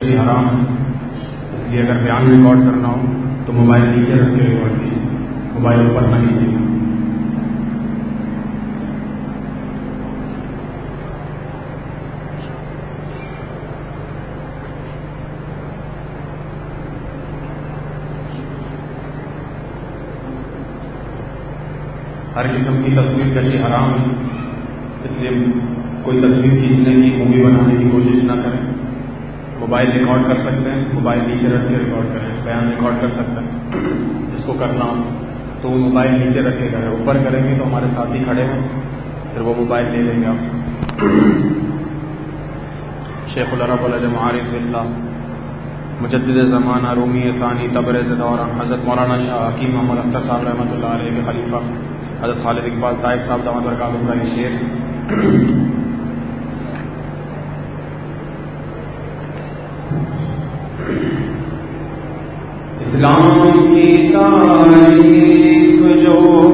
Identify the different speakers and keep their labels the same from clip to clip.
Speaker 1: کشی حرام ہے، اس لیے اگر بیان ریکارڈ کرنا ہو تو موبائل نیچے رکھ کے ریکارڈ کیجیے، موبائل اوپر نہ کیجیے۔ ہر قسم کی تصویر کشی حرام ہے، اس لیے کوئی تصویر کھینچنے کی، مووی بنانے کی کوشش نہ کریں۔ موبائل ریکارڈ کر سکتے ہیں، موبائل نیچے رکھ کے ریکارڈ کریں، بیان ریکارڈ کر سکتے ہیں۔ جس کو کرنا ہو تو وہ موبائل نیچے رکھ کے کریں، اوپر کریں گے تو ہمارے ساتھی کھڑے ہیں، پھر وہ موبائل لے لیں گے آپ سے۔ شیخ العرب العجم عارف باللہ مجدد زمانہ رومی ثانی تبریز دورہ حضرت مولانا شاہ حکیم محمد اختر صاحب رحمۃ اللہ علیہ کے خلیفہ حضرت خالد اقبال طائف صاحب دامت برکاتہ کا یہ شعر: اسلام کی تعریف جو،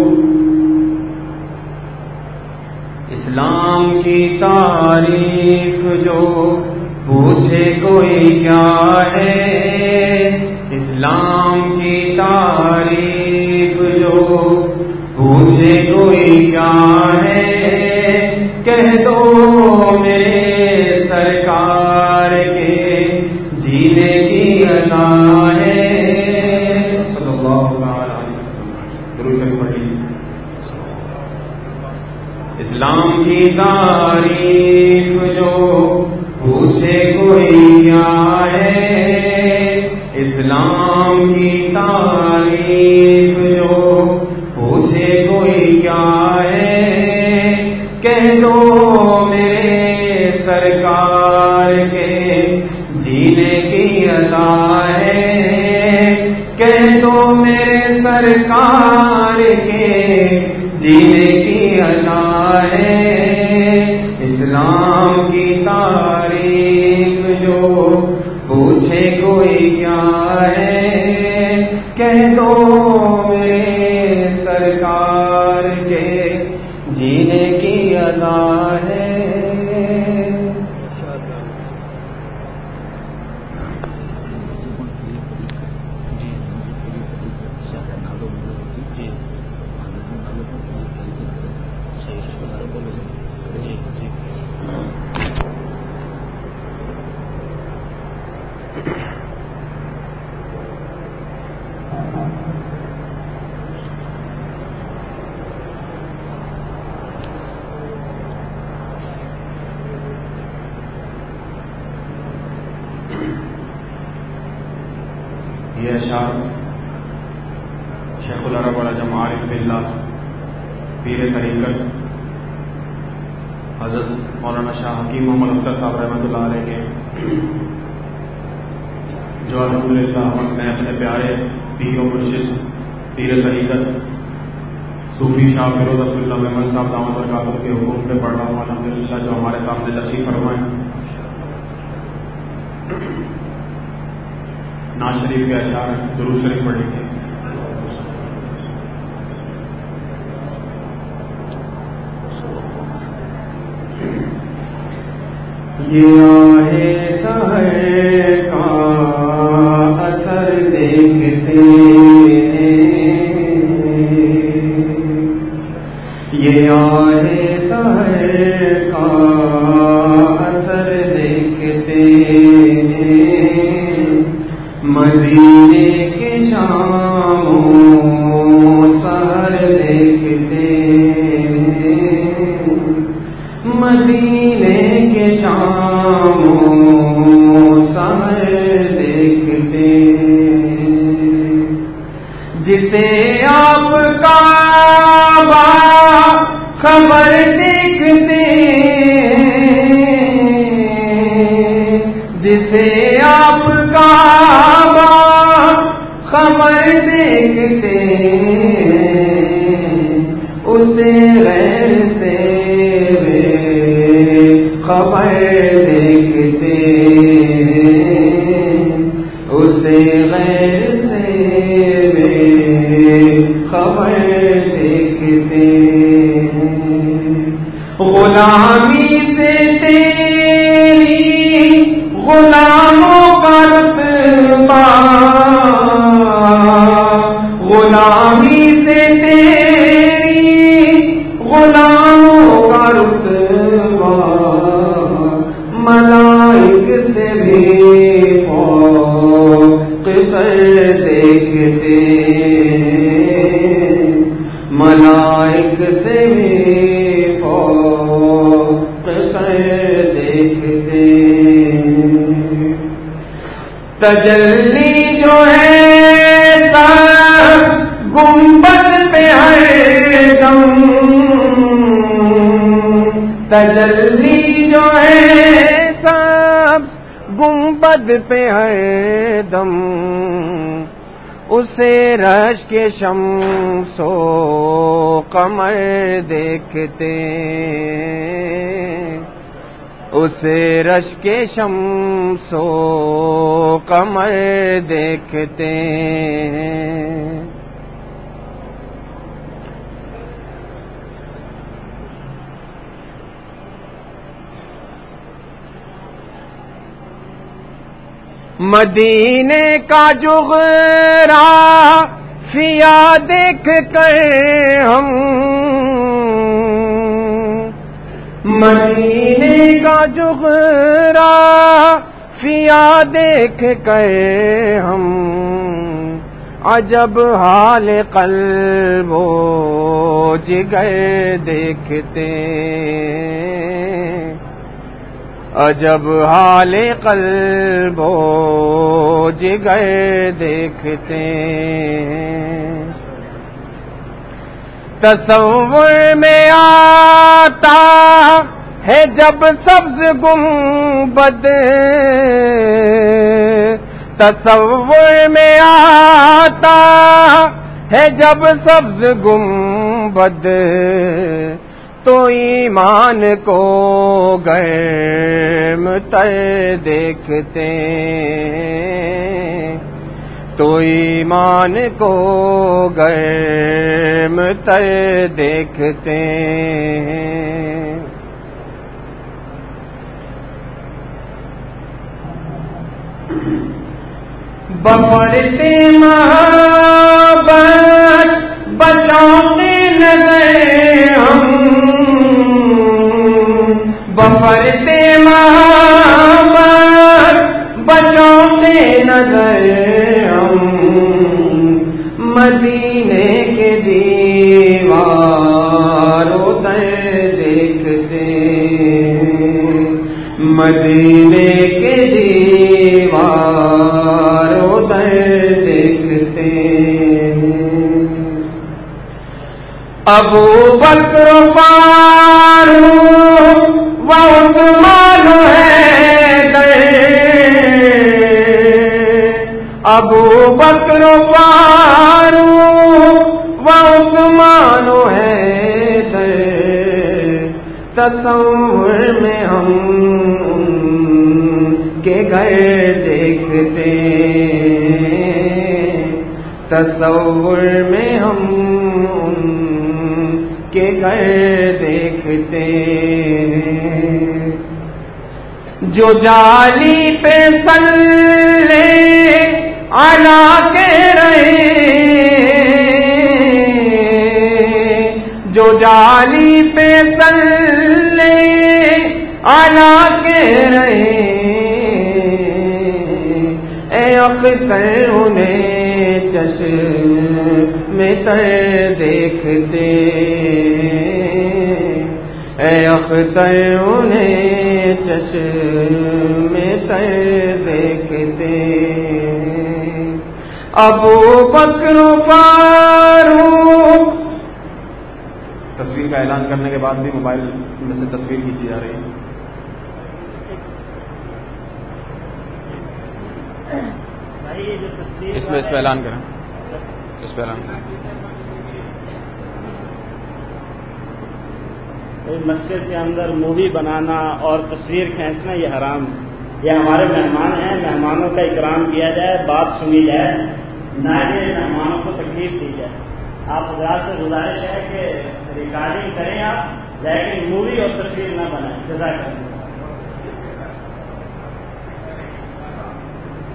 Speaker 1: اسلام کی تعریف جو پوچھے کوئی کیا ہے، اسلام کی تعریف جو پوچھے کوئی کیا ہے، کہہ دو میرے سرکار کے جینے کی ادا ہے۔ صلی اللہ علیہ وسلم۔ اسلام کی تعریف جو پوچھے کوئی کیا ہے، اسلام کی تعریف جو پوچھے کوئی کیا ہے، کہہ دو میرے سرکار کے جینے کی ادا ہے، کہہ دو میرے سرکار کے جینے کی ادا ہے۔ اسلام کی تعریف جو پوچھے کوئی کیا ہے، کہہ دو میرے سرکار کے جینے کی ادا ہے۔ یہ اشعار شیخ العرب العجم عارف باللہ پیر طریقت حضرت مولانا شاہ حکیم محمد اختر صاحب رحمۃ اللہ علیہ کے، جو الحمدللہ میں اپنے پیارے پیر و مرشد پیر طریقت صوفی شاہ فیروز عبداللہ محمد صاحب دامت برکاتہ کے حکم پہ پڑھ رہا ہوں الحمدللہ، جو ہمارے سامنے تشریف فرمائیں۔ ناز شریف کے اشعار ہیں، درود شریف پڑھ لیجیے۔ یہ آہے سحر کا اثر دیکھتے یہ آہے سحر کا اثر دیکھتے مدینے کے شام و سحر دیکھتے مدینے کے شام و سحر دیکھتے جسے آپ کا خبر دیکھتے جسے آپ کا خبر دیکھتے اسے غیر سے خبر دیکھتے اسے غیر سے خبر دیکھتے غلامی سے تیری غلاموں
Speaker 2: کا رتبہ غلامی سے تیری غلاموں کا رتبہ ملائک سے بھی فوق کر دیکھتے ملائک سے بھی فوق کر دیکھتے تجلی جو ہے گنبد پہ ہر دم تجلی جو ہے سب گنبد پہ ہر دم اسے رشک شمس و قمر دیکھتے اسے رشک شمس و قمر دیکھتے مدینے کا جغرافیہ دیکھ کر ہم مدینے کا جغرافیہ دیکھ کر ہم عجب حال قلب و جگر دیکھتے عجب حال قلب و جگر دیکھتے تصور میں آتا ہے جب سبز گنبد تصور میں آتا ہے جب سبز گنبد تو ایمان کو گرم تر دیکھتے تو ایمان کو گرم تر دیکھتے بپڑتے محبت بچاتے نظر ہم بپڑتے محبت بچاتے نظر ہم مدینے کے دیواروں تر دیکھتے مدینے کے دیواروں تر دیکھتے ابو بکر فاروق و عثمان حیدر ابو بکر فاروق و عثمان حیدر تصور میں ہم کے گھر دیکھتے تصور میں ہم کے گھر دیکھتے جو جالی پہ صلی علی کہہ رہے جو جالی پہ صلی علی کہہ رہے اے اختر انہیں چشم تر دیکھتے اے اختر انہیں چشم تر دیکھتے ابو بکر فاروق
Speaker 1: تصویر کا اعلان کرنے کے بعد بھی موبائل میں سے تصویر کھینچی جا رہی ہے. اس پہ اعلان کریں اس پہ اعلان کریں.
Speaker 3: مسجد کے اندر مووی بنانا اور تصویر کھینچنا یہ حرام ہے. یہ ہمارے مہمان ہیں, مہمانوں کا اکرام کیا جائے, بات سنی جائے, نہ کہ مہمانوں کو تکلیف دی جائے. آپ حضرات سے گزارش ہے کہ ریکارڈنگ کریں آپ, لیکن مووی اور تصویر نہ بنائیں. جزاک اللہ.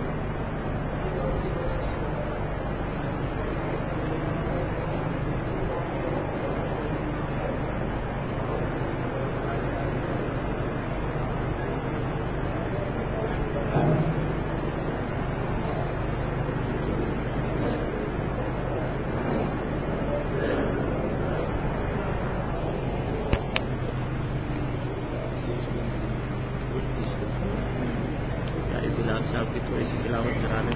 Speaker 2: आपकी थोड़ी सी तिलावत करा लें।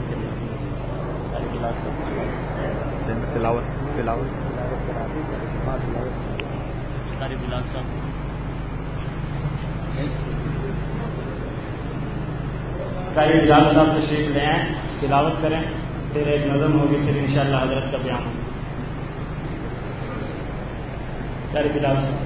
Speaker 1: तिलावत
Speaker 2: करा दें। कारी बिलाल साहब
Speaker 3: तशरीफ ले आए, तिलावत करें, फिर एक नज़म होगी, फिर इंशाअल्लाह हज़रत का बयान होगा। कारी बिलाल साहब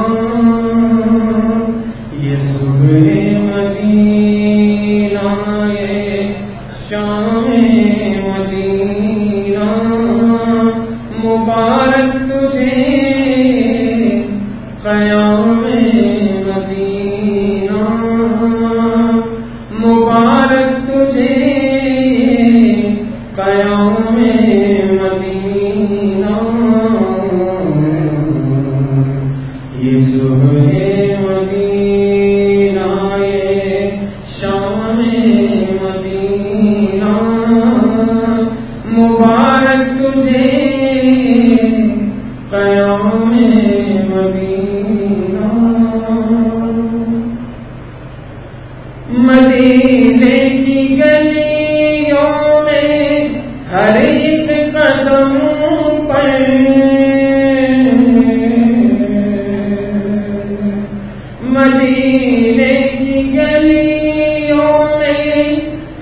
Speaker 2: मदीना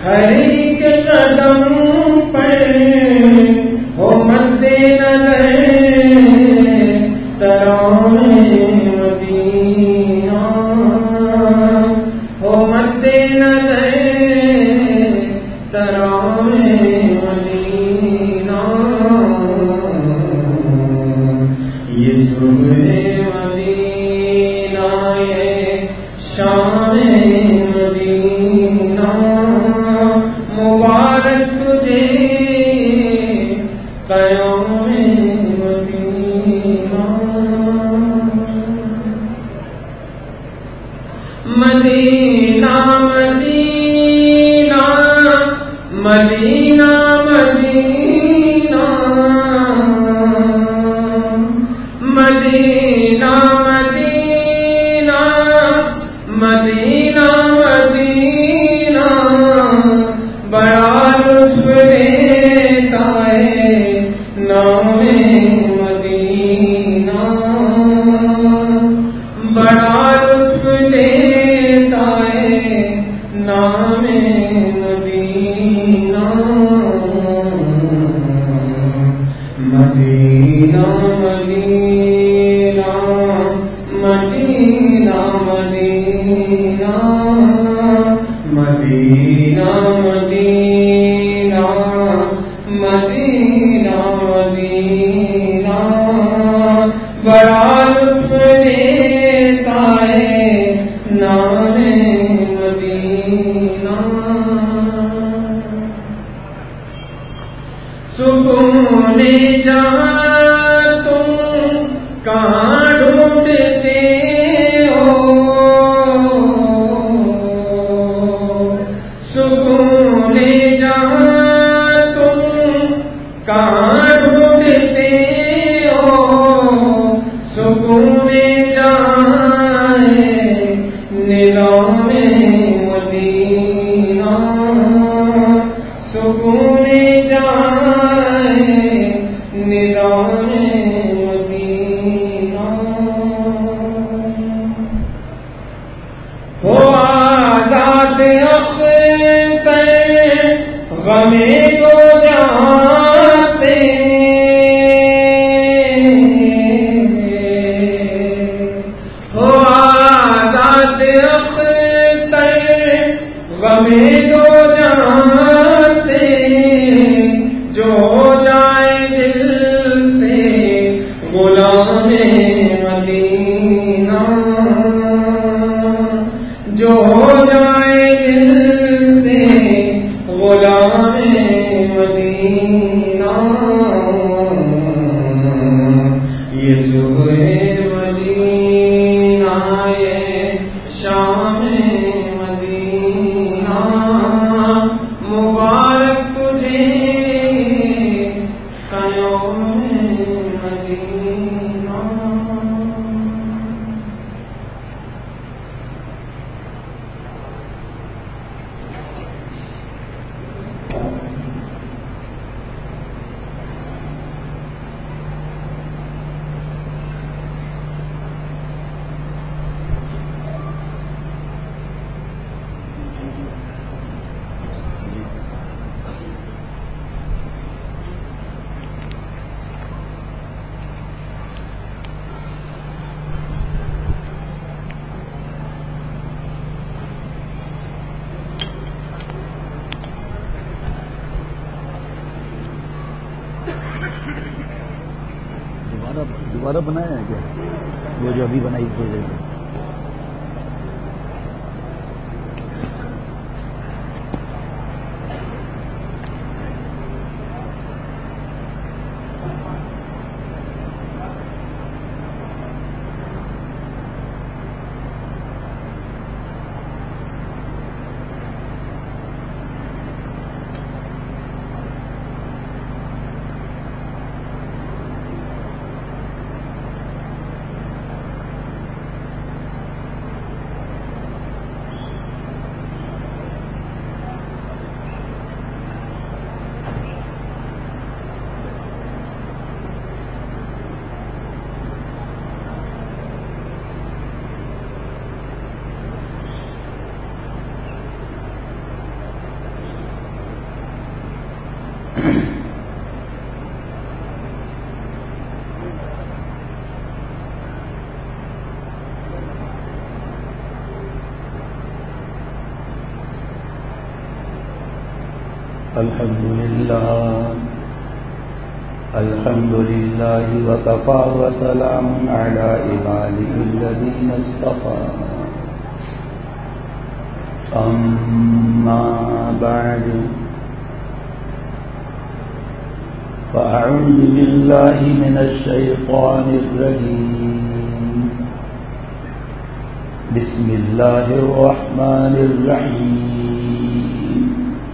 Speaker 4: ہر ایک قدم پر ہو مد نظر ترانے مدینہ، ہو مد نظر ترانے مدینہ، یہ صبح مدینہ یہ شام مدینہ، مبارک تجھے قیام مدینہ، مدینہ مدینہ مدینہ مدینہ مدینہ مدینہ مدینہ، بڑا لطف دیتا ہے نام مدینہ، بڑا لطف دیتا ہے نام مدینہ، مدینہ مدینہ مدینہ مدینہ مدینہ مدینہ مدینہ، بڑا لطف دیتا ہے نام مدینہ، سکون جہاں تم کہاں ڈھونڈتے ہو، سکون جہاں تم کہاں ڈھونڈتے ہو، سکون جہاں ہے نظام مدینہ، سکون جہاں ہے نظام مدینہ، ہو آزاد اختر غم دو جہاں سے، ہو آزاد اختر غم دو جہاں سے، جو ہو جائے دل سے غلام مدینہ، جو ہو جائے دل سے غلام مدینہ، یہ صبح مدینہ یہ شام مدینہ، مبارک تجھے قیام مدینہ،
Speaker 5: دوبارہ بنایا ہے کیا وہ جو ابھی بنائی تھی؟ الحمد لله وكفى وسلام على عباده الذين اصطفى أما بعد فأعوذ بالله من الشيطان الرجيم بسم الله الرحمن الرحيم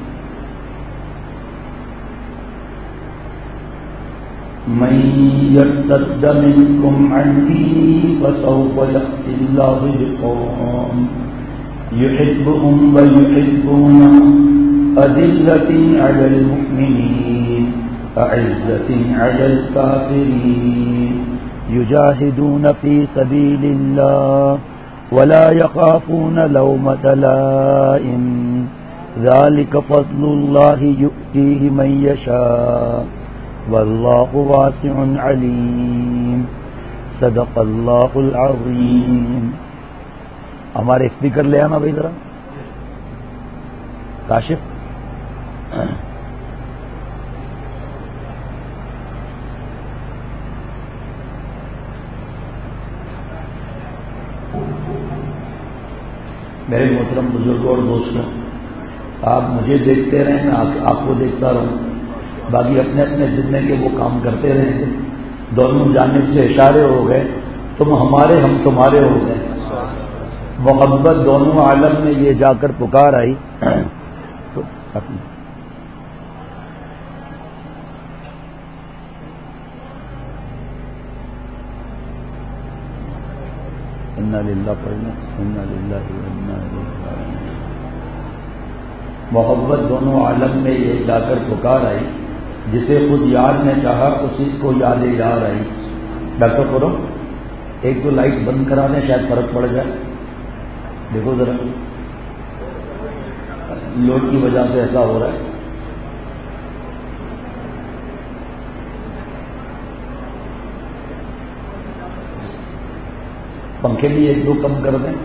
Speaker 5: من يرتد منكم عن دينه فسوف يأتي الله بقوم يحبهم ويحبونه أذلة على المؤمنين أعزة على الكافرين يجاهدون في سبيل الله ولا يخافون لومة لائم ذلك فضل الله يؤتيه من يشاء واللہ واسع علیم صدق اللہ العظیم. ہمارے اسپیکر لے آنا بھائی ذرا کاشف. میرے محترم بزرگوں اور دوستوں، آپ مجھے دیکھتے رہیں، میں آپ کو دیکھتا رہوں، باقی اپنے اپنے ذمے کے وہ کام کرتے رہیں گے. دونوں جانب سے اشارے ہو گئے، تم ہمارے ہم تمہارے ہو گئے. محبت دونوں عالم میں یہ جا کر پکار آئی تو انا للہ پڑھنا انا للہ وانا الیہ راجعون. محبت دونوں عالم میں یہ جا کر پکار آئی، جسے خود یار نے چاہا اسی کو یاد یار آئی. ڈاکٹر کرو ایک دو لائٹ بند کرا دیں، شاید فرق پڑ جائے. دیکھو ذرا، لوڈ کی وجہ سے ایسا ہو رہا ہے. پنکھے بھی ایک دو کم کر دیں.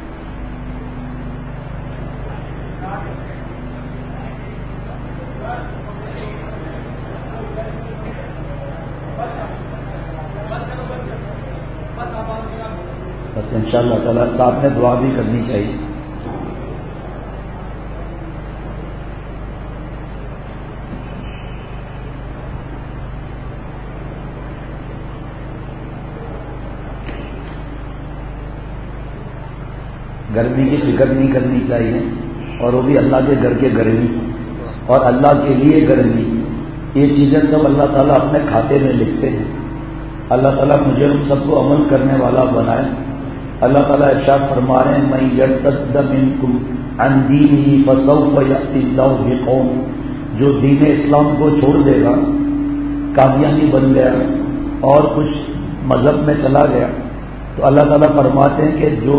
Speaker 5: بس انشاءاللہ تعالیٰ ساتھ میں دعا بھی کرنی چاہیے. گرمی کی فکر نہیں کرنی چاہیے، اور وہ بھی اللہ کے گھر کے گرمی اور اللہ کے لیے گرمی. یہ چیزیں سب اللہ تعالیٰ اپنے کھاتے میں لکھتے ہیں. اللہ تعالیٰ مجھے ہم سب کو عمل کرنے والا بنائے. اللہ تعالیٰ ارشاد فرما رہے ہیں من یرتد منکم عن دینہ فسوف یأتی اللہ بقوم، جو دین اسلام کو چھوڑ دے گا، قادیانی بن گیا اور کچھ مذہب میں چلا گیا، تو اللہ تعالیٰ فرماتے ہیں کہ جو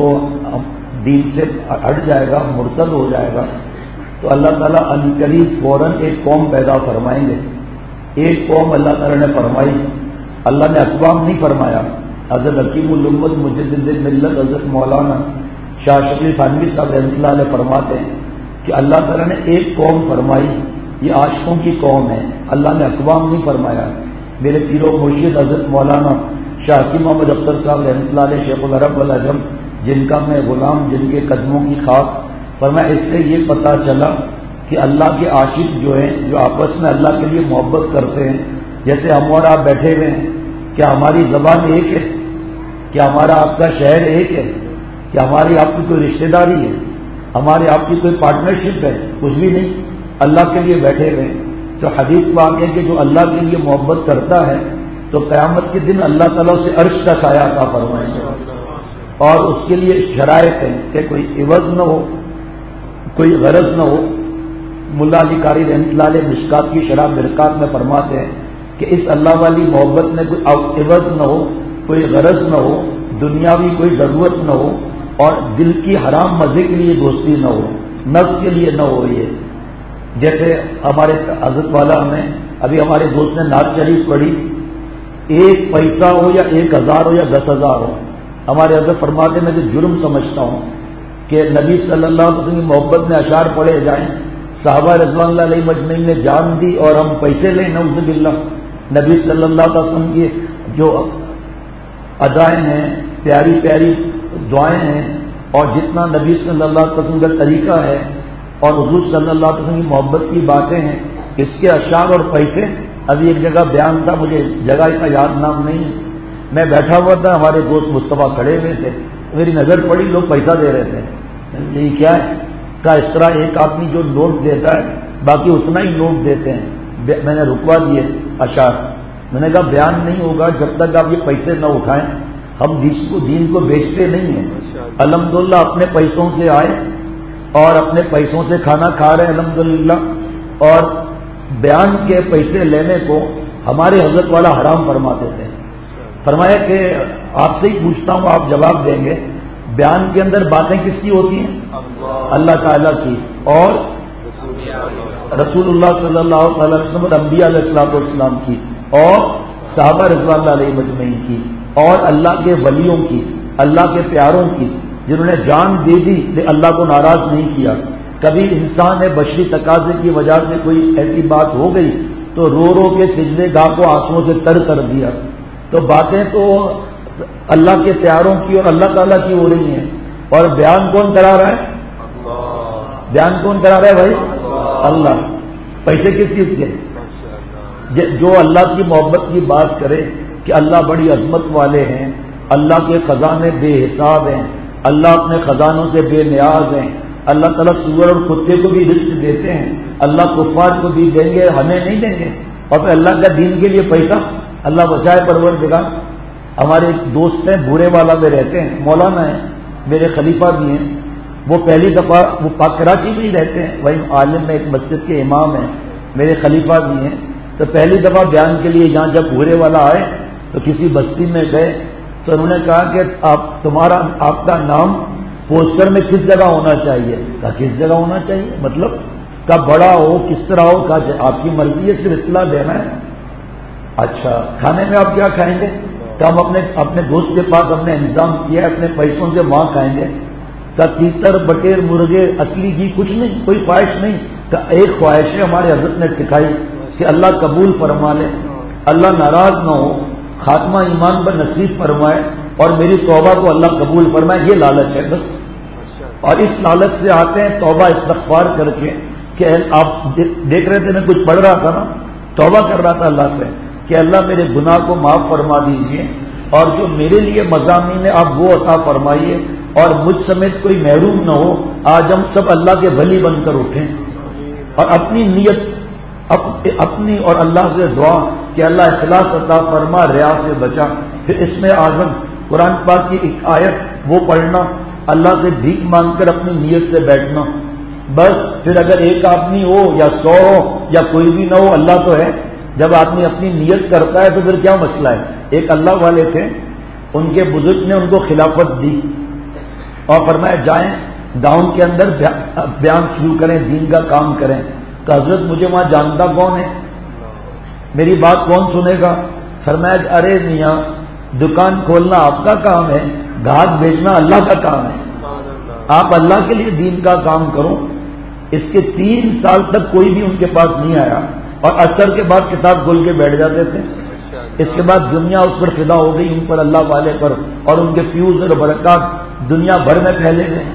Speaker 5: دین سے ہٹ جائے گا، مرتد ہو جائے گا، تو اللہ تعالیٰ عنقریب فوراً ایک قوم پیدا فرمائیں گے. ایک قوم اللہ تعالیٰ نے فرمائی، اللہ نے اقوام نہیں فرمایا. حضرت حکیم الامت مجدد ملت حضرت مولانا شاہ شفیع تھانوی صاحب رحمۃ اللہ علیہ فرماتے ہیں کہ اللہ تعالیٰ نے ایک قوم فرمائی، یہ عاشقوں کی قوم ہے. اللہ نے اقوام نہیں فرمایا. میرے پیر و مرشد حضرت مولانا شاہ حکیم محمد اختر صاحب رحمۃ اللہ علیہ شیخ العرب والعجم، جن کا میں غلام، جن کے قدموں کی خاک، فرمایا اس سے یہ پتہ چلا کہ اللہ کے عاشق جو ہیں، جو آپس میں اللہ کے لیے محبت کرتے ہیں، جیسے ہم اور آپ بیٹھے ہوئے ہیں، کیا ہماری زبان ایک ہے؟ کیا ہمارا آپ کا شہر ایک ہے؟ کیا ہماری آپ کی کوئی رشتہ داری ہے؟ ہماری آپ کی کوئی پارٹنرشپ ہے؟ کچھ بھی نہیں. اللہ کے لیے بیٹھے ہوئے. تو حدیث میں آگے کہ جو اللہ کے لیے محبت کرتا ہے تو قیامت کے دن اللہ تعالیٰ سے عرش کا سایہ عطا فرمائے گا. اور اس کے لیے شرائط ہیں کہ کوئی عوض نہ ہو، کوئی غرض نہ ہو. ملا علی قاری رحمۃ اللہ علیہ مشکات کی شرح مرکات میں فرماتے ہیں کہ اس اللہ والی محبت میں کوئی عوض نہ ہو، کوئی غرض نہ ہو، دنیاوی کوئی ضرورت نہ ہو، اور دل کی حرام مزے کے لیے دوستی نہ ہو، نفس کے لیے نہ ہو. یہ جیسے ہمارے حضرت والا میں ابھی ہمارے دوست نے نعت شریف پڑھی، 1 پیسہ ہو یا 1000 ہو یا 10,000 ہو، ہمارے حضرت فرماتے میں جو جرم سمجھتا ہوں کہ نبی صلی اللہ علیہ وسلم کی محبت میں اشعار پڑھے جائیں، صحابہ رضوان اللہ علیہ مجمعین نے جان دی اور ہم پیسے لیں، نعوذ باللہ۔ نبی صلی اللہ علیہ وسلم کی جو ادائیں ہیں، پیاری پیاری دعائیں ہیں، اور جتنا نبی صلی اللہ علیہ وسلم کا طریقہ ہے اور حضور صلی اللہ علیہ وسلم کی محبت کی باتیں ہیں، اس کے اشعار اور پیسے۔ ابھی ایک جگہ بیان تھا، مجھے جگہ کا یاد نام نہیں ہے، میں بیٹھا ہوا تھا، ہمارے دوست مصطفیٰ کھڑے ہوئے تھے، میری نظر پڑی، لوگ پیسہ دے رہے تھے، یہ کیا ہے؟ کہا اس طرح ایک آدمی جو نوٹ دیتا ہے باقی اتنا ہی نوٹ دیتے ہیں۔ میں نے رکوا دیے اشعار، میں نے کہا بیان نہیں ہوگا جب تک آپ یہ پیسے نہ اٹھائیں، ہم دین کو بیچتے نہیں ہیں۔ الحمدللہ اپنے پیسوں سے آئے اور اپنے پیسوں سے کھانا کھا رہے ہیں الحمدللہ، اور بیان کے پیسے لینے کو ہمارے حضرت والا حرام فرماتے تھے۔ فرمایا کہ آپ سے ہی پوچھتا ہوں، آپ جواب دیں گے، بیان کے اندر باتیں کس کی ہوتی ہیں؟ اللہ تعالیٰ کی، اور رسول اللہ صلی اللہ علیہ وسلم اور انبیاء علیہ السلام کی، اور صحابہ رضوان اللہ علیہ مجمعین کی، اور اللہ کے ولیوں کی، اللہ کے پیاروں کی، جنہوں نے جان دے دی اللہ کو ناراض نہیں کیا۔ کبھی انسان ہے بشری تقاضے کی وجہ سے کوئی ایسی بات ہو گئی تو رو رو کے سجدے گاہ کو آنسوؤں سے تر کر دیا۔ تو باتیں تو اللہ کے پیاروں کی اور اللہ تعالیٰ کی ہو رہی ہیں، اور بیان کون کرا رہا ہے؟ بیان کون کرا رہا ہے بھائی؟ اللہ۔ پیسے کس چیز کے؟ جو اللہ کی محبت کی بات کرے کہ اللہ بڑی عظمت والے ہیں، اللہ کے خزانے بے حساب ہیں، اللہ اپنے خزانوں سے بے نیاز ہیں، اللہ تعالیٰ سور اور کتے کو بھی رزق دیتے ہیں، اللہ کفار کو بھی دیں گے، ہمیں نہیں دیں گے، اور پھر اللہ کا دین کے لیے پیسہ، اللہ بچائے پروردگار۔ ہمارے ایک دوست ہیں بھورے والا میں رہتے ہیں، مولانا ہیں، میرے خلیفہ بھی ہیں، وہ پہلی دفعہ وہ کراچی میں ہی رہتے ہیں، وہی عالم میں ایک مسجد کے امام ہیں، میرے خلیفہ بھی ہیں۔ تو پہلی دفعہ بیان کے لیے یہاں جب بھورے والا آئے تو کسی بستی میں گئے تو انہوں نے کہا کہ آپ کا نام پوسٹر میں کس جگہ ہونا چاہیے؟ کہا کس جگہ ہونا چاہیے مطلب؟ کہا بڑا ہو، کس طرح ہو؟ کہا آپ کی مرضی ہے، صرف اطلاع دینا ہے۔ اچھا کھانے میں آپ کیا کھائیں گے؟ کہ ہم اپنے دوست کے پاس ہم نے انتظام کیا ہے، اپنے پیسوں سے وہاں کھائیں گے۔ کہ تیتر بٹیر مرغے اصلی گھی کچھ نہیں، کوئی خواہش نہیں۔ کہ ایک خواہش ہے ہمارے حضرت نے سکھائی کہ اللہ قبول فرما لے، اللہ ناراض نہ ہو، خاتمہ ایمان پر نصیب فرمائے، اور میری توبہ کو اللہ قبول فرمائے، یہ لالچ ہے بس۔ اور اس لالچ سے آتے ہیں توبہ استغفار کر کے کہ آپ دیکھ رہے تھے میں کچھ پڑھ رہا تھا نا، توبہ کر رہا تھا اللہ سے کہ اللہ میرے گناہ کو معاف فرما دیجئے، اور جو میرے لیے مضامین ہے آپ وہ عطا فرمائیے، اور مجھ سمیت کوئی محروم نہ ہو۔ آج ہم سب اللہ کے ولی بن کر اٹھیں، اور اپنی نیت اپنی اور اللہ سے دعا کہ اللہ اخلاص عطا فرما، ریا سے بچا۔ پھر اس میں اعظم قرآن پاک کی ایک آیت وہ پڑھنا، اللہ سے بھیک مانگ کر اپنی نیت سے بیٹھنا، بس۔ پھر اگر ایک آدمی ہو یا 100 ہو یا کوئی بھی نہ ہو، اللہ تو ہے۔ جب آدمی اپنی نیت کرتا ہے تو پھر کیا مسئلہ ہے؟ ایک اللہ والے تھے، ان کے بزرگ نے ان کو خلافت دی اور فرمایا جائیں گاؤں کے اندر بیان شروع کریں، دین کا کام کریں۔ کہ حضرت مجھے وہاں جانتا کون ہے، میری بات کون سنے گا؟ فرمایا ارے میاں دکان کھولنا آپ کا کام ہے، گھاٹ بیچنا اللہ کا کام ہے، آپ اللہ کے لیے دین کا کام کرو۔ اس کے 3 سال تک کوئی بھی ان کے پاس نہیں آیا، اور اثر کے بعد کتاب کھول کے بیٹھ جاتے تھے۔ اس کے بعد دنیا اس پر فدا ہو گئی، ان پر اللہ والے پر، اور ان کے فیوز اور برکات دنیا بھر میں پھیلے گئے۔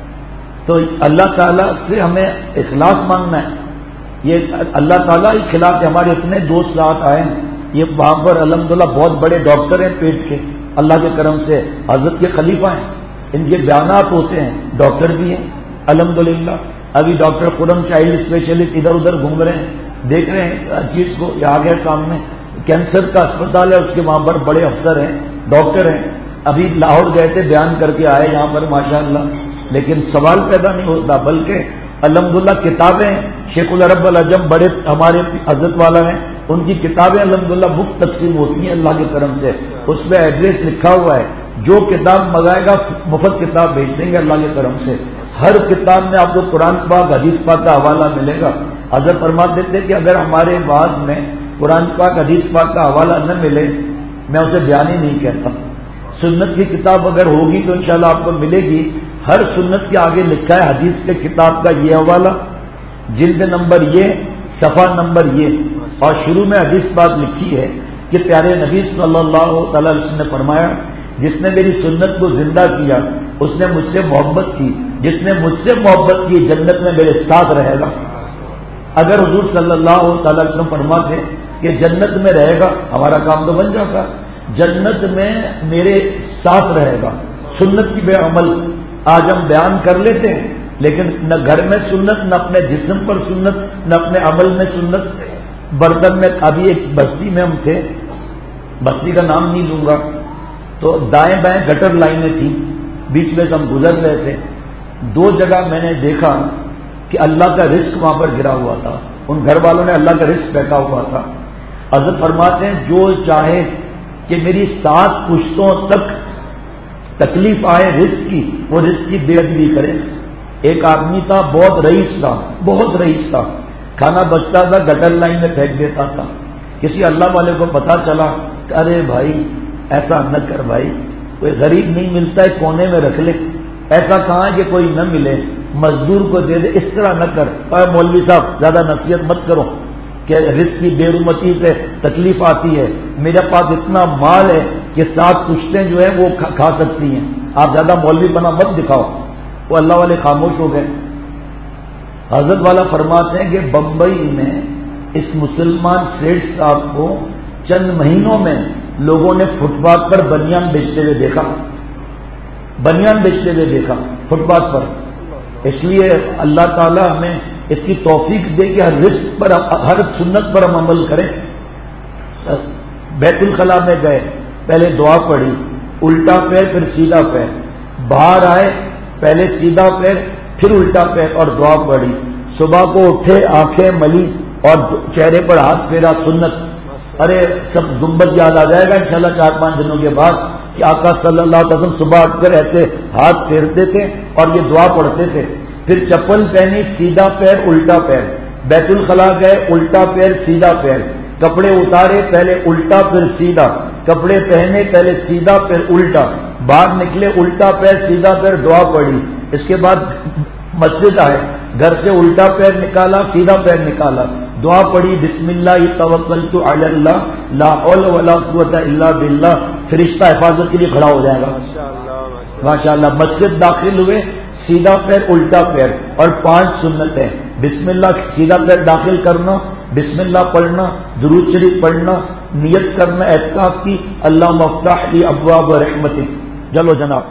Speaker 5: تو اللہ تعالیٰ سے ہمیں اخلاص مانگنا ہے۔ یہ اللہ تعالیٰ ہی خلاف ہے۔ ہمارے اتنے دوست ساتھ آئے ہیں، یہ وہاں پر الحمدللہ بہت بڑے ڈاکٹر ہیں پیٹ کے، اللہ کے کرم سے حضرت کے خلیفہ ہیں، ان کے بیانات ہوتے ہیں، ڈاکٹر بھی ہیں الحمدللہ۔ ابھی ڈاکٹر خرم چائلڈ اسپیشلسٹ ادھر ادھر گھوم رہے ہیں، دیکھ رہے ہیں ہر چیز کو، یہ آگے سامنے کینسر کا اسپتال ہے، اس کے وہاں پر بڑے افسر ہیں، ڈاکٹر ہیں۔ ابھی لاہور گئے تھے، بیان کر کے آئے یہاں پر ماشاءاللہ، لیکن سوال پیدا نہیں ہوتا، بلکہ الحمدللہ کتابیں شیخ العرب العجم بڑے ہمارے حضرت والا ہیں، ان کی کتابیں الحمدللہ مفت تقسیم ہوتی ہیں اللہ کے کرم سے، اس میں ایڈریس لکھا ہوا ہے، جو کتاب منگائے گا مفت کتاب بھیج دیں گے اللہ کے کرم سے۔ ہر کتاب میں آپ کو قرآن پاک حدیث پاک کا حوالہ ملے گا. حضرت فرماتے تھے کہ اگر ہمارے بعد میں قرآن پاک حدیث پاک کا حوالہ نہ ملے میں اسے بیان ہی نہیں کہتا. سنت کی کتاب اگر ہوگی تو انشاءاللہ آپ کو ملے گی. ہر سنت کے آگے لکھا ہے حدیث کے کتاب کا یہ حوالہ، جلد نمبر یہ، صفحہ نمبر یہ، اور شروع میں حدیث بات لکھی ہے کہ پیارے نبی صلی اللہ تعالی علیہ وسلم نے فرمایا جس نے میری سنت کو زندہ کیا اس نے مجھ سے محبت کی، جس نے مجھ سے محبت کی جنت میں میرے ساتھ رہے گا. اگر حضور صلی اللہ تعالی علیہ وسلم فرماتے کہ جنت میں رہے گا ہمارا کام تو بن جاتا. جنت میں میرے ساتھ رہے گا. سنت کی بے عمل آج ہم بیان کر لیتے ہیں لیکن نہ گھر میں سنت، نہ اپنے جسم پر سنت، نہ اپنے عمل میں سنت. برتن میں ابھی ایک بستی میں ہم تھے، بستی کا نام نہیں لوں گا، تو دائیں بائیں گٹر لائنیں تھیں، بیچ میں سے ہم گزر رہے تھے. دو جگہ میں نے دیکھا کہ اللہ کا رزق وہاں پر گرا ہوا تھا. ان گھر والوں نے اللہ کا رزق بیٹھا ہوا تھا. حضرت فرماتے ہیں جو چاہے کہ میری 7 پشتوں تک تکلیف آئے رزق کی، وہ رزق کی بے ادبی کرے. ایک آدمی تھا، بہت رئیس تھا، کھانا بچتا تھا گٹر لائن میں پھینک دیتا تھا. کسی اللہ والے کو پتا چلا کہ ارے بھائی ایسا نہ کر بھائی، کوئی غریب نہیں ملتا ہے کونے میں رکھ لے. ایسا کہاں کہ کوئی نہ ملے مزدور کو دے دے، اس طرح نہ کر. اور مولوی صاحب زیادہ نصیحت مت کرو کہ رزق کی بے رحمتی سے تکلیف آتی ہے. میرے پاس اتنا مال ہے کہ 7 پشتیں جو ہیں وہ کھا سکتی ہیں. آپ زیادہ مولوی بنا مت دکھاؤ. وہ اللہ والے خاموش ہو گئے. حضرت والا فرماتے ہیں کہ بمبئی میں اس مسلمان سیٹھ صاحب کو چند مہینوں میں لوگوں نے فٹ پاتھ پر بنیان بیچتے ہوئے دیکھا فٹ پاتھ پر. اس لیے اللہ تعالیٰ ہمیں اس کی توفیق دے کہ ہر رزق پر، ہر سنت پر ہم عمل کریں. بیت الخلاء میں گئے، پہلے دعا پڑھی، الٹا پیر پھر سیدھا پیر. باہر آئے، پہلے سیدھا پیر پھر الٹا پیر اور دعا پڑھی. صبح کو اٹھے، آنکھیں ملی اور چہرے پر ہاتھ پھیرا. سنت. ارے سب گنبد یاد آ جائے گا انشاءاللہ 4-5 دنوں کے بعد کہ آقا صلی اللہ علیہ وسلم صبح اٹھ کر ایسے ہاتھ پھیرتے تھے اور یہ دعا پڑھتے تھے. پھر چپل پہنی، سیدھا پیر الٹا پیر. بیت الخلاء گئے، الٹا پیر سیدھا پیر. کپڑے اتارے، پہلے الٹا پھر سیدھا. کپڑے پہنے، پہلے سیدھا پھر الٹا. باہر نکلے، الٹا پیر سیدھا پیر، دعا پڑھی. اس کے بعد مسجد آئے، گھر سے الٹا پیر نکالا، سیدھا پیر نکالا، دعا پڑھی، بسم اللہ توکلت علی اللہ لا حول ولا قوت الا باللہ. فرشتہ حفاظت کے لیے کھڑا ہو جائے گا ماشاءاللہ. مسجد داخل ہوئے، سیدھا پیر الٹا پیر اور 5 سنتیں. بسم اللہ سیدھا پیر داخل کرنا، بسم اللہ پڑھنا، درود شریف پڑھنا، نیت کرنا اعتکاف کی، اللہ مفتح لی ابواب رحمتک. چلو جناب.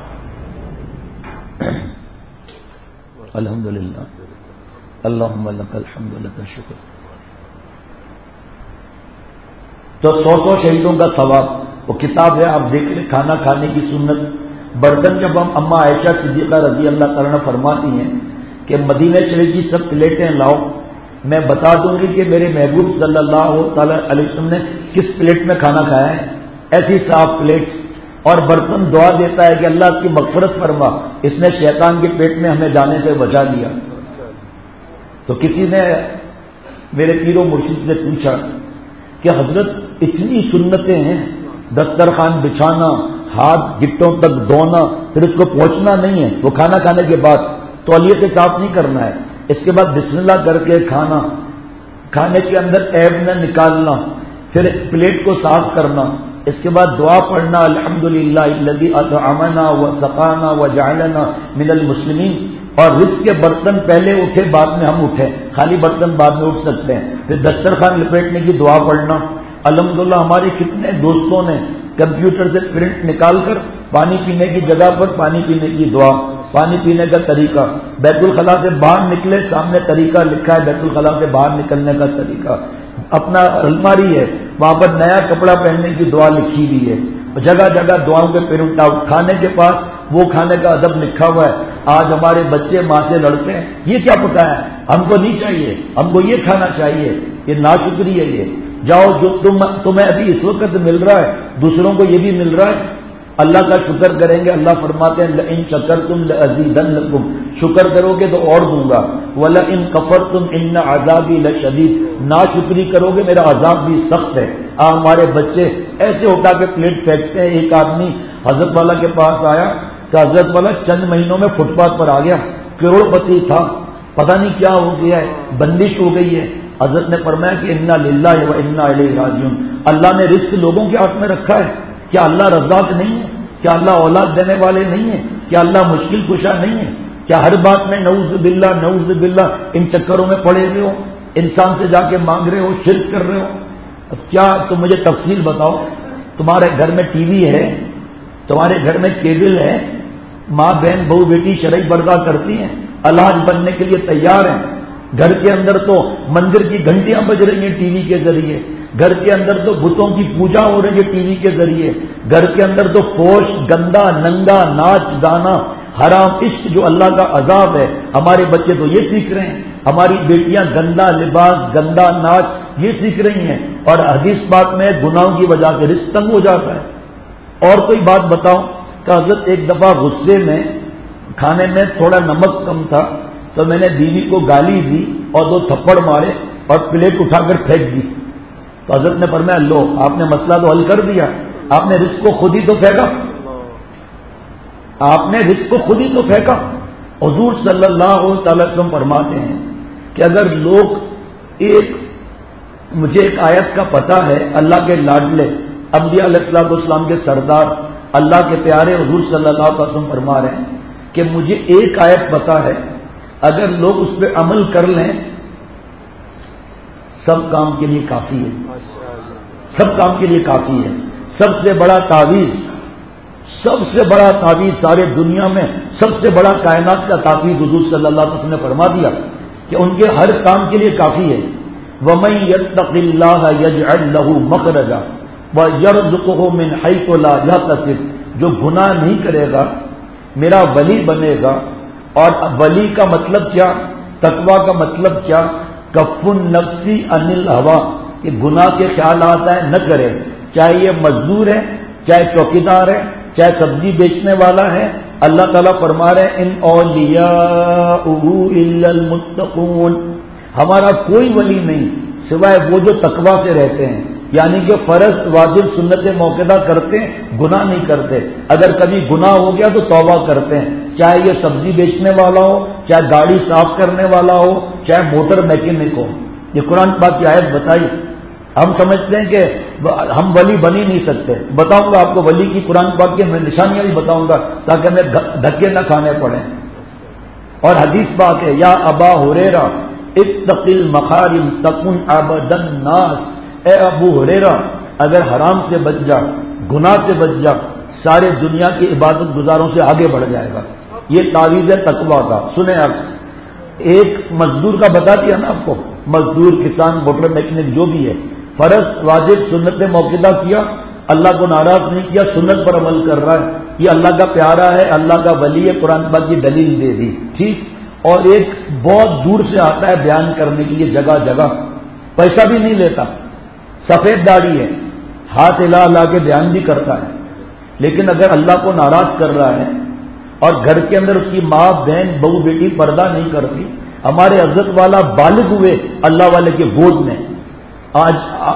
Speaker 5: الحمدللہ اللہم لک الحمد لک الشکر. تو 100 شہیدوں کا ثواب. وہ کتاب ہے، آپ دیکھ لیں، کھانا کھانے کی سنت. برتن جب ہم اما عائشہ صدیقہ رضی اللہ تعالیٰ فرماتی ہیں کہ مدینہ شریف کی سب پلیٹیں لاؤ، میں بتا دوں گی کہ میرے محبوب صلی اللہ تعالی علیہ وسلم نے کس پلیٹ میں کھانا کھایا ہے. ایسی صاف پلیٹ. اور برتن دعا دیتا ہے کہ اللہ اس کی مغفرت فرما، اس نے شیطان کے پیٹ میں ہمیں جانے سے بچا لیا. تو کسی نے میرے پیر و مرشد سے پوچھا کہ حضرت اتنی سنتیں ہیں، دسترخوان بچھانا، ہاتھ گٹوں تک دھونا، پھر اس کو پہنچنا نہیں ہے، وہ کھانا کھانے کے بعد تولیے سے صاف نہیں کرنا ہے، اس کے بعد بسم اللہ کر کے کھانا، کھانے کے اندر عیب نہ نکالنا، پھر پلیٹ کو صاف کرنا، اس کے بعد دعا پڑھنا، الحمدللہ الذی اطعمنا وسقانا وجعلنا من المسلمین. اور رزق کے برتن پہلے اٹھے، بعد میں ہم اٹھے، خالی برتن بعد میں اٹھ سکتے ہیں. پھر دسترخوان لپیٹنے کی دعا پڑھنا. الحمدللہ ہمارے کتنے دوستوں نے کمپیوٹر سے پرنٹ نکال کر پانی پینے کی جگہ پر پانی پینے کی دعا، پانی پینے کا طریقہ، بیت الخلاء سے باہر نکلے سامنے طریقہ لکھا ہے، بیت الخلاء سے باہر نکلنے کا طریقہ. اپنا الماری ہے وہاں پر نیا کپڑا پہننے کی دعا لکھی ہوئی ہے. جگہ جگہ دعاؤں کے پرنٹ آؤٹ. کھانے کے پاس وہ کھانے کا ادب لکھا ہوا ہے. آج ہمارے بچے ماں سے لڑتے ہیں، یہ کیا پکایا ہے، ہم کو نہیں چاہیے، ہم کو یہ کھانا چاہیے. یہ ناشکری ہے. یہ جاؤ جو تمہیں ابھی اس وقت مل رہا ہے دوسروں کو یہ بھی مل رہا ہے. اللہ کا شکر کریں گے. اللہ فرماتے ہیں لئن شکرتم لأزیدنکم، شکر کرو گے تو اور دوں گا. ولئن کفرتم ان عذابی لشدید، ناشکری کرو گے میرا عذاب بھی سخت ہے. ہمارے بچے ایسے اٹھا کے پلیٹ پھینکتے ہیں. ایک آدمی حضرت والا کے پاس آیا کہ حضرت والا چند مہینوں میں فٹ پاتھ پر آ گیا، کروڑ پتی تھا، پتہ نہیں کیا ہو گیا ہے، بندش ہو گئی ہے. حضرت نے فرمایا کہ انا للہ و انا الیہ راجعون. اللہ نے رزق لوگوں کے ہاتھ میں رکھا ہے. کیا اللہ رزاق نہیں ہے؟ کیا اللہ اولاد دینے والے نہیں ہیں؟ کیا اللہ مشکل کشا نہیں ہے؟ کیا ہر بات میں نعوذ باللہ ان چکروں میں پڑے ہوئے ہو، انسان سے جا کے مانگ رہے ہو، شرک کر رہے ہو؟ اب کیا تم مجھے تفصیل بتاؤ. تمہارے گھر میں ٹی وی ہے، تمہارے گھر میں کیبل ہے، ماں بہن بہو بیٹی شرعی برداشت کرتی ہیں، علاج بننے کے لیے تیار ہیں. گھر کے اندر تو مندر کی گھنٹیاں بج رہی ہیں ٹی وی کے ذریعے، گھر کے اندر تو بتوں کی پوجا ہو رہی ہے ٹی وی کے ذریعے، گھر کے اندر تو فوش گندا ننگا ناچ گانا حرام عشق جو اللہ کا عذاب ہے. ہمارے بچے تو یہ سیکھ رہے ہیں، ہماری بیٹیاں گندا لباس گندا ناچ یہ سیکھ رہی ہیں. اور حدیث پاک میں گناہوں کی وجہ سے رزق تنگ ہو جاتا ہے. اور کوئی بات بتاؤ کہ حضرت ایک دفعہ غصے میں کھانے میں تھوڑا نمک کم تھا تو میں نے بیوی کو گالی دی اور 2 تھپڑ مارے اور پلیٹ اٹھا کر پھینک دی. تو حضرت نے فرمایا لو آپ نے مسئلہ تو حل کر دیا، آپ نے رزق کو خود ہی تو پھینکا، آپ نے رزق کو خود ہی تو پھینکا. حضور صلی اللہ تعالی وسلم فرماتے ہیں کہ اگر لوگ مجھے ایک آیت کا پتہ ہے، اللہ کے لاڈلے انبیاء علیہ الصلوۃ والسلام کے سردار اللہ کے پیارے حضور صلی اللہ علیہ وسلم فرما رہے ہیں کہ مجھے ایک آیت پتہ ہے، اگر لوگ اس پہ عمل کر لیں سب کام کے لیے کافی ہے، سب کام کے لیے کافی ہے. سب سے بڑا تعویذ سارے دنیا میں سب سے بڑا کائنات کا تعویذ حضور صلی اللہ علیہ وسلم نے فرما دیا کہ ان کے ہر کام کے لیے کافی ہے. وَمَن يَتَّقِ اللَّهَ يَجْعَل لَّهُ مَخْرَجًا وَيَرْزُقْهُ مِنْ حَيْثُ لَا يَحْتَسِبُ. جو گناہ نہیں کرے گا میرا ولی بنے گا. اور ولی کا مطلب کیا، تقویٰ کا مطلب کیا، کف النفس عن الہوا، کہ گناہ کے خیالات ہیں نہ کرے، چاہے یہ مزدور ہے، چاہے چوکیدار ہے، چاہے سبزی بیچنے والا ہے. اللہ تعالیٰ فرما رہے ہیں ان اولیاءہ الا المتقون، ہمارا کوئی ولی نہیں سوائے وہ جو تقویٰ سے رہتے ہیں، یعنی کہ فرض واجب سنت موقع کرتے ہیں، گناہ نہیں کرتے. اگر کبھی گناہ ہو گیا تو توبہ کرتے ہیں، چاہے یہ سبزی بیچنے والا ہو، چاہے گاڑی صاف کرنے والا ہو، چاہے موٹر میکینک ہو. یہ قرآن پاک کی آیت بتائی. ہم سمجھتے ہیں کہ ہم ولی بن ہی نہیں سکتے. بتاؤں گا آپ کو ولی کی قرآن پاک کی میں نشانیاں بھی بتاؤں گا تاکہ ہمیں دھکے نہ کھانے پڑیں. اور حدیث پاک ہے یا ابا ہریرہ اتق المخارم تکن عبد الناس، اے ابو ہریرہ اگر حرام سے بچ جا، گناہ سے بچ جا، سارے دنیا کی عبادت گزاروں سے آگے بڑھ جائے گا. یہ تعویذ ہے تقویٰ کا. سنیں آپ، ایک مزدور کا بتا دیا نا آپ کو، مزدور کسان موٹر میکینک جو بھی ہے، فرض واجب سنت موقع کیا، اللہ کو ناراض نہیں کیا، سنت پر عمل کر رہا ہے، یہ اللہ کا پیارا ہے، اللہ کا ولی ہے. قرآن پاک کی دلیل دے دی ٹھیک. اور ایک بہت دور سے آتا ہے بیان کرنے کے لیے جگہ جگہ، پیسہ بھی نہیں لیتا، سفید داڑھی ہے، ہاتھ ہلا ہلا کے بیان بھی کرتا ہے. لیکن اگر اللہ کو ناراض کر رہا ہے اور گھر کے اندر اس کی ماں بہن بہو بیٹی پردہ نہیں کرتی. ہمارے حضرت والا بالغ ہوئے اللہ والے کے گود میں، آج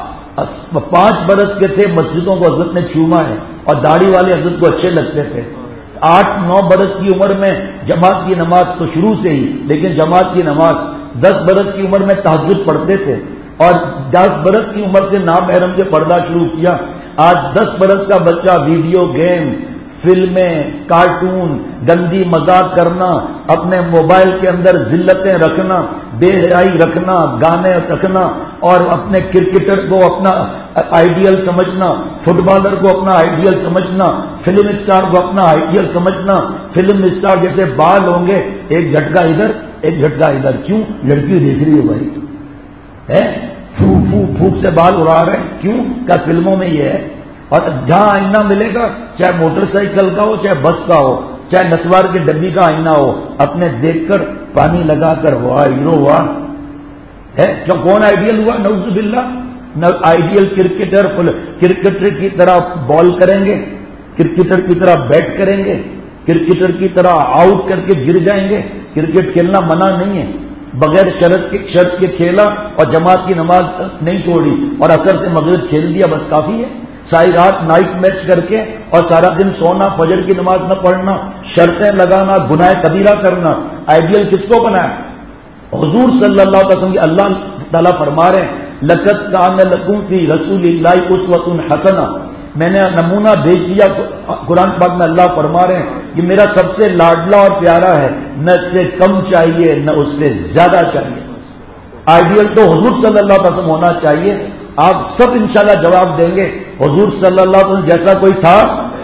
Speaker 5: 5 برس کے تھے، مسجدوں کو حضرت نے چوما ہے اور داڑھی والے حضرت کو اچھے لگتے تھے. 8-9 برس کی عمر میں جماعت کی نماز تو شروع سے ہی، لیکن جماعت کی نماز 10 برس کی عمر میں تہجد پڑھتے تھے اور 10 برس کی عمر سے نامحرم سے پردہ شروع کیا. آج 10 برس کا بچہ ویڈیو گیم، فلمیں، کارٹون، گندی مذاق کرنا، اپنے موبائل کے اندر ذلتیں رکھنا، بے حیائی رکھنا، گانے رکھنا، اور اپنے کرکٹر کو اپنا آئیڈیل سمجھنا، فٹ بالر کو اپنا آئیڈیل سمجھنا، فلم اسٹار کو اپنا آئیڈیل سمجھنا. فلم اسٹار جیسے بال ہوں گے، ایک جھٹکا ادھر ایک جھٹکا ادھر. کیوں؟ لڑکی دیکھ رہی ہے بھائی، ہے پھوک سے بال اڑا رہے ہیں. کیوں؟ کیا فلموں میں یہ ہے. اور جہاں آئینہ ملے گا، چاہے موٹر سائیکل کا ہو، چاہے بس کا ہو، چاہے نسوار کے ڈبی کا آئینہ ہو، اپنے دیکھ کر پانی لگا کر واہ ہیرو واہ ہے. جو کون آئیڈیل ہوا؟ نعوذ باللہ. آئیڈیل کرکٹر کی طرح بال کریں گے، کرکٹر کی طرح بیٹ کریں گے، کرکٹر کی طرح آؤٹ کر کے گر جائیں گے. کرکٹ کھیلنا منع نہیں ہے، بغیر شرط کے کھیلا اور جماعت کی نماز نہیں چھوڑی اور اثر سے مغرب کھیل دیا، بس کافی ہے. ساری رات نائٹ میچ کر کے اور سارا دن سونا، فجر کی نماز نہ پڑھنا، شرطیں لگانا، گناہ کبیرہ کرنا، آئیڈیل کس کو بنایا؟ حضور صلی اللہ علیہ وسلم. اللہ تعالیٰ فرما رہے ہیں لقد کان لکم فی رسول اللہ اسوۃ حسنہ، میں نے نمونہ بھیج دیا. قرآن پاک میں اللہ فرما رہے ہیں یہ میرا سب سے لاڈلا اور پیارا ہے، نہ اس سے کم چاہیے نہ اس سے زیادہ چاہیے. آئیڈیل تو حضور صلی اللہ علیہ وسلم ہونا چاہیے. آپ سب انشاءاللہ جواب دیں گے حضور صلی اللہ علیہ وسلم جیسا کوئی تھا؟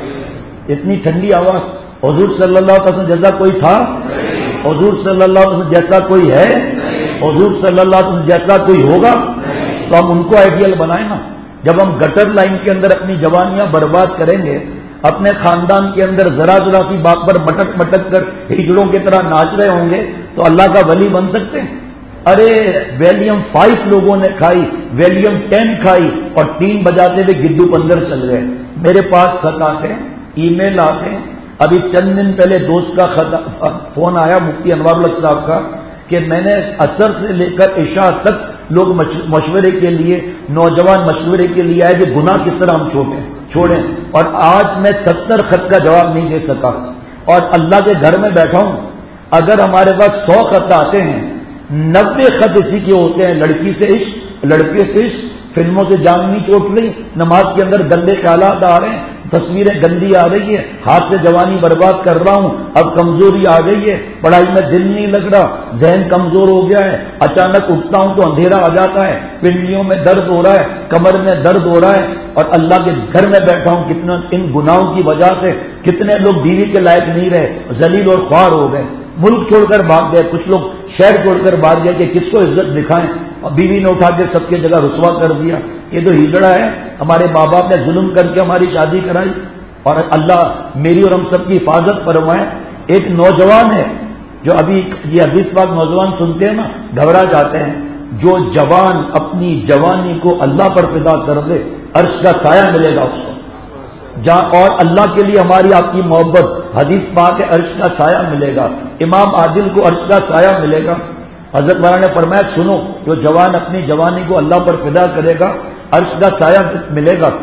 Speaker 5: اتنی ٹھنڈی آواز. حضور صلی اللہ علیہ وسلم جیسا کوئی تھا؟ حضور صلی اللہ علیہ وسلم جیسا کوئی ہے؟ حضور صلی اللہ علیہ وسلم جیسا کوئی ہوگا؟ تو ہم ان کو آئیڈیل بنائیں نا. جب ہم گٹر لائن کے اندر اپنی جوانیاں برباد کریں گے، اپنے خاندان کے اندر ذرا ذرا سی بات پر مٹک مٹک کر ہجڑوں کی طرح ناچ رہے ہوں گے تو اللہ کا ولی بن سکتے ہیں؟ ارے ویلیم 5 لوگوں نے کھائی، ویلیم 10 کھائی اور 3 بجاتے ہوئے گڈو پندر چل گئے. میرے پاس خط آتے ہیں، ای میل آتے ہیں. ابھی چند دن پہلے دوست کا فون آیا مفتی انوار الحق صاحب کا کہ میں نے عصر سے لے کر عشاء تک لوگ مشورے کے لیے، نوجوان مشورے کے لیے آئے کہ گناہ کس طرح ہم چھوڑیں، اور آج میں 70 خط کا جواب نہیں دے سکا. اور اللہ کے گھر میں بیٹھا ہوں، اگر ہمارے پاس 100 خط آتے ہیں 90 خط اسی کے ہوتے ہیں، لڑکی سے عشق، لڑکے سے عشق، فلموں سے جان نہیں چوٹ لی، نماز کے اندر گندے خیالات آ رہے ہیں، تصویریں گندی آ رہی ہے، ہاتھ سے جوانی برباد کر رہا ہوں، اب کمزوری آ گئی ہے، پڑھائی میں دل نہیں لگ رہا، ذہن کمزور ہو گیا ہے، اچانک اٹھتا ہوں تو اندھیرا آ جاتا ہے، پنڈلیوں میں درد ہو رہا ہے، کمر میں درد ہو رہا ہے، اور اللہ کے گھر میں بیٹھا ہوں. کتنا ان گناہوں کی وجہ سے کتنے لوگ بیوی کے لائق نہیں رہے، ذلیل اور خوار ہو گئے، ملک چھوڑ کر بھاگ گئے، کچھ لوگ شہر چھوڑ کر بھاگ گئے کہ کس کو عزت دکھائیں، اور بیوی نے اٹھا کے سب کی جگہ رسوا کر دیا. یہ تو ہجڑا ہے، ہمارے ماں باپ نے ظلم کر کے ہماری شادی کرائی، اور اللہ میری اور ہم سب کی حفاظت فرمائے. ایک نوجوان ہے جو ابھی یہ حدیث پاک نوجوان سنتے ہیں نا گھبرا جاتے ہیں، جو جوان اپنی جوانی کو اللہ پر فدا کر دے عرش کا سایہ ملے گا اس کو. اور اللہ کے لیے ہماری آپ کی محبت، حدیث پاک ہے عرش کا سایہ ملے گا. امام عادل کو عرش کا سایہ ملے گا. حضرت والا نے فرمایا سنو، جو جوان اپنی جوانی کو اللہ پر فدا کرے گا عرش کا سایہ ملے گا.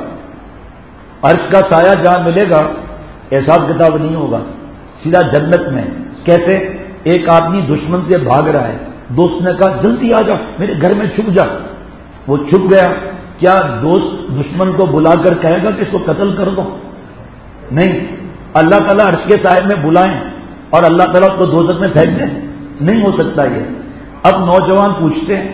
Speaker 5: عرش کا سایہ جہاں ملے گا احساب کتاب نہیں ہوگا، سیدھا جنت میں. کیسے؟ ایک آدمی دشمن سے بھاگ رہا ہے، دوست نے کہا جلدی آ جا میرے گھر میں چھپ جا. وہ چھپ گیا. کیا دوست دشمن کو بلا کر کہے گا کہ اس کو قتل کر دو؟ نہیں. اللہ تعالیٰ عرش کے سائے میں بلائیں اور اللہ تعالیٰ کو دوزخ میں پھینک دیں؟ نہیں ہو سکتا یہ. اب نوجوان پوچھتے ہیں،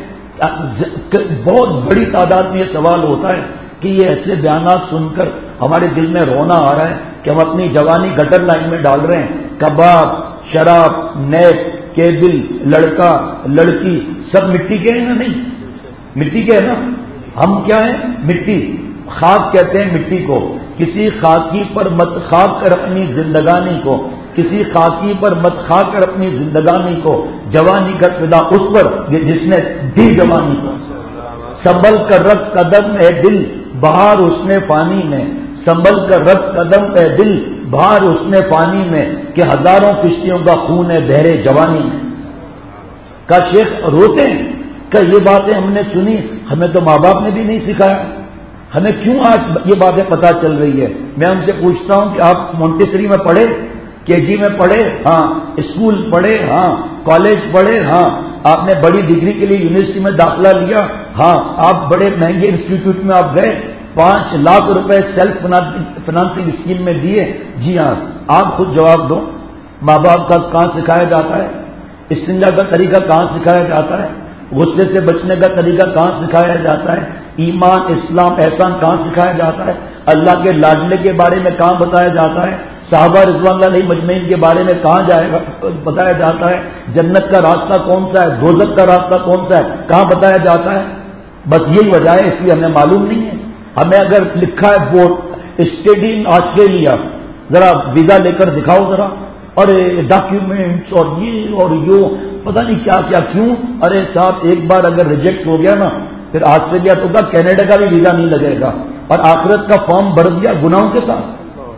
Speaker 5: بہت بڑی تعداد میں یہ سوال ہوتا ہے کہ یہ ایسے بیانات سن کر ہمارے دل میں رونا آ رہا ہے کہ ہم اپنی جوانی گٹر لائن میں ڈال رہے ہیں. کباب، شراب، نیٹ، کیبل، لڑکا، لڑکی سب مٹی کے ہیں نا؟ نہیں، مٹی کے ہیں نا. ہم کیا ہیں؟ مٹی. خاک کہتے ہیں مٹی کو. کسی خاکی پر مت خاک کر اپنی زندگانی کو، کسی خاکی پر مت خا کر اپنی زندگانی کو، جوانی کا فدا اس پر جس نے دی جوانی کو. سنبھل کر رکھ قدم اے دل بہار اس نے پانی میں، سنبھل کر رکھ قدم اے دل بہار اس نے پانی میں، کہ ہزاروں کشتیوں کا خون ہے بہرے جوانی میں. کا شیخ روتے ہیں کہ یہ باتیں ہم نے سنی، ہمیں تو ماں باپ نے بھی نہیں سکھایا، ہمیں کیوں آج یہ باتیں پتہ چل رہی ہے؟ میں ان سے پوچھتا ہوں کہ آپ مونٹیسری میں پڑھے، کے جی میں پڑھے؟ ہاں. اسکول پڑھے؟ ہاں. کالج پڑھے؟ ہاں. آپ نے بڑی ڈگری کے لیے یونیورسٹی میں داخلہ لیا؟ ہاں. آپ بڑے مہنگے انسٹیٹیوٹ میں آپ گئے، 5 لاکھ روپے سیلف فنانسنگ اسکیم میں دیے؟ جی ہاں. آپ خود جواب دو. ماں باپ کا کہاں سکھایا جاتا ہے؟ استنجا کا طریقہ کہاں سکھایا جاتا ہے؟ غصے سے بچنے کا طریقہ کہاں سکھایا جاتا ہے؟ ایمان، اسلام، احسان کہاں سکھایا جاتا ہے؟ اللہ کے لاڈلے کے بارے میں کہاں بتایا جاتا ہے؟ صحابہ رضوان اللہ علیہ مجمعین کے بارے میں کہاں بتایا جاتا ہے؟ جنت کا راستہ کون سا ہے، دوزخ کا راستہ کون سا ہے، کہاں بتایا جاتا ہے؟ بس یہی وجہ ہے، اس لیے ہمیں معلوم نہیں ہے. ہمیں اگر لکھا ہے بورڈ اسٹڈی ان آسٹریلیا، ذرا ویزا لے کر دکھاؤ ذرا، اور ڈاکیومنٹس اور یہ اور یو پتہ نہیں کیا کیا. کیوں؟ ارے صاحب ایک بار اگر ریجیکٹ ہو گیا نا پھر آسٹریلیا تو کا کینیڈا کا بھی ویزا نہیں لگے گا، اور آخرت کا فارم بھر دیا گناہوں کے ساتھ.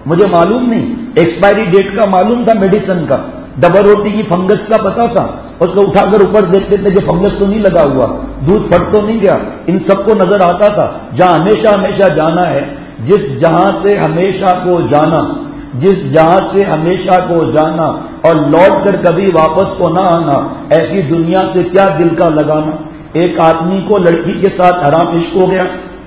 Speaker 5: مجھے معلوم نہیں، ایکسپائری ڈیٹ کا معلوم تھا میڈیسن کا، ڈبل روٹی کی فنگس کا پتا تھا، اس کو اٹھا کر اوپر دیکھتے تھے کہ فنگس تو نہیں لگا ہوا، دودھ پھٹ تو نہیں گیا، ان سب کو نظر آتا تھا۔ جہاں ہمیشہ ہمیشہ جانا ہے، جس جہاں سے ہمیشہ کو جانا، جس جہاں سے ہمیشہ کو جانا اور لوٹ کر کبھی واپس کو نہ آنا، ایسی دنیا سے کیا دل کا لگانا۔ ایک آدمی کو لڑکی کے ساتھ حرام عشق ہو گیا،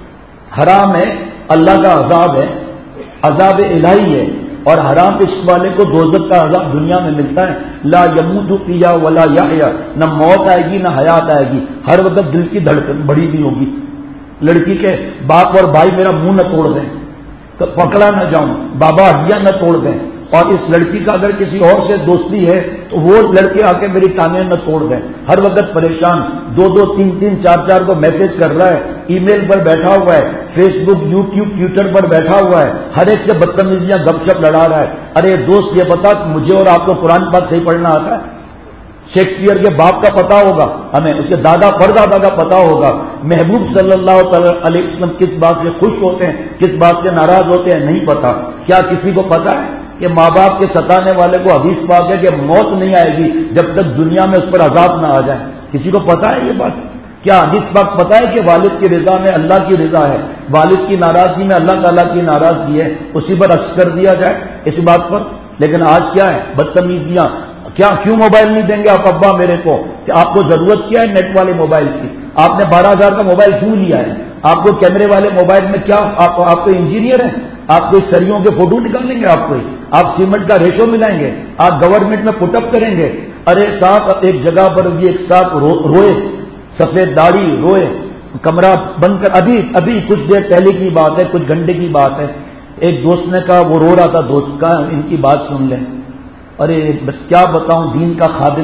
Speaker 5: حرام ہے، اللہ کا عذاب ہے، عذاب الہی ہے، اور حرام عشق والے کو دوزخ کا عذاب دنیا میں ملتا ہے۔ لا یموت فیہا ولا یحیا، نہ موت آئے گی نہ حیات آئے گی، ہر وقت دل کی دھڑکن بڑی بھی ہوگی۔ لڑکی کے باپ اور بھائی میرا منہ نہ توڑ دیں، تو پکڑا نہ جاؤں، بابا ہڈیاں نہ توڑ دیں، اور اس لڑکی کا اگر کسی اور سے دوستی ہے تو وہ لڑکے آ کے میری ٹانگیں نہ توڑ دیں۔ ہر وقت پریشان، دو دو تین تین چار چار کو میسج کر رہا ہے، ای میل پر بیٹھا ہوا ہے، فیس بک یوٹیوب ٹویٹر پر بیٹھا ہوا ہے، ہر ایک سے بدتمیزیاں گپ شپ لڑا رہا ہے۔ ارے دوست یہ بتا مجھے اور آپ کو قرآن پاک صحیح پڑھنا آتا ہے؟ شیکسپیئر کے باپ کا پتا ہوگا ہمیں، اس کے دادا پردادا کا پتا ہوگا، محبوب صلی اللہ علیہ وسلم کس بات سے خوش ہوتے ہیں کس بات سے ناراض ہوتے ہیں نہیں پتا۔ کیا کسی کو پتا ہے کہ ماں باپ کے ستانے والے کو حدیث پاک ہے کہ موت نہیں آئے گی جب تک دنیا میں اس پر عذاب نہ آ جائے؟ کسی کو پتا ہے یہ بات؟ کیا حدیث پاک پتا ہے کہ والد کی رضا میں اللہ کی رضا ہے، والد کی ناراضگی میں اللہ تعالیٰ کی ناراضگی ہے، اسی پر عکس کر دیا جائے اس بات پر؟ لیکن آج کیا ہے؟ بدتمیزیاں۔ کیوں موبائل نہیں دیں گے آپ ابا میرے کو؟ کہ آپ کو ضرورت کیا ہے نیٹ والے موبائل کی؟ آپ نے 12,000 کا موبائل کیوں لیا ہے؟ آپ کو کیمرے والے موبائل میں کیا آپ کو انجینئر ہیں؟ آپ کوئی سریوں کے فوٹو نکالیں گے؟ آپ سیمنٹ کا ریشو ملائیں گے؟ آپ گورنمنٹ میں پٹ اپ کریں گے؟ ارے صاحب ایک جگہ پر بھی ایک صاحب روئے، سفید داڑھی روئے، کمرہ بند کر، ابھی کچھ دیر پہلے کی بات ہے، کچھ گھنٹے کی بات ہے، ایک دوست نے کہا، وہ رو رہا تھا دوست کا، ان کی بات سن لیں۔ ارے بس کیا بتاؤں، دین کا خادم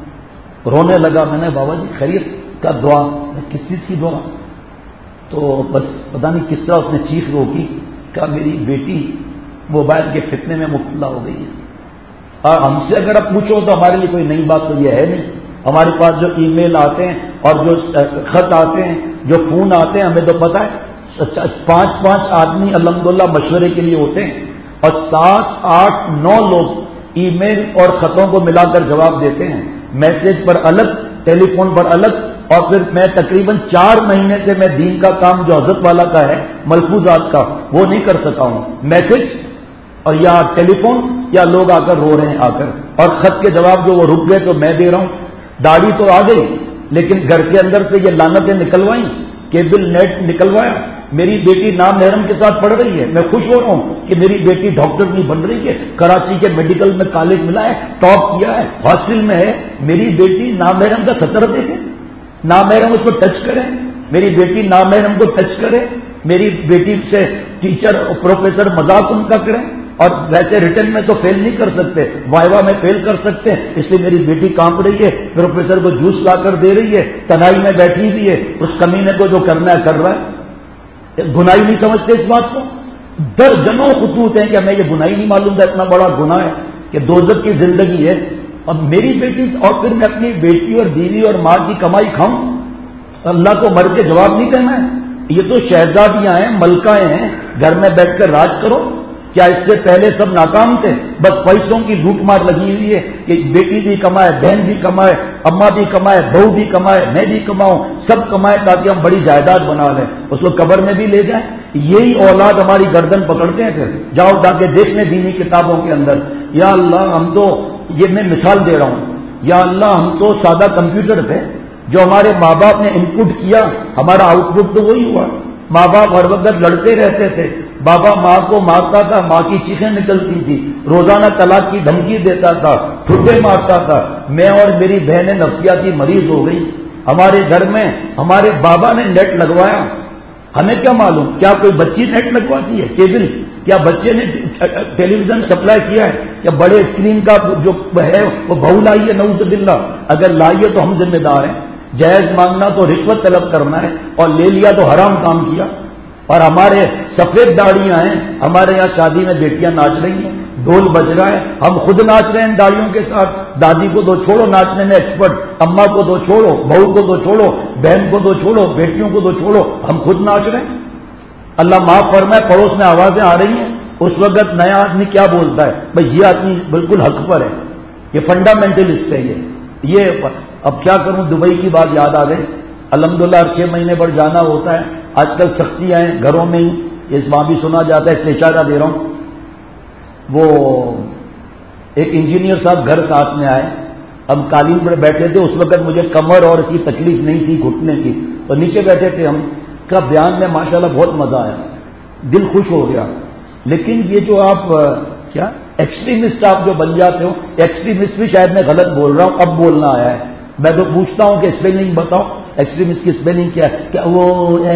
Speaker 5: رونے لگا۔ میں نے بابا جی خیریت کا دعا؟ کس چیز کی دعا؟ تو بس پتہ نہیں کس طرح اس نے چیخ روکی، کہا میری بیٹی موبائل کے فتنے میں مبتلا ہو گئی ہے۔ اور ہم سے اگر آپ پوچھو تو ہمارے لیے کوئی نئی بات تو یہ ہے نہیں، ہمارے پاس جو ای میل آتے ہیں اور جو خط آتے ہیں، جو فون آتے ہیں، ہمیں تو پتہ ہے 5 آدمی الحمدللہ مشورے کے لیے ہوتے ہیں، اور 7 8 9 لوگ ای میل اور خطوں کو ملا کر جواب دیتے ہیں، میسج پر الگ، ٹیلی فون پر الگ۔ اور پھر میں تقریباً 4 مہینے سے میں دین کا کام جو حضرت والا کا ہے، ملفوظات کا، وہ نہیں کر سکا ہوں۔ میسج اور یا ٹیلی فون یا لوگ آ کر رو رہے ہیں آ کر، اور خط کے جواب جو وہ رک گئے تو میں دے رہا ہوں۔ داڑھی تو آ گئی لیکن گھر کے اندر سے یہ لعنتیں نکلوائیں، کیبل نیٹ نکلوایا۔ میری بیٹی نامحرم کے ساتھ پڑھ رہی ہے، میں خوش ہو رہا ہوں کہ میری بیٹی ڈاکٹر نہیں بن رہی ہے، کراچی کے میڈیکل میں کالج ملا ہے، ٹاپ کیا ہے، ہاسٹل میں ہے۔ میری بیٹی نامحرم کا خطر دیکھے، نامحرم اس کو ٹچ کرے، میری بیٹی نامحرم کو ٹچ کرے، میری بیٹی سے ٹیچر اور پروفیسر مذاق ان کا کریں، اور ویسے ریٹن میں تو فیل نہیں کر سکتے، وائوا میں فیل کر سکتے ہیں، اس لیے میری بیٹی کانپ رہی ہے، پروفیسر کو جوس لا کر دے رہی ہے، تنہائی میں بیٹھی ہوئی ہے، اس کمینے کو جو کرنا ہے کر رہا ہے۔ گناہی نہیں سمجھتے اس بات کو؟ درجنوں خطوط ہیں کہ ہمیں یہ گناہی نہیں معلوم تھا، اتنا بڑا گناہ ہے کہ دوزخ کی زندگی ہے۔ اب میری بیٹی، اور پھر میں اپنی بیٹی اور بیوی اور ماں کی کمائی کھاؤں؟ اللہ کو مر کے جواب نہیں دینا ہے؟ یہ تو شہزادیاں ہیں، ملکائیں ہیں، گھر میں بیٹھ کر راج کرو۔ کیا اس سے پہلے سب ناکام تھے؟ بس پیسوں کی لوٹ مار لگی ہوئی ہے کہ بیٹی بھی کمائے، بہن بھی کمائے، اماں بھی کمائے، بہو بھی کمائے، میں بھی کماؤں، سب کمائے تاکہ ہم بڑی جائیداد بنا لیں، اس کو قبر میں بھی لے جائیں۔ یہی اولاد ہماری گردن پکڑتے ہیں۔ پھر جاؤ جا کے دیکھنے دینی کتابوں کے اندر، یا اللہ ہم تو، یہ میں مثال دے رہا ہوں، یا اللہ ہم تو سادہ کمپیوٹر تھے، جو ہمارے ماں باپ نے ان پٹ کیا ہمارا آؤٹ پٹ تو وہی ہوا۔ ماں باپ ہر وقت لڑتے رہتے تھے، بابا ماں کو مارتا تھا، ماں کی چیخیں نکلتی تھی، روزانہ طلاق کی دھمکی دیتا تھا، ٹھڈے مارتا تھا، میں اور میری بہنیں نفسیاتی مریض ہو گئی۔ ہمارے گھر میں ہمارے بابا نے نیٹ لگوایا، ہمیں کیا معلوم؟ کیا کوئی بچی نیٹ لگواتی ہے؟ کیبل؟ کیا بچے نے ٹیلی ویژن سپلائی کیا ہے؟ کیا بڑے اسکرین کا جو ہے وہ بہو لائی ہے؟ نعوذ باللہ، اگر لائی ہے تو ہم ذمہ دار ہیں۔ جائز مانگنا تو رشوت طلب کرنا ہے، اور لے لیا تو حرام کام کیا۔ اور ہمارے سفید داڑیاں ہیں، ہمارے یہاں شادی میں بیٹیاں ناچ رہی ہیں، ڈھول بج رہا ہے، ہم خود ناچ رہے ہیں داڑیوں کے ساتھ۔ دادی کو تو چھوڑو ناچنے میں ایکسپرٹ، اماں کو تو چھوڑو، بہو کو تو چھوڑو، بہن کو تو چھوڑو، بیٹیوں کو تو چھوڑو، ہم خود ناچ رہے ہیں۔ اللہ معاف فرمائے، پڑوس میں آوازیں آ رہی ہیں، اس وقت نیا آدمی کیا بولتا ہے؟ بھائی یہ آدمی بالکل حق پر ہے، یہ فنڈامنٹلسٹ ہے، یہ اب کیا کروں، دبئی کی بات یاد آ گئی۔ الحمدللہ 6 مہینے پر جانا ہوتا ہے، آج کل سختیاں ہیں گھروں میں ہی، اس وہاں بھی سنا جاتا ہے، اس لیے اشارہ دے رہا ہوں۔ وہ ایک انجینئر صاحب گھر ساتھ میں آئے، ہم قالین پر بیٹھے تھے، اس وقت مجھے کمر اور کی تکلیف نہیں تھی، گھٹنے کی، تو نیچے بیٹھے تھے ہم کا بیان میں ماشاءاللہ بہت مزہ آیا، دل خوش ہو گیا۔ لیکن یہ جو آپ کیا ایکسٹریمسٹ آپ جو بن جاتے ہو، ایکسٹریمسٹ بھی شاید میں غلط بول رہا ہوں، اب بولنا آیا ہے، میں تو پوچھتا ہوں کہ اسپیلنگ بتاؤ، ایکسٹریمسٹ کی اسپیلنگ کیا ہے؟ کہ وہ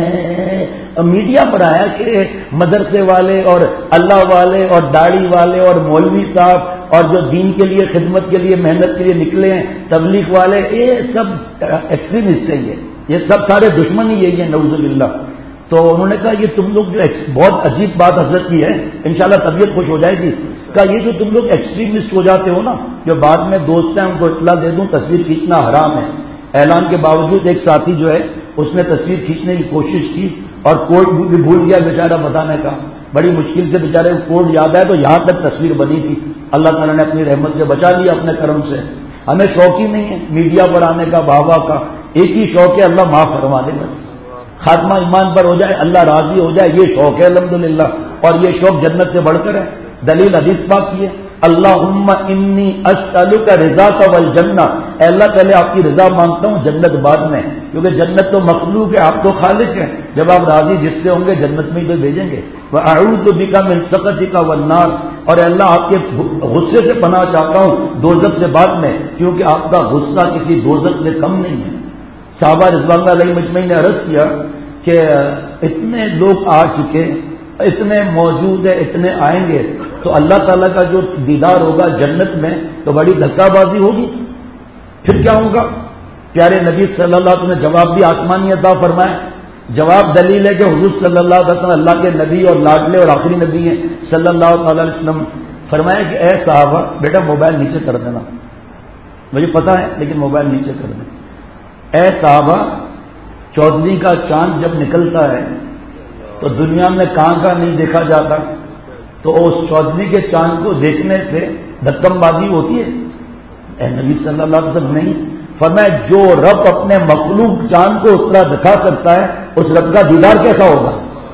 Speaker 5: میڈیا پر آیا کہ مدرسے والے اور اللہ والے اور داڑھی والے اور مولوی صاحب اور جو دین کے لیے خدمت کے لیے محنت کے لیے نکلے ہیں تبلیغ والے، یہ سب ایکسٹریمسٹ ہیں، یہ سب سارے دشمن ہی یہی ہیں، نعوذ باللہ۔ تو انہوں نے کہا یہ تم لوگ جو بہت عجیب بات حضرت کی ہے، انشاءاللہ طبیعت خوش ہو جائے گی، کہا یہ جو تم لوگ ایکسٹریمسٹ ہو جاتے ہو نا، جو بعد میں دوست ہیں ان کو اطلاع دے دوں تصویر کھینچنا حرام ہے، اعلان کے باوجود ایک ساتھی جو ہے اس نے تصویر کھینچنے کی کوشش کی اور کوڈ بھی بھول گیا بیچارہ بتانے کا، بڑی مشکل سے بیچارے کو کوڈ یاد ہے، تو یہاں تک تصویر بنی تھی، اللہ تعالیٰ نے اپنی رحمت سے بچا لیا اپنے کرم سے۔ ہمیں شوق ہی نہیں ہے میڈیا پر آنے کا، بابا کا، ایک ہی شوق ہے اللہ معاف فرما دے، بس خاتمہ ایمان پر ہو جائے، اللہ راضی ہو جائے، یہ شوق ہے الحمدللہ، اور یہ شوق جنت سے بڑھ کر ہے۔ دلیل حدیث پاک کی ہے، اللہم انی اسألک رضاک والجنہ، اے اللہ پہلے آپ کی رضا مانگتا ہوں، جنت بعد میں، کیونکہ جنت تو مخلوق ہے، آپ تو خالق ہیں، جب آپ راضی جس سے ہوں گے جنت میں ہی تو بھیجیں گے۔ وَأَعُوذُ بِكَ مِن سَخَطِكَ وَالنَّارِ، اور اے اللہ آپ کے غصے سے پناہ چاہتا ہوں دوزخ سے بعد میں، کیونکہ آپ کا غصہ کسی دوزخ سے کم نہیں ہے۔ صحابہ رضوان اللہ علیہ مجمعین نے عرض کیا کہ اتنے لوگ آ چکے، اتنے موجود ہیں، اتنے آئیں گے، تو اللہ تعالیٰ کا جو دیدار ہوگا جنت میں تو بڑی دھکا بازی ہوگی، پھر کیا ہوگا؟ پیارے نبی صلی اللہ علیہ وسلم نے جواب بھی آسمانی عطا فرمایا۔ جواب دلیل ہے کہ حضور صلی اللہ علیہ وسلم اللہ کے نبی اور لاڈلے اور آخری نبی ہیں صلی اللہ تعالی علیہ وسلم، فرمایا کہ اے صحابہ بیٹا موبائل نیچے کر دینا، مجھے پتا ہے لیکن موبائل نیچے کر دینا۔ اے صحابہ، چودھری کا چاند جب نکلتا ہے تو دنیا میں کہاں نہیں دیکھا جاتا، تو اس چودھری کے چاند کو دیکھنے سے دھکم بازی ہوتی ہے؟ اے نبی صلی اللہ علیہ وسلم نہیں، فرمایا جو رب اپنے مخلوق چاند کو اس طرح دکھا سکتا ہے اس رب کا دیدار کیسا ہوگا؟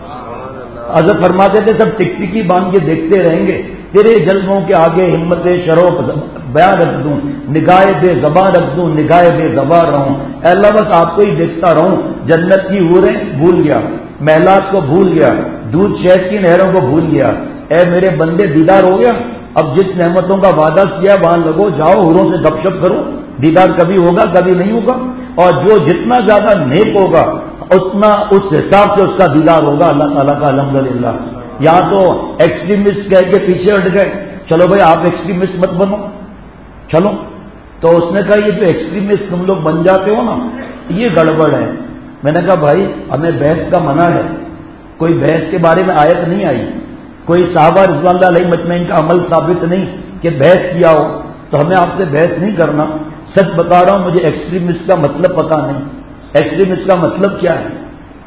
Speaker 5: حضرت فرماتے تھے سب ٹکٹکی باندھ کے دیکھتے رہیں گے، تیرے جلووں کے آگے ہمت شروع بیان رکھ دوں، نگاہ بے زبان رکھ دوں، نگاہ بے زبان رہوں، اے اللہ بس آپ کو ہی دیکھتا رہوں۔ جنت کی حوریں بھول گیا، محلات کو بھول گیا، دودھ شہد کی نہروں کو بھول گیا، اے میرے بندے دیدار ہو گیا؟ اب جس نعمتوں کا وعدہ کیا وہاں لگو، جاؤ حوروں سے گپ شپ کرو، دیدار کبھی ہوگا کبھی نہیں ہوگا، اور جو جتنا زیادہ نیک ہوگا اتنا اس حساب سے اس کا دیدار ہوگا اللہ تعالیٰ کا الحمدللہ۔ یہاں تو ایکسٹریمسٹ کہہ کے پیچھے ہٹ گئے، چلو بھائی آپ ایکسٹریمسٹ مت بنو، چلو، تو اس نے کہا یہ جو ایکسٹریمسٹ تم لوگ بن جاتے ہو نا یہ گڑبڑ ہے۔ میں نے کہا بھائی ہمیں بحث کا منع ہے، کوئی بحث کے بارے میں آیت نہیں آئی، کوئی صحابہ رضوان اللہ علیہ مجمعین کا عمل ثابت نہیں کہ بحث کیا ہو، تو ہمیں آپ سے بحث نہیں کرنا۔ سچ بتا رہا ہوں مجھے ایکسٹریمسٹ کا مطلب پتا نہیں، ایکسٹریمسٹ کا مطلب کیا ہے؟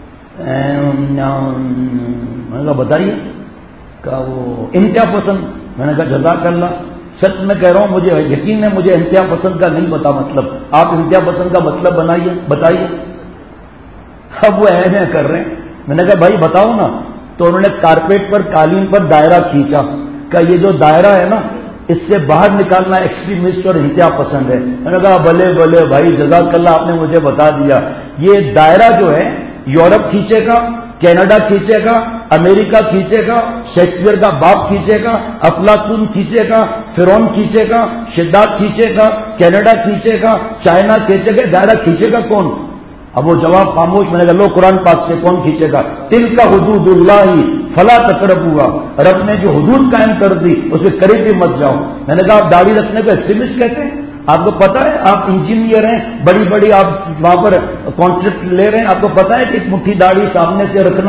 Speaker 5: میں نے کہا بتائیے، کہ وہ انتہا پسند۔ میں نے کہا جزاک اللہ، سچ میں کہہ رہا ہوں مجھے یقین ہے مجھے انتہا پسند کا نہیں پتا مطلب، آپ انتہا پسند کا مطلب بتائیے۔ اب وہ ایسے کر رہے ہیں، میں نے کہا بھائی بتاؤ نا، تو انہوں نے کارپیٹ پر قالین پر دائرہ کھینچا کہ یہ جو دائرہ ہے نا اس سے باہر نکالنا ایکسٹریمسٹ اور انتہا پسند ہے۔ میں نے کہا بلے بلے بھائی جزاک اللہ آپ نے مجھے بتا دیا، یہ دائرہ جو ہے یورپ کھینچے گا، کینیڈا کھینچے گا، امریکہ کھینچے گا، شیکسپیئر کا باپ کھینچے گا، افلاطون کھینچے گا، فرعون کھینچے گا، شداد کھینچے گا، کینیڈا کھینچے گا، چائنا کھینچے گا، دائرہ کھینچے گا کون؟ اب وہ جواب خاموش۔ میں نے کہا لو قرآن پاک سے کون کھینچے گا؟ تلک حدود اللہ فلا تقربوها، رب نے جو حدود قائم کر دی اس کے قریب بھی مت جاؤ۔ میں نے کہا آپ داڑھی رکھنے کو ایکسٹریمسٹ کہتے ہیں؟ آپ کو پتا ہے آپ انجینئر ہیں، بڑی بڑی آپ وہاں پر کانٹریکٹ لے رہے ہیں، آپ کو پتا ہے کہ ایک مٹھی داڑھی سامنے سے رکھنا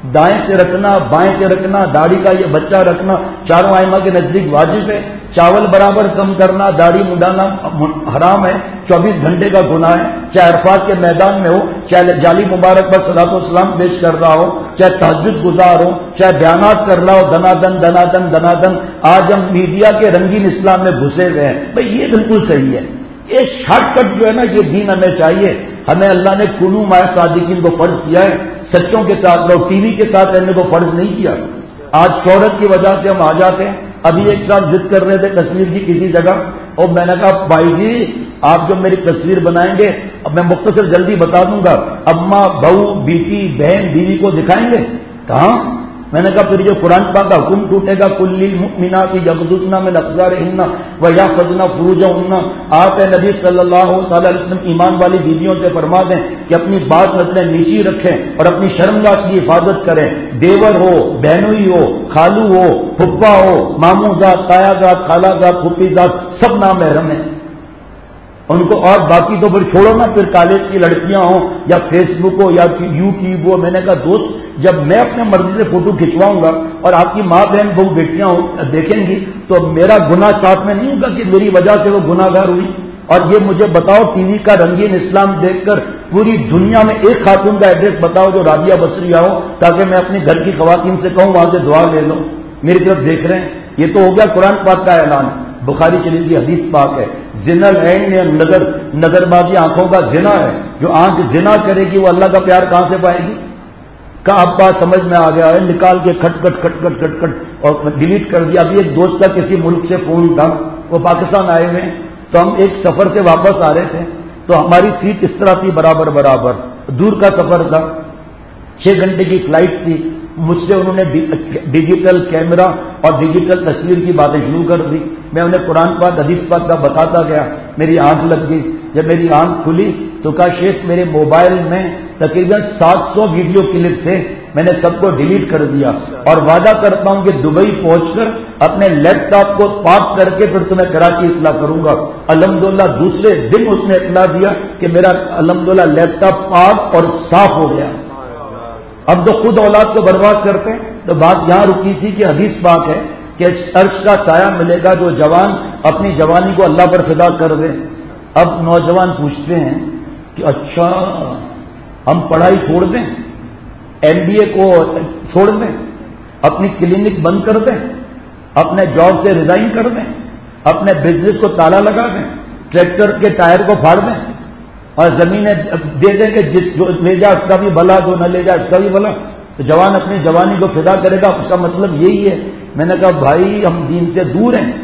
Speaker 5: دائیں سے رکھنا، بائیں سے رکھنا، داڑھی کا یہ بچہ رکھنا چاروں ائمہ کے نزدیک واجب ہے. چاول برابر کم کرنا، داڑھی مڈانا حرام ہے، 24 گھنٹے کا گناہ ہے. چاہے عرفات کے میدان میں ہو، چاہے جعلی مبارک پر صلاۃ والسلام پیش کر رہا ہو، چاہے تہجد گزار ہو، چاہے بیانات کر رہا ہو، دنادن دنادن دنادن. آج ہم میڈیا کے رنگین اسلام میں گھسے ہوئے ہیں. بھائی یہ بالکل صحیح ہے. یہ شارٹ کٹ جو ہے نا، یہ دین ہمیں چاہیے. ہمیں اللہ نے کنو مع صادقین کو فرض کیا ہے، سچوں کے ساتھ لوگ ٹی وی کے ساتھ رہنے کو فرض نہیں کیا. آج شہرت کی وجہ سے ہم آ جاتے ہیں. ابھی ایک ساتھ ضد کر رہے تھے تصویر کی کسی جگہ، اور میں نے کہا بھائی جی آپ جب میری تصویر بنائیں گے، اب میں مختصر جلدی بتا دوں گا، اماں بہو بیٹی بہن بیوی کو دکھائیں گے؟ کہاں؟ میں نے کہا پھر جو قرآن پاک کا حکم ٹوٹے گا، کل للمؤمنات یغضضن من ابصارهن ویحفظن فروجهن. آپ نبی صلی اللہ تعالی علیہ وسلم ایمان والی بیویوں سے فرما دیں کہ اپنی بات نسلیں نیچی رکھیں اور اپنی شرمگاہ کی حفاظت کریں. دیور ہو، بہنوئی ہو، خالو ہو، پھپھا ہو، ماموں ذات، تایا ذات، خالہ ذات، پھوپھی ذات، سب نامحرم ہیں ان کو. اور باقی تو پھر چھوڑو نا، پھر کالج کی لڑکیاں ہوں یا فیس بک ہو یا یوٹیوب ہو. میں نے کہا دوست جب میں اپنے مرضی سے فوٹو کھنچواؤں گا اور آپ کی ماں بہن بہو بیٹیاں دیکھیں گی تو میرا گناہ ساتھ میں نہیں ہوگا کہ میری وجہ سے وہ گناہ گار ہوئی. اور یہ مجھے بتاؤ ٹی وی کا رنگین اسلام دیکھ کر پوری دنیا میں ایک خاتون کا ایڈریس بتاؤ جو رابعہ بصری ہو، تاکہ میں اپنے گھر کی خواتین سے کہوں وہاں سے دعا لے لو. میری طرف دیکھ رہے ہیں. یہ تو ہو گیا قرآن پاک کا اعلان. بخاری شریف کی حدیث پاک ہے، زنا العین نظر بازی آنکھوں کا زنا ہے. جو آنکھ زنا کرے گی وہ اللہ کا پیار کہاں سے پائے گی؟ کا اب بات سمجھ میں آ گیا ہے. نکال کے کھٹ کٹ کھٹ کٹ کھٹ کٹ اور ڈیلیٹ کر دیا. ابھی ایک دوست کا کسی ملک سے فون تھا، وہ پاکستان آئے ہوئے ہیں، تو ہم ایک سفر سے واپس آ رہے تھے، تو ہماری سیٹ اس طرح تھی برابر برابر. دور کا سفر تھا، 6 گھنٹے کی فلائٹ تھی. مجھ سے انہوں نے ڈیجیٹل کیمرہ اور ڈیجیٹل تصویر کی باتیں شروع کر دی. میں انہیں قرآن پاک حدیث پاک کا بتاتا گیا. میری آنکھ لگ گئی. جب میری آنکھ کھلی تو کہا شیخ میرے موبائل میں تقریباً 700 ویڈیو کلپ تھے، میں نے سب کو ڈیلیٹ کر دیا اور وعدہ کرتا ہوں کہ دبئی پہنچ کر اپنے لیپ ٹاپ کو پاک کر کے پھر تمہیں کراچی اطلاع کروں گا. الحمدللہ دوسرے دن اس نے اطلاع دیا کہ میرا الحمدللہ لیپ ٹاپ پاک اور صاف ہو گیا. اب تو خود اولاد کو برباد کرتے ہیں. تو بات یہاں رکی تھی کہ حدیث پاک ہے کہ عرش کا سایہ ملے گا جو جوان اپنی جوانی کو اللہ پر فدا کر دے. اب نوجوان پوچھتے ہیں کہ اچھا ہم پڑھائی چھوڑ دیں، MBA کو چھوڑ دیں، اپنی کلینک بند کر دیں، اپنے جاب سے ریزائن کر دیں، اپنے بزنس کو تالا لگا دیں، ٹریکٹر کے ٹائر کو پھاڑ دیں اور زمینیں دے دیں کہ جس جو لے جائے اس کا بھی بھلا، جو نہ لے جائے اس کا بھی بھلا. تو جوان اپنی جوانی کو فدا کرے گا. اس کا مطلب یہی ہے. میں نے کہا بھائی ہم دین سے دور ہیں.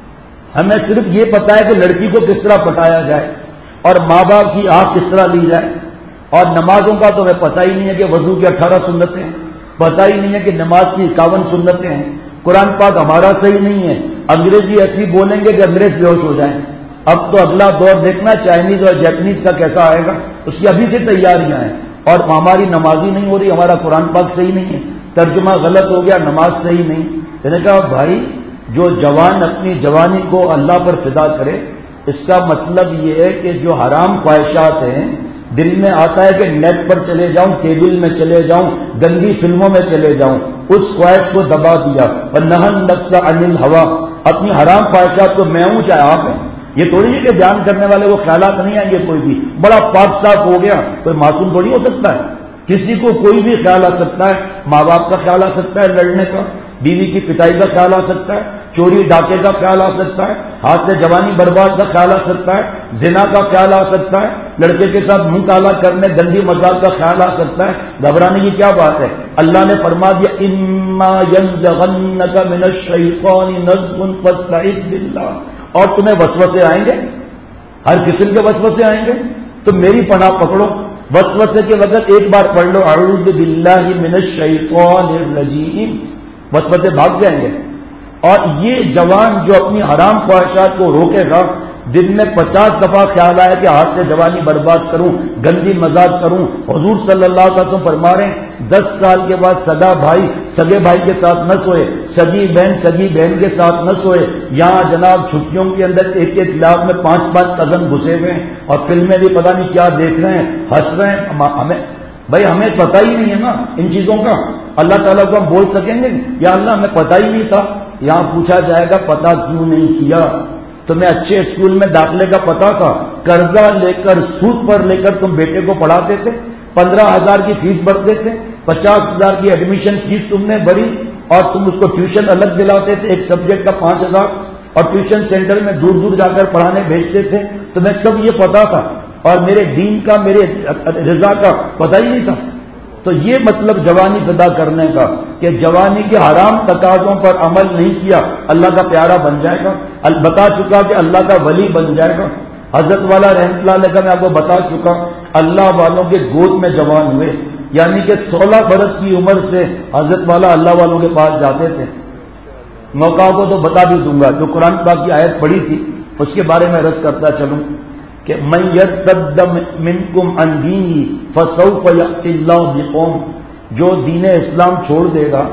Speaker 5: ہمیں صرف یہ پتا ہے کہ لڑکی کو کس طرح پٹایا جائے اور ماں باپ کی آنکھ کس طرح لی جائے. اور نمازوں کا تو ہمیں پتہ ہی نہیں ہے کہ وضو کی 18 سنتیں ہیں، پتہ ہی نہیں ہے کہ نماز کی 51 سنتیں ہیں. قرآن پاک ہمارا صحیح نہیں ہے. انگریزی ایسی بولیں گے کہ انگریز بے ہوش ہو جائیں. اب تو اگلا دور دیکھنا چائنیز اور جیپنیز کا کیسا آئے گا. اس کی ابھی سے تیاریاں ہیں. اور ہماری نمازی نہیں ہو رہی، ہمارا قرآن پاک صحیح نہیں ہے، ترجمہ غلط ہو گیا، نماز صحیح نہیں. میں نے کہا بھائی جو جوان اپنی جوانی کو اللہ پر فدا کرے، اس کا مطلب یہ ہے کہ جو حرام خواہشات ہیں دل میں آتا ہے کہ نیٹ پر چلے جاؤں، کیبل میں چلے جاؤں، گندی فلموں میں چلے جاؤں، اس خواہش کو دبا دیا. اور نہن نفس عن الہوا، اپنی حرام خواہشات کو میں ہوں چاہے آپ ہیں. یہ تھوڑی ہے کہ بیان کرنے والے وہ خیالات نہیں آئیں گے. کوئی بھی بڑا پاک صاف ہو گیا کوئی معصوم تھوڑی ہو سکتا ہے. کسی کو کوئی بھی خیال آ سکتا ہے. ماں باپ کا خیال آ سکتا ہے لڑنے کا، بیوی کی پٹائی کا خیال آ سکتا ہے، چوری ڈاکے کا خیال آ سکتا ہے، ہاتھ سے جوانی برباد کا خیال آ سکتا ہے، زنا کا خیال آ سکتا ہے، لڑکے کے ساتھ منہ کالا کرنے گندی مذاق کا خیال آ سکتا ہے. گھبرانے کی کیا بات ہے؟ اللہ نے فرما دیا اما ینزغنک من الشیطان نزغ فاستعذ باللہ. اور تمہیں وسوسے آئیں گے، ہر قسم کے وسوسے آئیں گے، تو میری پناہ پکڑو. وسوسے کے وقت ایک بار پڑھ لو اعوذ باللہ من الشیطان الرجیم، وسوسے بھاگ جائیں گے. اور یہ جوان جو اپنی حرام خواہشات کو روکے گا، دن میں 50 دفعہ خیال آئے کہ ہاتھ سے جوانی برباد کروں، گندی مذاق کروں. حضور صلی اللہ علیہ وسلم فرما رہے ہیں 10 سال کے بعد سگا بھائی سگے بھائی کے ساتھ نہ سوئے، سگی بہن کے ساتھ نہ سوئے. یہاں جناب چھٹیوں کے اندر ایک لاکھ میں 5 کزن گھسے ہوئے ہیں اور فلمیں بھی پتہ نہیں کیا دیکھ رہے ہیں، ہنس رہے ہیں. ہمیں پتہ ہی نہیں ہے نا ان چیزوں کا. اللہ تعالیٰ کو ہم بول سکیں گے یا اللہ ہمیں پتہ ہی نہیں تھا؟ یہاں پوچھا جائے گا پتہ کیوں نہیں کیا؟ تمہیں اچھے اسکول میں داخلے کا پتہ تھا، قرضہ لے کر سود پر لے کر تم بیٹے کو پڑھاتے تھے، 15,000 کی فیس بھرتے تھے، 50,000 کی ایڈمیشن فیس تم نے بھری اور تم اس کو ٹیوشن الگ دلاتے تھے، ایک سبجیکٹ کا 5,000 اور ٹیوشن سینٹر میں دور دور جا کر پڑھانے بھیجتے تھے، تمہیں سب یہ پتا تھا اور میرے دین کا میرے رضا کا پتہ ہی نہیں تھا۔ تو یہ مطلب جوانی پیدا کرنے کا کہ جوانی کے حرام تقاضوں پر عمل نہیں کیا اللہ کا پیارا بن جائے گا، بتا چکا کہ اللہ کا ولی بن جائے گا۔ حضرت والا رحمۃ اللہ علیہ کا میں آپ کو بتا چکا، اللہ والوں کے گود میں جوان ہوئے، یعنی کہ 16 برس کی عمر سے حضرت والا اللہ والوں کے پاس جاتے تھے۔ موقع کو تو بتا بھی دوں گا، جو قرآن پاک کی آیت پڑھی تھی اس کے بارے میں رد کرتا چلوں کہ من یرتد منکم عن دینہ فسوف یأتی اللہ بقوم، جو دین اسلام چھوڑ دے گا،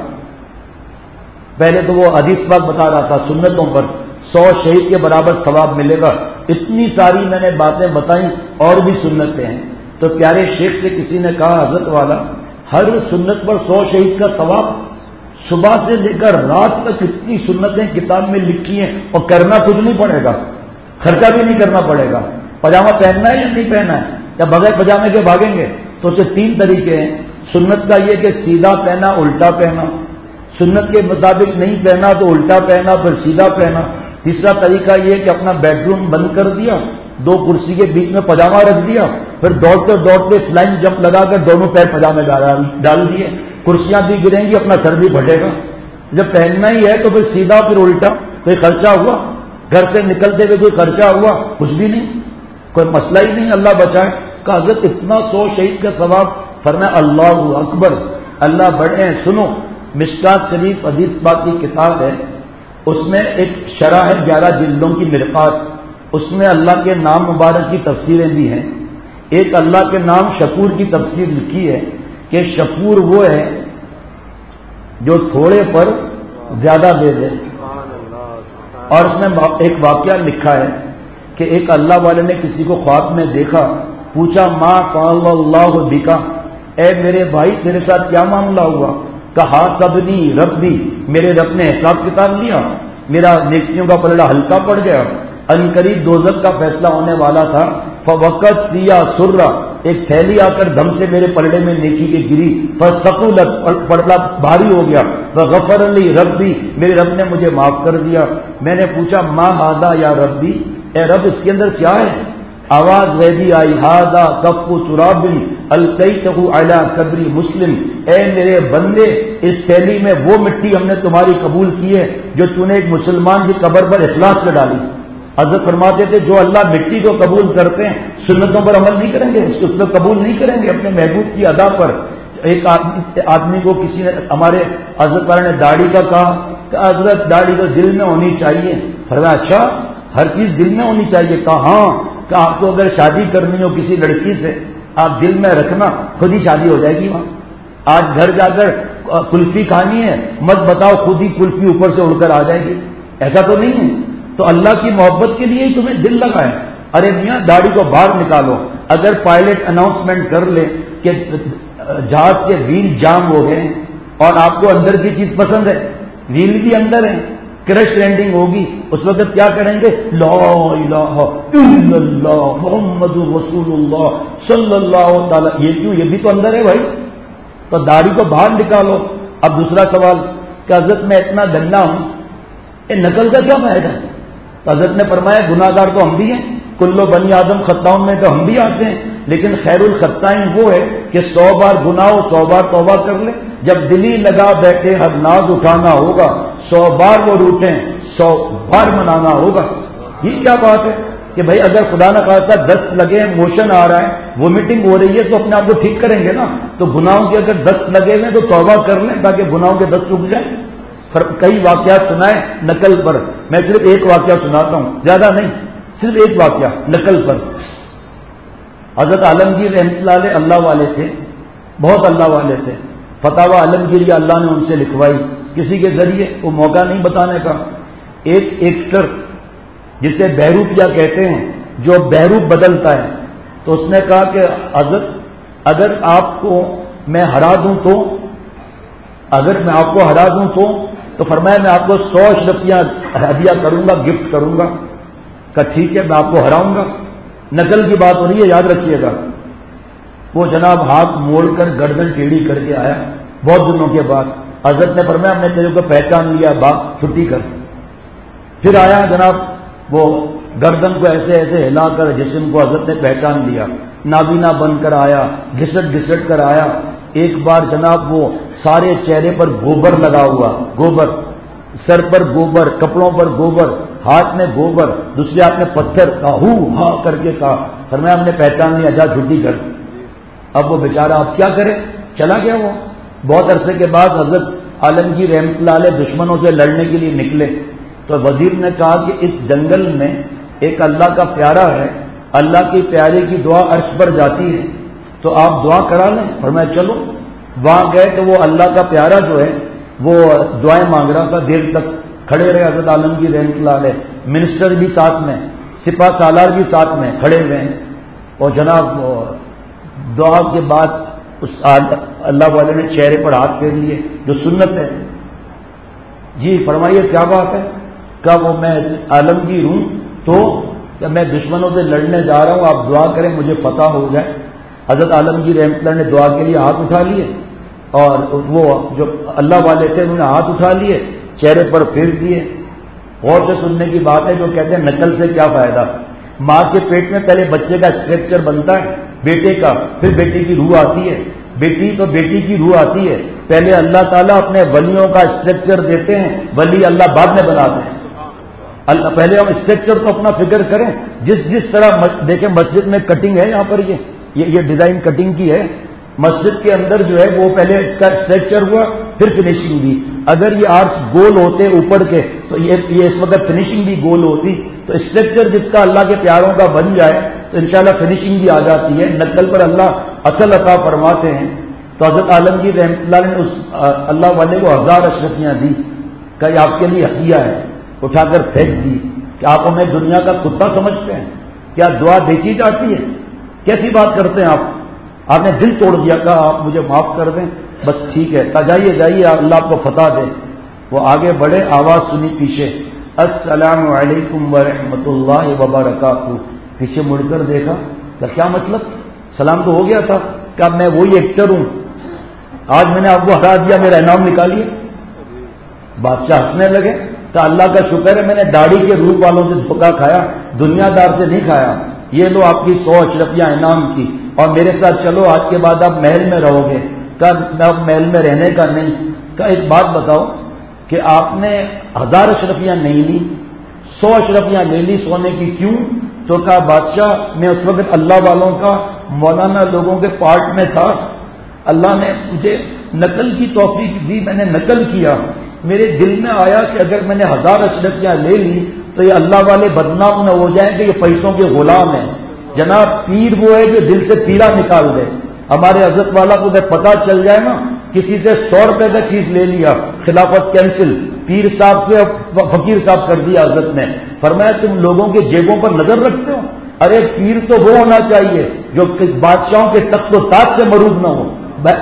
Speaker 5: پہلے تو وہ حدیث پاک بتا رہا تھا سنتوں پر 100 شہید کے برابر ثواب ملے گا، اتنی ساری میں نے باتیں بتائیں اور بھی سنتیں ہیں۔ تو پیارے شیخ سے کسی نے کہا حضرت والا ہر سنت پر 100 شہید کا ثواب، صبح سے لے کر رات تک اتنی سنتیں کتاب میں لکھی ہیں اور کرنا کچھ نہیں پڑے گا، خرچہ بھی نہیں کرنا پڑے گا، پاجامہ پہننا ہے یا نہیں پہننا ہے یا بغیر پاجامے کے بھاگیں گے؟ تو اسے 3 طریقے ہیں۔ سنت کا یہ کہ سیدھا پہنا الٹا پہنا، سنت کے مطابق نہیں پہنا تو الٹا پہنا پھر سیدھا پہنا۔ تیسرا طریقہ یہ کہ اپنا بیڈ روم بند کر دیا، 2 کرسی کے بیچ میں پاجامہ رکھ دیا، پھر دوڑتے دوڑتے فلائنگ جمپ لگا کر دونوں پیر پاجامے ڈال دیے، کرسیاں بھی گریں گی، اپنا سر بھی پھٹے گا۔ جب پہننا ہی ہے تو پھر سیدھا پھر الٹا، کوئی خرچہ ہوا؟ گھر سے نکلتے ہوئے کوئی خرچہ ہوا؟ کچھ بھی نہیں، کوئی مسئلہ ہی نہیں، اللہ بچائے۔ کہ حضرت اتنا 100 شہید کا ثواب، فرمایا اللہ اکبر، اللہ بڑے ہیں۔ سنو، مشکات شریف حدیث پاک کی کتاب ہے، اس میں ایک شرح ہے 11 جلدوں کی مرقات، اس میں اللہ کے نام مبارک کی تفسیریں بھی ہیں۔ ایک اللہ کے نام شکور کی تفسیر لکھی ہے کہ شکور وہ ہے جو تھوڑے پر زیادہ دے دے، اور اس میں ایک واقعہ لکھا ہے کہ ایک اللہ والے نے کسی کو خواب میں دیکھا، پوچھا ما قال اللہ بکا، اے میرے بھائی تیرے ساتھ کیا معاملہ ہوا؟ کہا سبنی ربی، میرے رب نے حساب کتاب لیا، میرا نیکیوں کا پلڑا ہلکا پڑ گیا، عنقریب دوزخ کا فیصلہ ہونے والا تھا، فوقت سیا سرا، ایک تھیلی آ کر دم سے میرے پلڑے میں نیکی کی گری، فثقلت، پلڑا بھاری ہو گیا، فغفر لی ربی، میرے رب نے مجھے معاف کر دیا۔ میں نے پوچھا ما ہذا یا ربی، اے رب اس کے اندر کیا ہے؟ آواز غیبی آئی، ہذا کف تراب القیتہ علی قبر مسلم، اے میرے بندے اس تھیلی میں وہ مٹی ہم نے تمہاری قبول کی ہے جو تو نے ایک مسلمان کی قبر پر اخلاص سے ڈالی۔ حضرت فرماتے تھے جو اللہ مٹی کو قبول کرتے ہیں سنتوں پر عمل نہیں کریں گے، اس کو قبول نہیں کریں گے اپنے محبوب کی ادا پر۔ ایک آدمی کو کسی نے، ہمارے حضرت والے نے داڑھی کا کہا کہ حضرت داڑھی تو دل میں ہونی چاہیے۔ فرمایا اچھا ہر چیز دل میں ہونی چاہیے؟ کہا ہاں، کہ آپ کو اگر شادی کرنی ہو کسی لڑکی سے، آپ دل میں رکھنا خود ہی شادی ہو جائے گی وہاں۔ آج گھر جا کر کلفی کھانی ہے، مت بتاؤ خود ہی کلفی اوپر سے اڑ کر آ جائے گی، ایسا تو نہیں ہے۔ تو اللہ کی محبت کے لیے ہی تمہیں دل لگا ہے۔ ارے میاں داڑھی کو باہر نکالو، اگر پائلٹ اناؤنسمنٹ کر لے کہ جہاز کے ویل جام ہو گئے اور آپ کو اندر کی چیز پسند ہے، ویل بھی اندر ہے، کرش لینڈنگ ہوگی، اس وقت کیا کریں گے؟ لا الہ الا اللہ محمد رسول اللہ صلی اللہ تعالی، یہ کیوں؟ یہ بھی تو اندر ہے بھائی۔ تو داڑھی کو باہر نکالو۔ اب دوسرا سوال کہ حضرت میں اتنا گندا ہوں، نقل کا کیا فائدہ؟ تو حضرت نے فرمایا گناہ گار تو ہم بھی ہیں، کلو بنی آدم خطاؤں میں تو ہم بھی آتے ہیں، لیکن خیر الخطائین وہ ہے کہ 100 بار گناہ ہو 100 بار توبہ کر لے۔ جب دلی لگا بیٹھے ہر ناز اٹھانا ہوگا، 100 بار وہ روٹیں 100 بار منانا ہوگا۔ یہ کیا بات ہے کہ بھائی اگر خدا نہ خاصہ دست لگے، موشن آ رہا ہے، وومیٹنگ ہو رہی ہے، تو اپنے آپ کو ٹھیک کریں گے نا؟ تو گناہوں کے اگر دست لگے ہوئے تو توبہ کر لیں تاکہ گناہوں کے دست رک جائیں۔ کئی واقعات سنائے نقل پر، میں صرف ایک واقعہ سناتا ہوں، زیادہ نہیں، صرف ایک واقعہ نقل پر۔ حضرت عالمگیر رحمۃ اللہ علیہ اللہ والے تھے، بہت اللہ والے تھے، فتاوی عالمگیریہ اللہ نے ان سے لکھوائی کسی کے ذریعے، وہ موقع نہیں بتانے کا۔ ایک ایکٹر جسے بہروپیہ کہتے ہیں جو بہروپ بدلتا ہے، تو اس نے کہا کہ حضرت اگر آپ کو میں ہرا دوں تو اگر میں آپ کو ہرا دوں تو فرمایا میں آپ کو 100 اشرفیاں ہدیہ کروں گا، گفٹ کروں گا. کہ ٹھیک ہے میں آپ کو ہراؤں گا. نقل کی بات ہو رہی ہے، یاد رکھیے گا. وہ جناب ہاتھ موڑ کر گردن ٹیڑھی کر کے آیا بہت دنوں کے بعد. حضرت نے فرمایا ہم نے تیرے کو پہچان لیا، باپ چھٹی کر. پھر آیا جناب وہ گردن کو ایسے ایسے ہلا کر جسم کو حضرت نے پہچان لیا. نابینا بن کر آیا، گھسٹ گھسٹ کر آیا. ایک بار جناب وہ سارے چہرے پر گوبر لگا ہوا، گوبر، سر پر گوبر، کپڑوں پر گوبر، ہاتھ میں گوبر، دوسرے ہاتھ میں پتھر کا ہو ہاں کر کے کہا. فرمایا ہم نے پہچان لیا، جا چھٹی کر. اب وہ بیچارہ اب کیا کرے، چلا گیا. وہ بہت عرصے کے بعد حضرت عالمگیر رحمۃ اللہ علیہ دشمنوں سے لڑنے کے لیے نکلے تو وزیر نے کہا کہ اس جنگل میں ایک اللہ کا پیارا ہے، اللہ کی پیارے کی دعا عرش پر جاتی ہے، تو آپ دعا کرا لیں. فرمایا چلو. وہاں گئے تو وہ اللہ کا پیارا جو ہے وہ دعائیں مانگ رہا تھا. دیر تک کھڑے رہے حضرت عالمگیر رحمۃ اللہ علیہ، منسٹر بھی ساتھ میں، سپاہ سالار بھی ساتھ میں کھڑے ہوئے ہیں. اور جناب دعا کے بعد اس اللہ والے نے چہرے پر ہاتھ پھیر لیے جو سنت ہے. جی فرمائیے کیا بات ہے؟ کہ وہ میں عالمگیر ہوں تو میں دشمنوں سے لڑنے جا رہا ہوں، آپ دعا کریں مجھے فتح ہو جائے. حضرت عالمگیر رحمۃ اللہ نے دعا کے لیے ہاتھ اٹھا لیے اور وہ جو اللہ والے تھے انہوں نے ہاتھ اٹھا لیے، چہرے پر پھیر دیے. غور سے سننے کی بات ہے. جو کہتے ہیں نقل سے کیا فائدہ. ماں کے پیٹ میں پہلے بچے کا اسٹرکچر بنتا ہے بیٹے کا، پھر بیٹی کی روح آتی ہے. بیٹی تو بیٹی کی روح آتی ہے. پہلے اللہ تعالیٰ اپنے ولیوں کا اسٹرکچر دیتے ہیں، ولی اللہ بعد میں بناتے ہیں. اللہ پہلے ہم اسٹرکچر تو اپنا فکر کریں. جس طرح دیکھیں مسجد میں کٹنگ ہے، یہاں پر یہ ڈیزائن کٹنگ کی ہے. مسجد کے اندر جو ہے وہ پہلے اس کا اسٹرکچر ہوا پھر فنیشنگ دی. اگر یہ آرچ گول ہوتے اوپر کے تو یہ اس وقت فنیشنگ بھی گول ہوتی. تو اسٹرکچر جس کا اللہ کے پیاروں کا بن جائے تو انشاءاللہ فنیشنگ بھی آ جاتی ہے. نقل پر اللہ اصل عطا فرماتے ہیں. تو حضرت عالمگیر رحمۃ اللہ نے اس اللہ والے کو 1000 اشرفیاں دی کہ آپ کے لیے ہدیہ ہے. اٹھا کر پھینک دی. کہ آپ ہمیں دنیا کا کتا سمجھتے ہیں؟ کیا دعا بیچی جاتی ہے؟ کیسی بات کرتے ہیں آپ؟ آپ نے دل توڑ دیا. کہا آپ مجھے معاف کر دیں. بس ٹھیک ہے جائیے اللہ آپ کو فتح دے. وہ آگے بڑھے، آواز سنی پیچھے، السلام علیکم ورحمۃ اللہ وبرکاتہ. پیچھے مڑ کر دیکھا کہ کیا مطلب، سلام تو ہو گیا تھا. کیا میں وہی ایکٹر ہوں؟ آج میں نے آپ کو ہٹا دیا، میرا انعام نکالیے. بادشاہ ہنسنے لگے. کہ اللہ کا شکر ہے میں نے داڑھی کے روپ والوں سے دھوکہ کھایا، دنیا دار سے نہیں کھایا. یہ لو آپ کی 100 اشرفیاں انعام کی، اور میرے ساتھ چلو، آج کے بعد آپ محل میں رہو گے. کہ میں اب محل میں رہنے کا نہیں. کہ ایک بات بتاؤ کہ آپ نے 1000 اشرفیاں نہیں لی، 100 اشرفیاں لے لی سونے کی، کیوں؟ تو کہا بادشاہ میں اس وقت اللہ والوں کا مولانا لوگوں کے پارٹ میں تھا. اللہ نے مجھے نقل کی توفیق دی، میں نے نقل کیا. میرے دل میں آیا کہ اگر میں نے 1000 اشرفیاں لے لی تو یہ اللہ والے بدنام نہ ہو جائیں کہ یہ پیسوں کے غلام ہیں. جناب پیر وہ ہے جو دل سے پیڑا نکال دے. ہمارے حضرت والا کو اگر پتہ چل جائے نا، کسی سے 100 روپے کا چیز لے لیا، خلافت کینسل، پیر صاحب سے فقیر صاحب کر دیا. حضرت نے فرمایا تم لوگوں کے جیبوں پر نظر رکھتے ہو. ارے پیر تو وہ ہونا چاہیے جو بادشاہوں کے تخت و تاج سے مروب نہ ہو،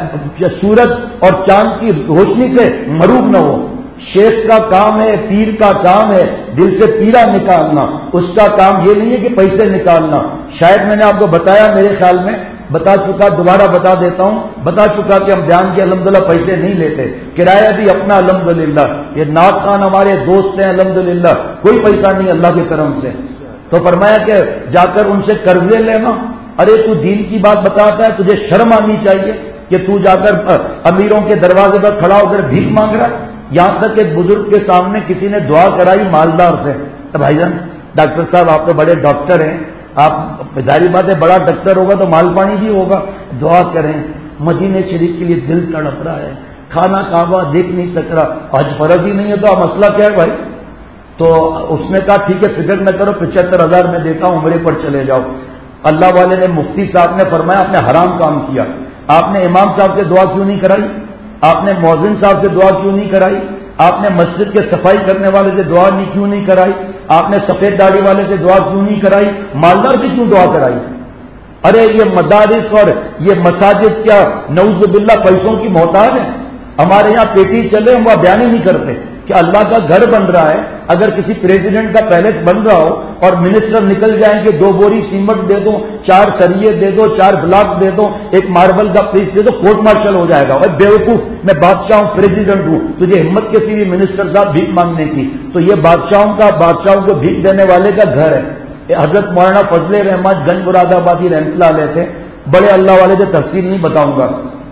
Speaker 5: سورج اور چاند کی روشنی سے مروب نہ ہو. شیخ کا کام ہے، پیر کا کام ہے دل سے پیڑا نکالنا. اس کا کام یہ نہیں ہے کہ پیسے نکالنا. شاید میں نے آپ کو بتایا، میرے خیال میں بتا چکا، دوبارہ بتا دیتا ہوں، بتا چکا کہ ہم بیان کے الحمدللہ پیسے نہیں لیتے، کرایہ بھی اپنا الحمدللہ. یہ نعت خان ہمارے دوست ہیں الحمدللہ، کوئی پیسہ نہیں اللہ کے کرم سے. تو فرمایا کہ جا کر ان سے قرضے لینا. ارے تو دین کی بات بتاتا ہے، تجھے شرم آنی چاہیے کہ تو جا کر امیروں کے دروازے پر کھڑا ہو کر بھیک مانگ رہا ہے. یہاں تک کہ بزرگ کے سامنے کسی نے دعا کرائی مالدار سے. بھائی جان ڈاکٹر صاحب آپ تو بڑے ڈاکٹر ہیں، آپ ظاہری بات ہے بڑا ڈاکٹر ہوگا تو مال پانی بھی ہوگا، دعا کریں. مدینے شریف کے لیے دل تڑپ رہا ہے، کھانا کعبہ دیکھ نہیں سک رہا، آج فرض ہی نہیں ہے تو مسئلہ کیا ہے بھائی؟ تو اس نے کہا ٹھیک ہے فکر نہ کرو، 75,000 میں دیتا ہوں، عمرے پر چلے جاؤ. اللہ والے نے مفتی صاحب نے فرمایا آپ نے حرام کام کیا. آپ نے امام صاحب سے دعا کیوں نہیں کرائی؟ آپ نے مؤذن صاحب سے دعا کیوں نہیں کرائی؟ آپ نے مسجد کے صفائی کرنے والے سے دعا کیوں نہیں کرائی؟ آپ نے سفید داڑھی والے سے دعا کیوں نہیں کرائی؟ مالدار سے کیوں دعا کرائی؟ ارے یہ مدارس اور یہ مساجد کیا نعوذ باللہ پیسوں کی محتاج ہے؟ ہمارے یہاں پیٹی چلے ہم وہ بیان ہی نہیں کرتے کہ اللہ کا گھر بن رہا ہے. اگر کسی پریزیڈنٹ کا پیلس بن رہا ہو اور منسٹر نکل جائیں کہ 2 بوری سیمنٹ دے دو, 4 سریے دے دو, 4 بلاک دے دو, ایک ماربل کا پیس دے دو, کورٹ مارشل ہو جائے گا. اور بیوقوف, میں بادشاہ ہوں, پریزیڈنٹ ہوں, تجھے ہمت کسی بھی منسٹر صاحب بھیک مانگنے کی؟ تو یہ بادشاہوں کو بھیک دینے والے کا گھر ہے. حضرت مولانا فضل رحمت گنج مراد آبادی رحمۃ اللہ علیہ تھے, بڑے اللہ والے سے تفصیل نہیں بتاؤں گا.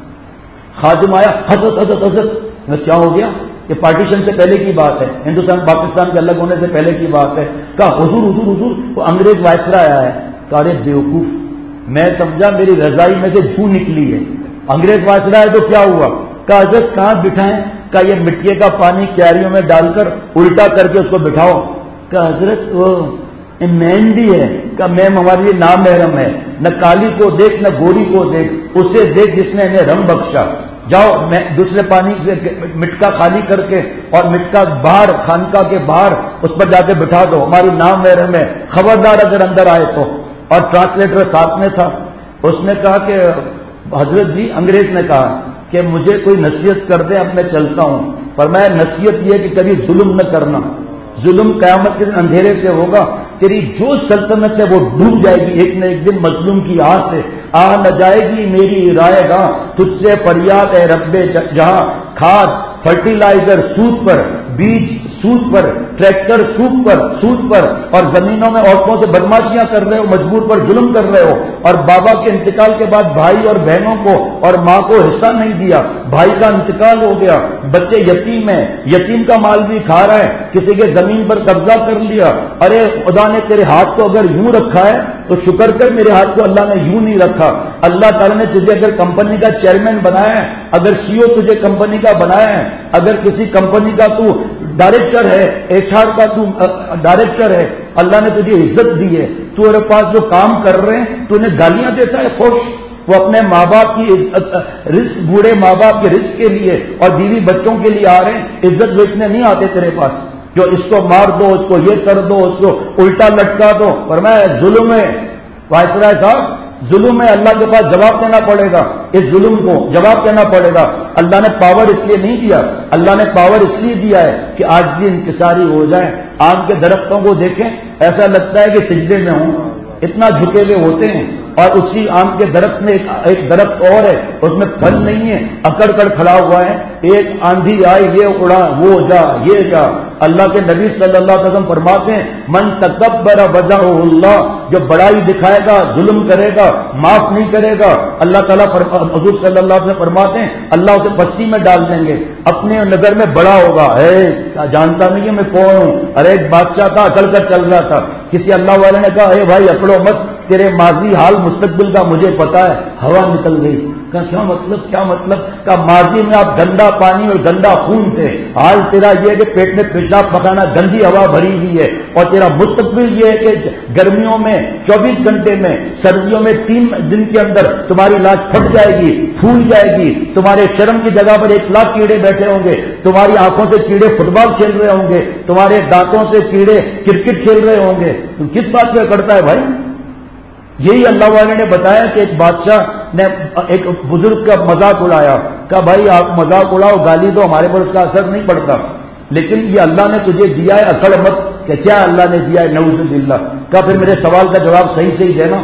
Speaker 5: خادم آیا, حضرت میں کیا ہو گیا؟ یہ پارٹیشن سے پہلے کی بات ہے, ہندوستان پاکستان کے الگ ہونے سے پہلے کی بات ہے. کہا حضور وہ انگریز وائسرا آیا ہے. کہا ارے بیوقوف, میں سمجھا میری رضائی میں سے جھو نکلی ہے, انگریز وائسرا ہے تو کیا ہوا؟ کہا حضرت کہاں بٹھائیں؟ کہا یہ مٹی کا پانی کیاریوں میں ڈال کر الٹا کر کے اس کو بٹھاؤ. کہا حضرت وہ مہندی ہے. کہا میم ہمارے لیے نامحرم ہے, نہ کالی کو دیکھ نہ گوری کو دیکھ, اسے دیکھ جس نے انہیں رنگ بخشا. جاؤ میں دوسرے پانی سے مٹکا خالی کر کے اور مٹکا باہر خانقاہ کے باہر اس پر جا کے بٹھا دو, ہماری نام محرم ہے, خبردار اگر اندر آئے تو. اور ٹرانسلیٹر ساتھ میں تھا, اس نے کہا کہ حضرت جی, انگریز نے کہا کہ مجھے کوئی نصیحت کر دے, اب میں چلتا ہوں. فرمایا نصیحت یہ کہ کبھی ظلم نہ کرنا, ظلم قیامت کے دن اندھیرے سے ہوگا, تیری جو سلطنت ہے وہ ڈوب جائے گی ایک نہ ایک دن مظلوم کی آہ سے. نہ جائے گی میری رائے گاہ, تجھ سے فریاد ہے رب جہاں. کھاد فرٹیلائزر سود پر, بیج سود پر, ٹریکٹر سود پر, اور زمینوں میں عورتوں سے بدماشیاں کر رہے ہو, مجبور پر ظلم کر رہے ہو. اور بابا کے انتقال کے بعد بھائی اور بہنوں کو اور ماں کو حصہ نہیں دیا, بھائی کا انتقال ہو گیا, بچے یتیم ہیں, یتیم کا مال بھی کھا رہا ہے, کسی کے زمین پر قبضہ کر لیا. ارے خدا نے تیرے ہاتھ کو اگر یوں رکھا ہے تو شکر کر, میرے ہاتھ کو اللہ نے یوں نہیں رکھا. اللہ تعالیٰ نے تجھے اگر کمپنی کا چیئرمین بنایا ہے, اگر CEO تجھے کمپنی کا بنایا ہے, اگر کسی کمپنی کا تو ڈائریکٹر ہے, HR کا تو ڈائریکٹر ہے, اللہ نے تجھے عزت دی ہے, تو میرے پاس جو کام کر رہے ہیں تو انہیں گالیاں دیتا ہے خوش. وہ اپنے ماں باپ کی رزق, بوڑھے ماں باپ کے رزق کے لیے اور بیوی بچوں کے لیے آ رہے ہیں, عزت بیچنے نہیں آتے تیرے پاس. جو اس کو مار دو, اس کو یہ کر دو, اس کو الٹا لٹکا دو. فرمایا ظلم ہے وائسرائے صاحب, ظلم ہے, اللہ کے پاس جواب دینا پڑے گا, اس ظلم کو جواب دینا پڑے گا. اللہ نے پاور اس لیے نہیں دیا, اللہ نے پاور اس لیے دیا ہے کہ آج بھی انکساری ہو جائے. آم کے درختوں کو دیکھیں, ایسا لگتا ہے کہ سجدے میں ہوں, اتنا جھکے ہوئے ہوتے ہیں. اور اسی آم کے درخت میں ایک درخت اور ہے, اس میں پھل نہیں ہے, اکڑ کر کھڑا ہوا ہے. ایک آندھی آئی, یہ اڑا, وہ جا, یہ جا. اللہ کے نبی صلی اللہ علیہ وسلم فرماتے ہیں من تکبر وجہہ اللہ, جو بڑائی دکھائے گا, ظلم کرے گا, معاف نہیں کرے گا, اللہ تعالیٰ حضور صلی اللہ علیہ وسلم فرماتے ہیں اللہ اسے پستی میں ڈال دیں گے, اپنے نظر میں بڑا ہوگا. جانتا نہیں ہے میں کون ہوں. ارے ایک بادشاہ تھا, اکڑ کر چل رہا تھا. کسی اللہ والے نے کہا اے بھائی اکڑو مت, تیرے ماضی حال مستقبل کا مجھے پتا ہے. ہوا نکل گئی. کیا مطلب کا ماضی میں آپ گندا پانی اور گندا خون تھے, حال تیرا یہ ہے کہ پیٹ میں پیشاب پکانا, گندی ہوا بھری ہوئی ہے. اور تیرا مستقبل یہ ہے کہ گرمیوں میں 24 گھنٹے میں, سردیوں میں 3 دن کے اندر تمہاری لاش پھٹ جائے گی, پھول جائے گی, تمہارے شرم کی جگہ پر 1 لاکھ کیڑے بیٹھے ہوں گے, تمہاری آنکھوں سے کیڑے فٹ بال کھیل رہے ہوں گے, تمہارے دانتوں سے کیڑے کرکٹ کھیل رہے ہوں گے. تم کس بات پہ کرتا ہے بھائی؟ یہی اللہ والے نے بتایا کہ ایک بادشاہ نے ایک بزرگ کا مذاق اڑایا. کہا بھائی آپ مذاق اڑاؤ, گالی دو, ہمارے پر اس کا اثر نہیں پڑتا, لیکن یہ اللہ نے تجھے دیا ہے, اکڑ مت کہ کیا اللہ نے دیا ہے, نعوذ باللہ. کہا پھر میرے سوال کا جواب صحیح دینا.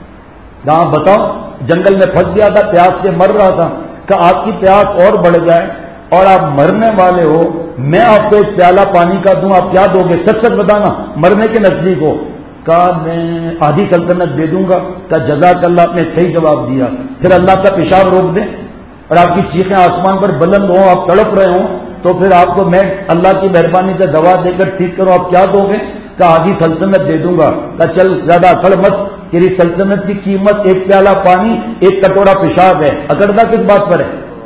Speaker 5: کہاں بتاؤ, جنگل میں پھنس گیا تھا, پیاس سے مر رہا تھا. کہا آپ کی پیاس اور بڑھ جائے اور آپ مرنے والے ہو, میں آپ کو ایک پیالہ پانی کا دوں, آپ کیا دو گے؟ سچ بتانا, مرنے کے نزدیک ہو. کہا میں آدھی سلطنت دے دوں گا. کہا جزاک اللہ, آپ نے صحیح جواب دیا. پھر اللہ کا پیشاب روک دیں اور آپ کی چیخیں آسمان پر بلند ہوں, آپ تڑپ رہے ہوں, تو پھر آپ کو میں اللہ کی مہربانی سے دوا دے کر ٹھیک کروں, آپ کیا دو گے؟ کہا آدھی سلطنت دے دوں گا. کہا چل زیادہ اکڑ مت, تیری سلطنت کی قیمت 1 پیالہ پانی, 1 کٹورا پیشاب ہے. اکڑتا کس بات پر ہے؟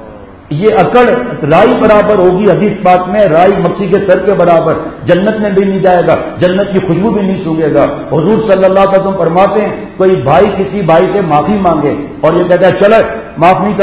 Speaker 5: یہ اکڑ رائی برابر ہوگی. حدیث پاک میں رائی مکھی کے سر کے برابر, جنت میں بھی نہیں جائے گا, جنت کی خوشبو بھی نہیں سونگے گا. حضور صلی اللہ علیہ وسلم فرماتے ہیں کوئی بھائی کسی بھائی سے معافی مانگے اور یہ کہتا ہے چلے معاف نہیں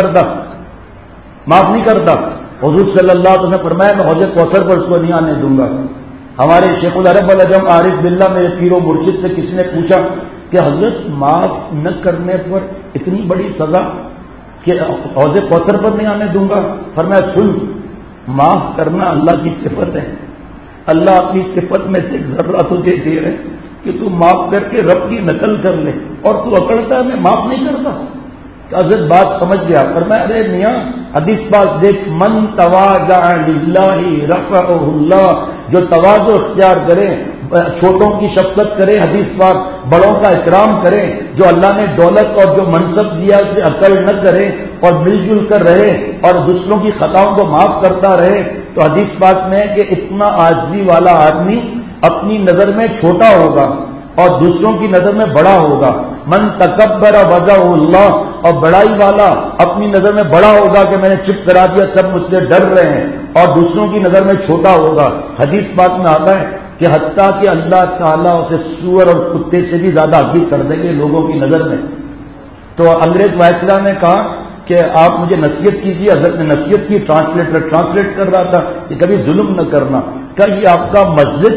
Speaker 5: کرتا, حضور صلی اللہ علیہ وسلم فرمایا میں حوض کوثر پر اس کو نہیں آنے دوں گا. ہمارے شیخ العرب العجم عارف باللہ میرے پیر و مرشد سے کسی نے پوچھا کہ حضرت معاف نہ کرنے پر اتنی بڑی سزا, کہ حوض کوثر پر نہیں آنے دوں گا؟ فرمایا سن، معاف کرنا اللہ کی صفت ہے، اللہ اپنی صفت میں سے ایک ذرہ تجھے دے رہے کہ تو معاف کر کے رب کی نقل کر لے، اور تو اکڑتا ہے میں معاف نہیں کرتا۔ حضرت بات سمجھ گیا، فرمایا ارے میاں حدیث بات دیکھ، من تواضع للہ رفعہ اللہ، جو تواضع اختیار کرے، چھوٹوں کی شفقت کرے، حدیث بات بڑوں کا اکرام کرے، جو اللہ نے دولت اور جو منصب دیا اسے اکڑ نہ کرے اور مل جل کر رہے اور دوسروں کی خطاؤں کو معاف کرتا رہے، تو حدیث بات میں کہ اتنا عاجزی والا آدمی اپنی نظر میں چھوٹا ہوگا اور دوسروں کی نظر میں بڑا ہوگا۔ من تکبر وضع اللہ، اور بڑائی والا اپنی نظر میں بڑا ہوگا کہ میں نے چپ کرا دیا، سب مجھ سے ڈر رہے ہیں، اور دوسروں کی نظر میں چھوٹا ہوگا۔ حدیث بات میں آتا ہے کہ حتیٰ کہ اللہ تعالیٰ اسے سور اور کتے سے بھی زیادہ عزیز کر دیں گے لوگوں کی نظر میں۔ تو انگریز وائسرا نے کہا کہ آپ مجھے نصیحت کیجیے، حضرت نے نصیحت کی، ٹرانسلیٹر ٹرانسلیٹ کر رہا تھا کہ کبھی ظلم نہ کرنا۔ کہ یہ آپ کا مسجد،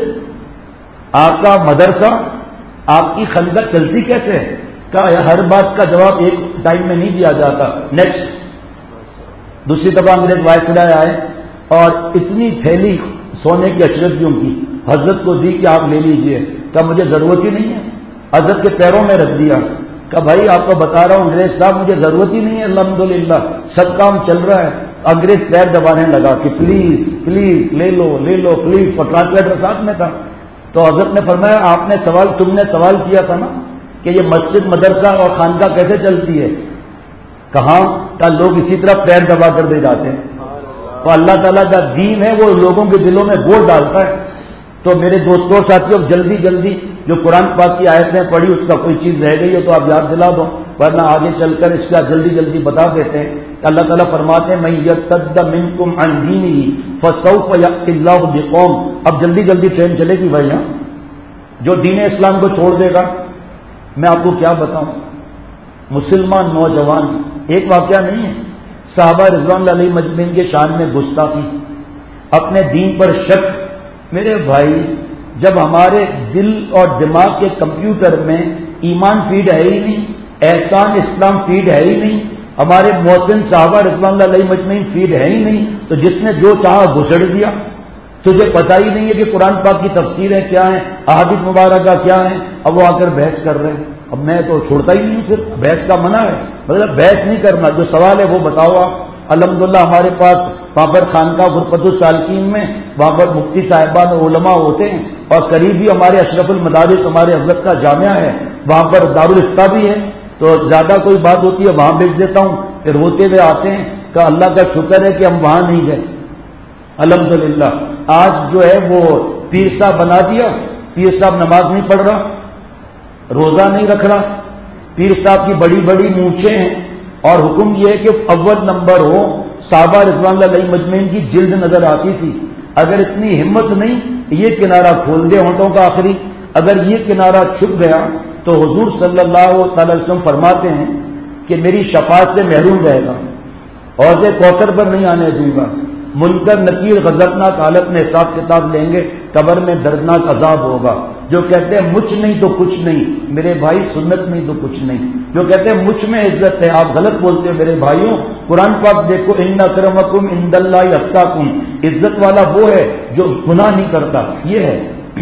Speaker 5: آپ کا مدرسہ، آپ کی خندق چلتی کیسے ہے؟ کہ ہر بات کا جواب ایک ٹائم میں نہیں دیا جاتا۔ نیکسٹ دوسری دفعہ انگریز وائسرائے آئے اور اتنی تھیلی سونے کی اشرفیوں کی حضرت کو دی کہ آپ لے لیجئے۔ کہ مجھے ضرورت ہی نہیں ہے، حضرت کے پیروں میں رکھ دیا۔ کہ بھائی آپ کو بتا رہا ہوں انگریز صاحب مجھے ضرورت ہی نہیں ہے، الحمدللہ سب کام چل رہا ہے۔ انگریز پیر دبانے لگا کہ پلیز پلیز لے لو لے لو پلیز، اور ٹرانسلیٹر ساتھ میں تھا۔ تو حضرت نے فرمایا آپ نے تم نے سوال کیا تھا نا کہ یہ مسجد مدرسہ اور خانقاہ کیسے چلتی ہے؟ کہاں کا لوگ اسی طرح پیر دبا کر دے جاتے ہیں۔ تو اللہ تعالیٰ کا دین ہے وہ لوگوں کے دلوں میں گول ڈالتا ہے۔ تو میرے دوستوں ساتھیوں جلدی جلدی جو قرآن پاک کی آیتیں پڑھی اس کا کوئی چیز رہ گئی ہو تو آپ یاد دلا دو، ورنہ آگے چل کر اس کا جلدی جلدی بتا دیتے ہیں۔ اللہ تعالیٰ فرماتے ہیں من یرتد منکم عن دینہ فسوف یأتی اللہ بقوم۔ اب جلدی جلدی ٹرین چلے گی بھائی، جو دین اسلام کو چھوڑ دے گا، میں آپ کو کیا بتاؤں، مسلمان نوجوان، ایک واقعہ نہیں ہے، صحابہ رضوان اللہ علیہ مجمعین کے شان میں گستاخی، اپنے دین پر شک۔ میرے بھائی جب ہمارے دل اور دماغ کے کمپیوٹر میں ایمان فیڈ ہے ہی نہیں، احسان اسلام فیڈ ہے ہی نہیں، ہمارے محسن صحابہ رضوان اللہ علیہ مجمعین فیڈ ہے ہی نہیں، تو جس نے جو چاہا گھسڑ دیا۔ تجھے پتہ ہی نہیں ہے کہ قرآن پاک کی تفسیریں کیا ہیں، احادیث مبارکہ کیا ہیں، اب وہ آ کر بحث کر رہے ہیں۔ اب میں تو چھوڑتا ہی نہیں، پھر بحث کا منع ہے، مطلب بحث نہیں کرنا، جو سوال ہے وہ بتاؤ آپ۔ الحمدللہ ہمارے پاس وہاں پر خانقاہ غرفت السالکین میں وہاں پر مفتی صاحبان علماء ہوتے ہیں، اور قریب ہی ہمارے اشرف المدارس ہمارے حضرت کا جامعہ ہے، وہاں پر دارالفتہ بھی ہے، تو زیادہ کوئی بات ہوتی ہے وہاں بھیج دیتا ہوں، پھر ہوتے ہوئے آتے ہیں کہ اللہ کا شکر ہے کہ ہم وہاں نہیں گئے۔ الحمدللہ آج جو ہے وہ پیر صاحب بنا دیا، پیر صاحب نماز نہیں پڑھ رہا، روزہ نہیں رکھ رہا، پیر صاحب کی بڑی بڑی مونچھیں ہیں، اور حکم یہ ہے کہ اول نمبر ہو۔ صحابہ رضوان اللہ علیہ مجمعین کی جلد نظر آتی تھی، اگر اتنی ہمت نہیں یہ کنارہ کھول دے ہونٹوں کا آخری، اگر یہ کنارہ چھپ گیا تو حضور صلی اللہ تعالی وسلم فرماتے ہیں کہ میری شفاعت سے محروم رہے گا، حوض کوثر پر نہیں آنے دوں گا، منکر نکیر غضبناک حالت میں حساب کتاب لیں گے، قبر میں دردناک عذاب ہوگا۔ جو کہتے ہیں مجھ نہیں تو کچھ نہیں، میرے بھائی سنت نہیں تو کچھ نہیں، جو کہتے ہیں مجھ میں عزت ہے، آپ غلط بولتے ہیں میرے بھائیوں۔ قرآن پاک دیکھو ان اکرمکم عند اللہ اتقاکم، عزت والا وہ ہے جو گناہ نہیں کرتا، یہ ہے۔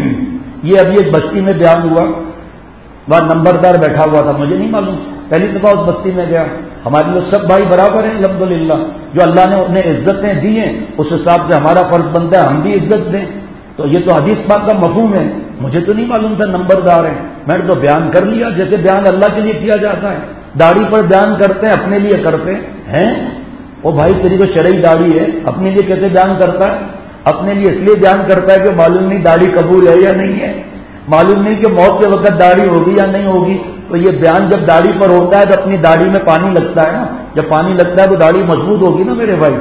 Speaker 5: یہ ابھی ایک بستی میں بیان ہوا، وہاں نمبردار بیٹھا ہوا تھا، مجھے نہیں معلوم، پہلی دفعہ اس بستی میں گیا۔ ہمارے لوگ سب بھائی برابر ہیں الحمدللہ، جو اللہ نے انہیں عزتیں دی ہیں اس حساب سے ہمارا فرض بنتا ہے ہم بھی عزت دیں، تو یہ تو حدیث پاک کا مفہوم ہے، مجھے تو نہیں معلوم تھا نمبردار ہیں، میں نے تو بیان کر لیا جیسے بیان اللہ کے لیے کیا جاتا ہے، داڑھی پر بیان کرتے ہیں اپنے لیے کرتے ہیں، وہ بھائی تیری تو شرعی داڑھی ہے، اپنے لیے کیسے بیان کرتا ہے؟ اپنے لیے اس لیے بیان کرتا ہے کہ معلوم نہیں داڑھی قبول ہے یا نہیں ہے، معلوم نہیں کہ موت کے وقت داڑھی ہوگی یا نہیں ہوگی، تو یہ بیان جب داڑھی پر ہوتا ہے تو اپنی داڑھی میں پانی لگتا ہے نا، جب پانی لگتا ہے تو داڑھی مضبوط ہوگی نا میرے بھائی۔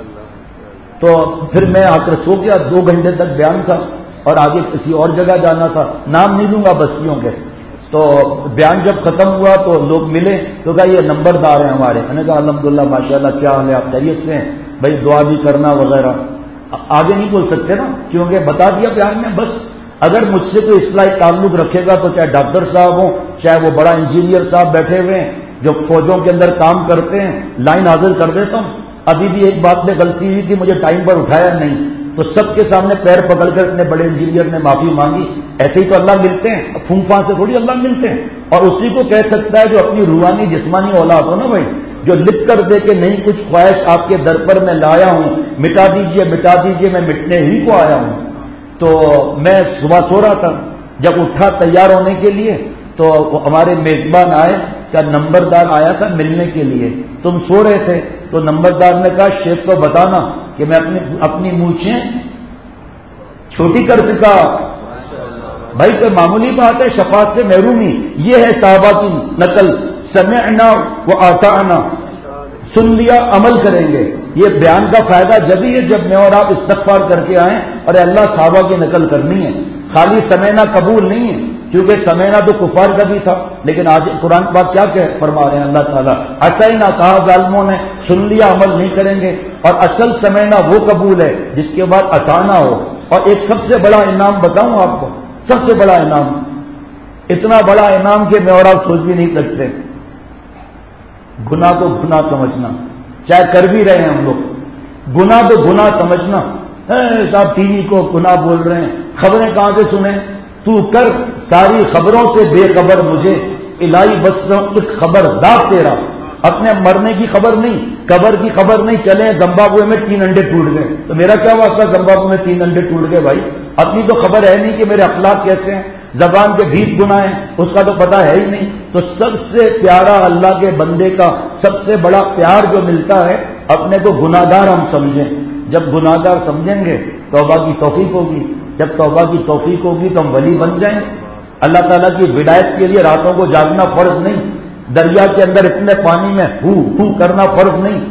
Speaker 5: تو پھر میں آ کر سو گیا، 2 گھنٹے تک بیان تھا اور آگے کسی اور جگہ جانا تھا، نام نہیں لوں گا بستیوں کے۔ تو بیان جب ختم ہوا تو لوگ ملے تو کہا یہ نمبردار ہیں ہمارے، میں نے کہا الحمدللہ ماشاءاللہ کیا حال ہے، آپ خیریت سے ہیں بھائی، دعا بھی کرنا وغیرہ۔ آگے نہیں بول سکتے نا کیونکہ بتا دیا بیان میں، بس اگر مجھ سے کوئی اصلاحی تعلق رکھے گا تو چاہے ڈاکٹر صاحب ہوں، چاہے وہ بڑا انجینئر صاحب بیٹھے ہوئے ہیں، جو فوجوں کے اندر کام کرتے ہیں لائن حاضر کر دیتا ہوں. ابھی بھی ایک بات میں غلطی ہوئی تھی, مجھے ٹائم پر اٹھایا نہیں, تو سب کے سامنے پیر پکڑ کر اتنے بڑے انجینئر نے معافی مانگی. ایسے ہی تو اللہ ملتے ہیں, پھونک پھانک سے تھوڑی اللہ ملتے ہیں. اور اسی کو کہہ سکتا ہے جو اپنی روحانی جسمانی اولاد ہو نا بھائی, جو لکھ کر دے کہ نہیں کچھ خواہش آپ کے در پر میں لایا ہوں, مٹا دیجئے میں مٹنے ہی کو آیا ہوں. تو میں صبح سو رہا تھا, جب اٹھا تیار ہونے کے لیے تو ہمارے میزبان آئے, کیا نمبردار آیا تھا ملنے کے لیے, تم سو رہے تھے. تو نمبردار نے کہا شیخ کو بتانا کہ میں اپنی مونچھیں چھوٹی کر سکا. بھائی کوئی معمولی بات ہے, شفاعت سے محرومی. یہ ہے صحابہ کی نقل, سمعنا و اطعنا, سن لیا عمل کریں گے. یہ بیان کا فائدہ جب ہی ہے جب میں اور آپ استغفار کر کے آئیں اور اللہ صحابہ کی نقل کرنی ہے. خالی سمعنا قبول نہیں ہے, کیونکہ سمعنا تو کفار کا بھی تھا, لیکن آج قرآن پاک کیا فرما رہے ہیں اللہ تعالیٰ, اطعنا کہا ظالموں نے, سن لیا عمل نہیں کریں گے. اور اصل سمعنا وہ قبول ہے جس کے بعد اطعنا ہو. اور ایک سب سے بڑا انعام بتاؤں آپ کو, سب سے بڑا انعام, اتنا بڑا انعام کہ میں اور آپ سوچ بھی نہیں سکتے. گناہ کو گناہ سمجھنا, چاہے کر بھی رہے ہیں ہم لوگ, گناہ تو گناہ سمجھنا. صاحب ٹی وی کو گناہ بول رہے ہیں, خبریں کہاں سے سنیں, تو کر ساری خبروں سے بے خبر مجھے, الہی بس ایک خبردار تیرا, اپنے مرنے کی خبر نہیں, قبر کی خبر نہیں. چلے زمبابوے میں 3 انڈے ٹوٹ گئے, تو میرا کیا واسطہ زمبابوے میں 3 انڈے ٹوٹ گئے بھائی, اپنی تو خبر ہے نہیں کہ میرے اخلاق کیسے ہیں, زبان کے 20 گناہ ہیں اس کا تو پتہ ہے ہی نہیں. تو سب سے پیارا اللہ کے بندے کا سب سے بڑا پیار جو ملتا ہے, اپنے کو گناہگار ہم سمجھیں. جب گناہگار سمجھیں گے توبہ کی توفیق ہوگی, جب توبہ کی توفیق ہوگی تو ہم ولی بن جائیں. اللہ تعالیٰ کی ہدایت کے لیے راتوں کو جاگنا فرض نہیں, دریا کے اندر اتنے پانی میں ہو کرنا فرض نہیں,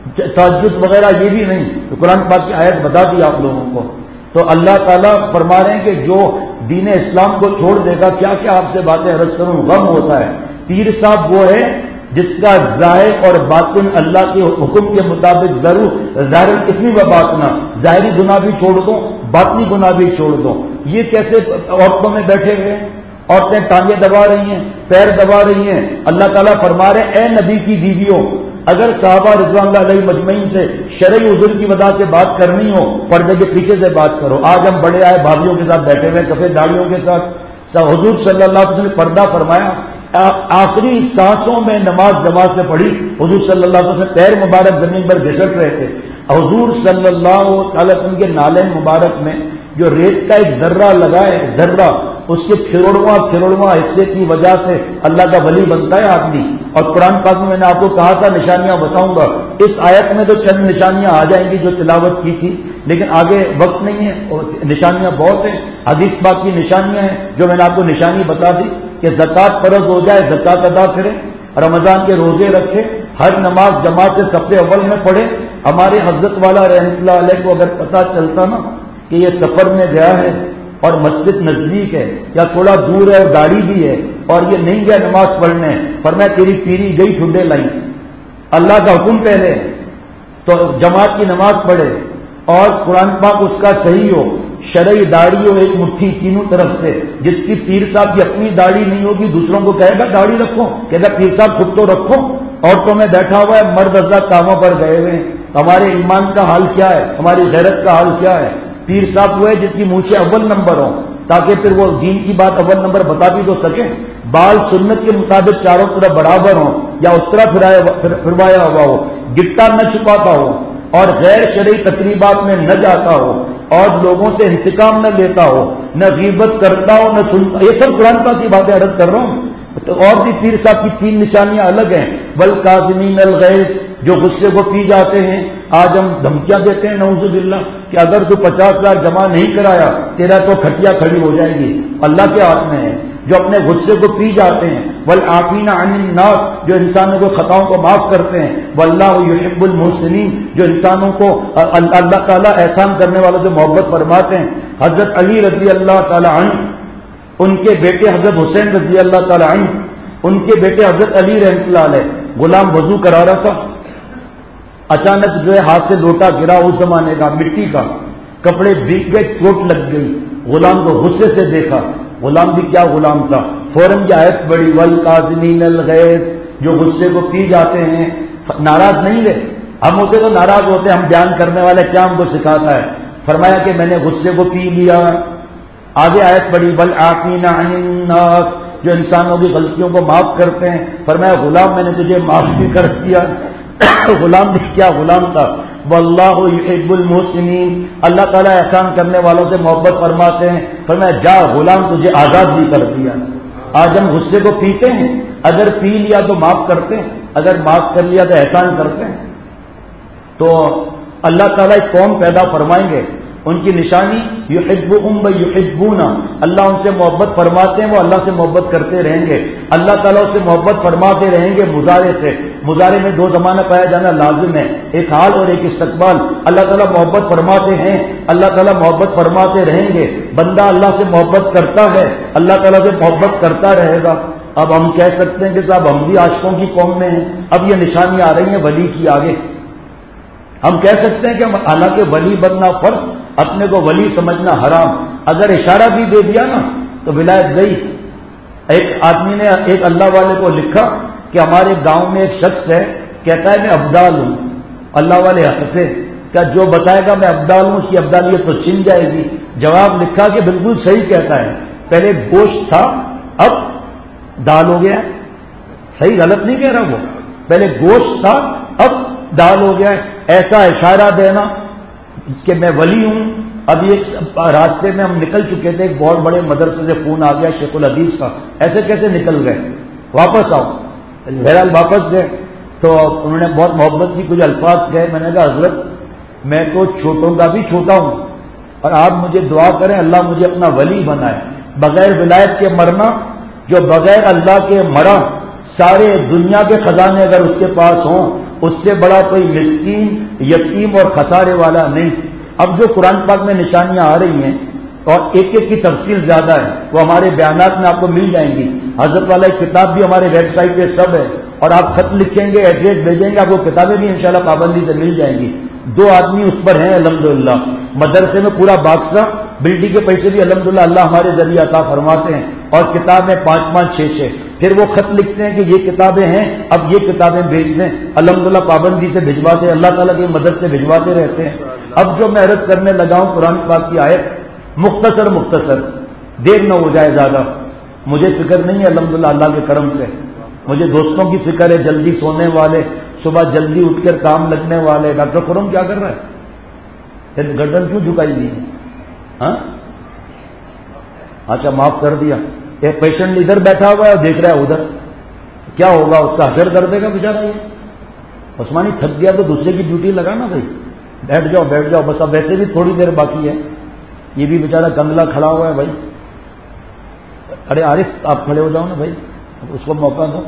Speaker 5: تہجد وغیرہ یہ بھی نہیں. تو قرآن پاک کی آیت بتا دی آپ لوگوں کو. تو اللہ تعالیٰ فرما رہے ہیں کہ جو دین اسلام کو چھوڑ دے گا, کیا کیا آپ سے باتیں عرض کروں, غم ہوتا ہے. پیر صاحب وہ ہے جس کا ظاہر اور باطن اللہ کے حکم کے مطابق ضرور, ظاہر کتنی و باطنا, ظاہری گناہ بھی چھوڑ دو, باطنی گناہ بھی چھوڑ دو. یہ کیسے عورتوں میں بیٹھے ہوئے, عورتیں ٹانگیں دبا رہی ہیں, پیر دبا رہی ہیں. اللہ تعالیٰ فرما رہے ہیں اے نبی کی بیویوں, اگر صحابہ رضوان اللہ علیہ مجمعین سے شرعی عذر کی وجہ سے بات کرنی ہو, پردے کے پیچھے سے بات کرو. آج ہم بڑے آئے بھابھیوں کے ساتھ بیٹھے ہوئے, سفید داڑھیوں کے ساتھ. حضور صلی اللہ علیہ وسلم نے پردہ فرمایا, آخری سانسوں میں نماز جماعت سے پڑھی. حضور صلی اللہ علیہ وسلم پیر مبارک زمین پر گھسٹ رہے تھے. حضور صلی اللہ علیہ وسلم کے نالے مبارک میں جو ریت کا ایک ذرہ لگا ہے, ذرہ, اس کے کھروڑواں حصے کی وجہ سے اللہ کا ولی بنتا ہے آدمی. اور قرآن پاک میں نے آپ کو کہا تھا نشانیاں بتاؤں گا, اس آیت میں تو چند نشانیاں آ جائیں گی جو تلاوت کی تھی, لیکن آگے وقت نہیں ہے, اور نشانیاں بہت ہیں. حدیث پاک کی نشانیاں ہیں جو میں نے آپ کو نشانی بتا دی کہ زکوٰۃ فرض ہو جائے, زکوٰۃ ادا کرے, رمضان کے روزے رکھے, ہر نماز جماعت سے صف اول میں پڑھے. ہمارے حضرت والا رحمۃ اللہ علیہ کو اگر پتہ چلتا نا کہ یہ سفر میں گیا ہے اور مسجد نزدیک ہے یا تھوڑا دور ہے اور گاڑی بھی ہے اور یہ نہیں گیا نماز پڑھنے, فرمایا تیری پیری گئی ٹھنڈے لائی, اللہ کا حکم پہلے تو جماعت کی نماز پڑھے اور قرآن پاک اس کا صحیح ہو, شرعی داڑھی ہو ایک مٹھی تینوں طرف سے. جس کی پیر صاحب کی اپنی داڑھی نہیں ہوگی دوسروں کو کہے گا داڑھی رکھو, کہے گا پیر صاحب خود تو رکھو. عورتوں میں بیٹھا ہوا ہے, مرد حضرات کاموں پر گئے ہوئے ہیں. ہمارے ایمان کا حال کیا ہے, ہماری غیرت کا حال کیا ہے. پیر صاحب وہ ہے جس کی مونچھیں اول نمبر ہوں تاکہ پھر وہ دین کی بات اول نمبر بتا بھی تو سکیں. بال سنت کے مطابق چاروں طرف برابر ہوں یا اس طرح پھروایا ہوا ہو, گٹا نہ چھپاتا ہو اور غیر شرعی تقریبات میں نہ جاتا ہو اور لوگوں سے انتقام نہ لیتا ہو, نہ غیبت کرتا ہو, نہ سنتا. یہ سب قرآن پاک کی باتیں عرض کر رہا ہوں. تو اور بھی پیر صاحب کی 3 نشانیاں الگ ہیں. والکاظمین الغیظ, جو غصے کو پی جاتے ہیں. آج ہم دھمکیاں دیتے ہیں نعوذ باللہ کہ اگر تو 50,000 جمع نہیں کرایا تیرا تو کھٹیا کھڑی ہو جائے گی. اللہ کے ہاتھ میں ہے. جو اپنے غصے کو پی جاتے ہیں. والعافین عن الناس, جو انسانوں کو خطاؤں کو معاف کرتے ہیں. واللہ یحب المحسنین, جو انسانوں کو اللہ تعالیٰ احسان کرنے والوں سے محبت فرماتے ہیں. حضرت علی رضی اللہ تعالیٰ عنہ, ان کے بیٹے حضرت حسین رضی اللہ تعالیٰ عنہ, ان کے بیٹے حضرت علی رحمۃ اللہ علیہ, غلام وضو کرا رہا تھا, اچانک جو ہے ہاتھ سے لوٹا گرا, اس زمانے کا مٹی کا, کپڑے بھیگ گئے, چوٹ لگ گئی. غلام کو غصے سے دیکھا, غلام بھی کیا غلام تھا, فوراً کی آیت بڑی والکاظمین الغیظ, جو غصے کو پی جاتے ہیں ناراض نہیں ہوئے. ہم ہوتے تو ناراض ہوتے. ہم بیان کرنے والے کیا ہم کو سکھاتا ہے؟ فرمایا کہ میں نے غصے کو پی لیا. آگے آیت پڑھی والعافین عن الناس، جو انسانوں کی غلطیوں کو معاف کرتے ہیں. فرمایا غلام میں نے تجھے معاف بھی کر دیا. غلام نے کیا غلام تھا. واللہ یحب المحسنین، اللہ تعالیٰ احسان کرنے والوں سے محبت فرماتے ہیں. فرمایا جا غلام تجھے آزاد بھی کر دیا. آج ہم غصے کو پیتے ہیں، اگر پی لیا تو معاف کرتے ہیں، اگر معاف کر لیا تو احسان کرتے ہیں. تو اللہ تعالیٰ ایک قوم پیدا فرمائیں گے، ان کی نشانی یحبہم ویحبونا، اللہ ان سے محبت فرماتے ہیں، وہ اللہ سے محبت کرتے رہیں گے. اللہ تعالیٰ سے محبت فرماتے رہیں گے مضارع سے. مضارع میں دو زمانہ پایا جانا لازم ہے، ایک حال اور ایک استقبال. اللہ تعالیٰ محبت فرماتے ہیں، اللہ تعالیٰ محبت فرماتے رہیں گے. بندہ اللہ سے محبت کرتا ہے، اللہ تعالیٰ سے محبت کرتا رہے گا. اب ہم کہہ سکتے ہیں کہ صاحب ہم بھی عاشقوں کی قوم میں ہیں. اب یہ نشانی آ رہی ہیں ولی کی آگے. ہم کہہ سکتے ہیں کہ حالانکہ ولی بننا فرض، اپنے کو ولی سمجھنا حرام. اگر اشارہ بھی دے دیا نا تو ولایت گئی. ایک آدمی نے ایک اللہ والے کو لکھا کہ ہمارے گاؤں میں ایک شخص ہے، کہتا ہے میں ابدال ہوں. اللہ والے ہنسے، کیا جو بتائے گا میں ابدال ہوں اس کی ابدالیت تو چھن جائے گی. جواب لکھا کہ بالکل صحیح کہتا ہے، پہلے گوشت تھا اب دال ہو گیا. صحیح غلط نہیں کہہ رہا وہ، پہلے گوشت تھا اب دال ہو گیا. ایسا اشارہ دینا کہ میں ولی ہوں. ابھی ایک راستے میں ہم نکل چکے تھے، ایک بہت بڑے مدرسے سے فون آ گیا شیخ الحدیث کا، ایسے کیسے نکل گئے، واپس آؤ. بہرحال واپس گئے تو انہوں نے بہت محبت کی کچھ الفاظ کہے. میں نے کہا حضرت میں تو چھوٹوں کا بھی چھوٹا ہوں اور آپ مجھے دعا کریں اللہ مجھے اپنا ولی بنائے. بغیر ولایت کے مرنا، جو بغیر اللہ کے مرا، سارے دنیا کے خزانے اگر اس کے پاس ہوں اس سے بڑا کوئی مسکین، یتیم اور خسارے والا نہیں. اب جو قرآن پاک میں نشانیاں آ رہی ہیں اور ایک ایک کی تفصیل زیادہ ہے، وہ ہمارے بیانات میں آپ کو مل جائیں گی. حضرت والا کتاب بھی ہمارے ویب سائٹ پہ سب ہے، اور آپ خط لکھیں گے ایڈریس بھیجیں گے آپ کو کتابیں بھی انشاءاللہ پابندی سے مل جائیں گی. 2 آدمی اس پر ہیں الحمدللہ. مدرسے میں پورا باکسہ، بلڈنگ کے پیسے بھی الحمدللہ اللہ ہمارے ذریعے عطا فرماتے ہیں، اور کتابیں 5-5 6-6. پھر وہ خط لکھتے ہیں کہ یہ کتابیں ہیں اب یہ کتابیں بھیج دیں. الحمدللہ پابندی سے بھجواتے ہیں، اللہ تعالیٰ کی مدد سے بھجواتے رہتے ہیں. اب جو میں عرض کرنے لگا ہوں قرآن پاک کی آیت مختصر، دیر نہ ہو جائے زیادہ. مجھے فکر نہیں ہے الحمدللہ اللہ کے کرم سے. مجھے دوستوں کی فکر ہے، جلدی سونے والے، صبح جلدی اٹھ کر کام لگنے والے. ڈاکٹر خرم کیا کر رہا ہے؟ پھر گردن کیوں جھکائی دی؟ ہاں اچھا معاف کر دیا. ایک پیشنٹ ادھر بیٹھا ہوا ہے دیکھ رہا ہے ادھر، کیا ہوگا اس کا حشر کر دے گا بیچارہ. یہ عثمانی تھک گیا تو دوسرے کی ڈیوٹی لگانا بھائی. بیٹھ جاؤ بس. اب ویسے بھی تھوڑی دیر باقی ہے. یہ بھی بیچارہ گندلا کھڑا ہوا ہے بھائی. ارے عارف آپ کھڑے ہو جاؤ نا بھائی، اس کو موقع دو.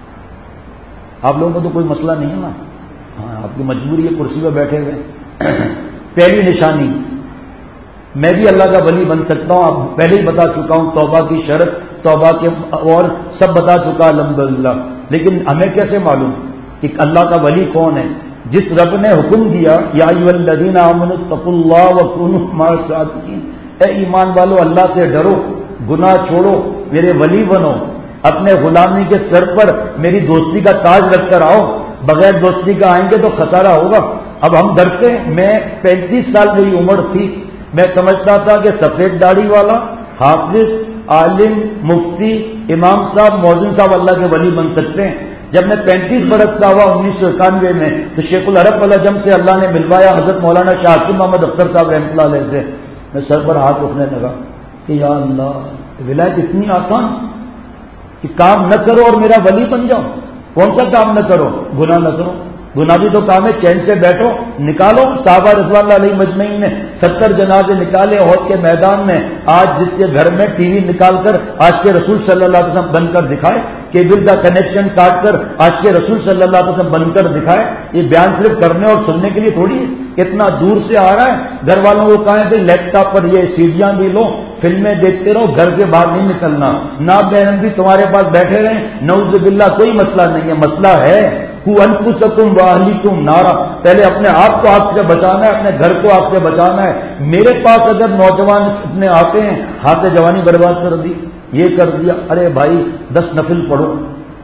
Speaker 5: آپ لوگوں کو تو کوئی مسئلہ نہیں ہے نا. ہاں آپ کی مجبوری ہے کرسی پہ بیٹھے ہوئے. پہلی نشانی میں بھی اللہ کا ولی بن سکتا ہوں. آپ پہلے ہی بتا چکا ہوں توبہ کی شرط، توبہ کے اور سب بتا چکا الحمدللہ. لیکن ہمیں کیسے معلوم کہ اللہ کا ولی کون ہے؟ جس رب نے حکم دیا یا ایھا الذین آمنوا اتقوا اللہ وکونوا مع الصادقین، اے ایمان والو اللہ سے ڈرو، گناہ چھوڑو، میرے ولی بنو، اپنے غلامی کے سر پر میری دوستی کا تاج رکھ کر آؤ. بغیر دوستی کا آئیں گے تو خسارہ ہوگا. اب ہم ڈرتے ہیں. میں 35 سال میری عمر تھی، میں سمجھتا تھا کہ سفید داڑھی والا، حافظ، عالم، مفتی، امام صاحب، مؤذن صاحب اللہ کے ولی بن سکتے ہیں. جب میں 35 برس کا ہوا 1991 میں تو شیخ العرب العجم سے اللہ نے ملوایا حضرت مولانا شاہ حکیم محمد اختر صاحب رحمۃ اللہ علیہ سے. میں سر پر ہاتھ رکھنے لگا کہ یا اللہ ولایت اتنی آسان کہ کام نہ کرو اور میرا ولی بن جاؤ. کون سا کام نہ کرو؟ گناہ نہ کرو. گناہ بھی تو کام ہے. چین سے بیٹھو، نکالو. صحابہ رضوان اللہ علیہ مجمعین نے 70 جنازے نکالے احد کے میدان میں. آج جس کے گھر میں ٹی وی نکال کر آج کے رسول صلی اللہ علیہ وسلم بن کر دکھائے، کیبل کا کنیکشن کاٹ کر آج کے رسول صلی اللہ علیہ وسلم بن کر دکھائے. یہ بیان صرف کرنے اور سننے کے لیے تھوڑی ہے، اتنا دور سے آ رہا ہے. گھر والوں کو کہیں کہ لیپ ٹاپ پر یہ سیڈیاں بھی لو، فلمیں دیکھتے رہو، گھر کے باہر نہیں نکلنا. نہ بہن بھی تمہارے پاس بیٹھے رہیں، نعوذ باللہ کوئی مسئلہ نہیں ہے. مسئلہ ہے انفسکم واہلیکم نارا. پہلے اپنے آپ کو آگ سے بچانا ہے، اپنے گھر کو آگ سے بچانا ہے. میرے پاس اگر نوجوان اتنے آتے ہیں، ہاتھ جوانی برباد کر دی، یہ کر دیا. ارے بھائی 10 نفل پڑھو،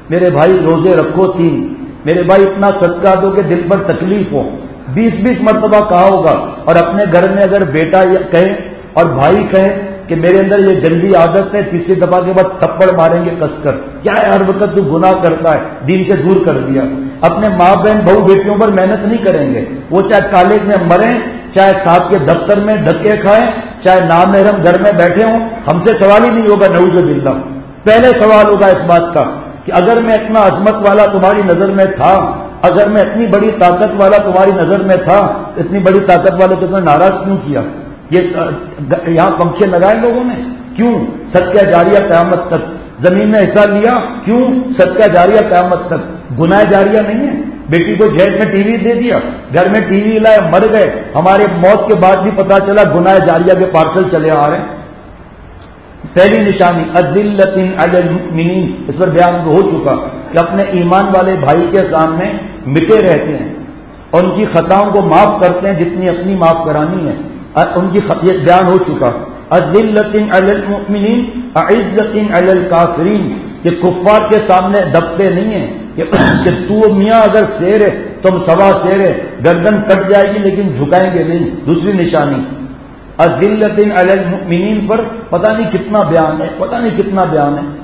Speaker 5: میرے بھائی روزے رکھو 3، میرے بھائی اتنا صدقہ دو کہ دل پر تکلیف ہو، 20 مرتبہ کہا ہوگا۔ اور اپنے گھر میں اگر بیٹا کہے اور بھائی کہے کہ میرے اندر یہ گندی عادت ہے، تیسری دفعہ کے بعد تھپڑ ماریں گے کس کر، کیا ہے ہر وقت تو گناہ کرتا ہے، دین سے دور کر دیا۔ اپنے ماں بہن بہو بیٹیوں پر محنت نہیں کریں گے، وہ چاہے کالج میں مریں، چاہے صاحب کے دفتر میں دھکے کھائیں، چاہے نامحرم گھر میں بیٹھے ہوں، ہم سے سوال ہی نہیں ہوگا نعوذ باللہ۔ پہلے سوال ہوگا اس بات کا کہ اگر میں اتنا عظمت والا تمہاری نظر میں تھا، اگر میں اتنی بڑی طاقت والا تمہاری نظر میں تھا، اتنی بڑی طاقت والے تو تمہیں ناراض کیوں کیا؟ یہ یہاں پنکھے لگائے لوگوں نے کیوں؟ صدقہ جاریہ قیامت تک۔ زمین میں حصہ لیا کیوں؟ صدقہ جاریہ قیامت تک۔ گناہ جاریہ نہیں ہے۔ بیٹی کو جیل میں ٹی وی دے دیا، گھر میں ٹی وی لائے، مر گئے، ہمارے موت کے بعد بھی پتا چلا گناہ جاریہ کے پارسل چلے آ رہے ہیں۔ پہلی نشانی اذلۃ علی المؤمنین، اس پر بیان ہو چکا کہ اپنے ایمان والے بھائی کے سامنے مٹے رہتے ہیں اور ان کی خطاؤں کو معاف کرتے ہیں جتنی اپنی معاف کرانی ہے، ان کی بیان ہو چکا۔ اذلۃ علی المؤمنین اعزۃ علی الکافرین، یہ کفار کے سامنے دبتے نہیں ہیں کہ تو میاں اگر شیر ہے تم سوا شیر ہے، گردن کٹ جائے گی لیکن جھکائیں گے نہیں۔ دوسری نشانی اذلۃ علی المؤمنین پر پتہ نہیں کتنا بیان ہے، پتہ نہیں کتنا بیان ہے۔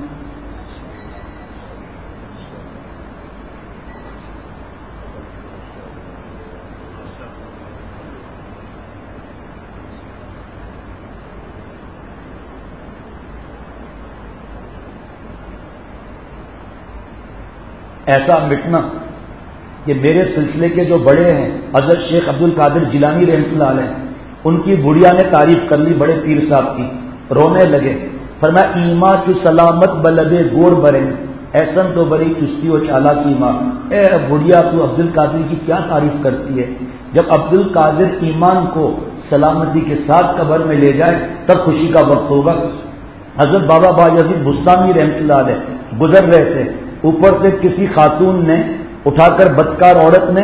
Speaker 5: ایسا مٹنا کہ میرے سلسلے کے جو بڑے ہیں حضرت شیخ عبد القادر جیلانی رحمۃ اللہ علیہ، ان کی بڑھیا نے تعریف کر لی بڑے پیر صاحب کی، رونے لگے، فرمایا ایما کی سلامت بلدے گور برے ایسن تو بری چستی و چالا کی ماں۔ اے بڑھیا تو عبد القادر کی کیا تعریف کرتی ہے؟ جب عبد القادر ایمان کو سلامتی کے ساتھ قبر میں لے جائے تب خوشی کا وقت ہوگا۔ حضرت بابا بایزید بستانی رحمۃ اللہ علیہ گزر رہے تھے، اوپر سے کسی خاتون نے اٹھا کر بدکار عورت نے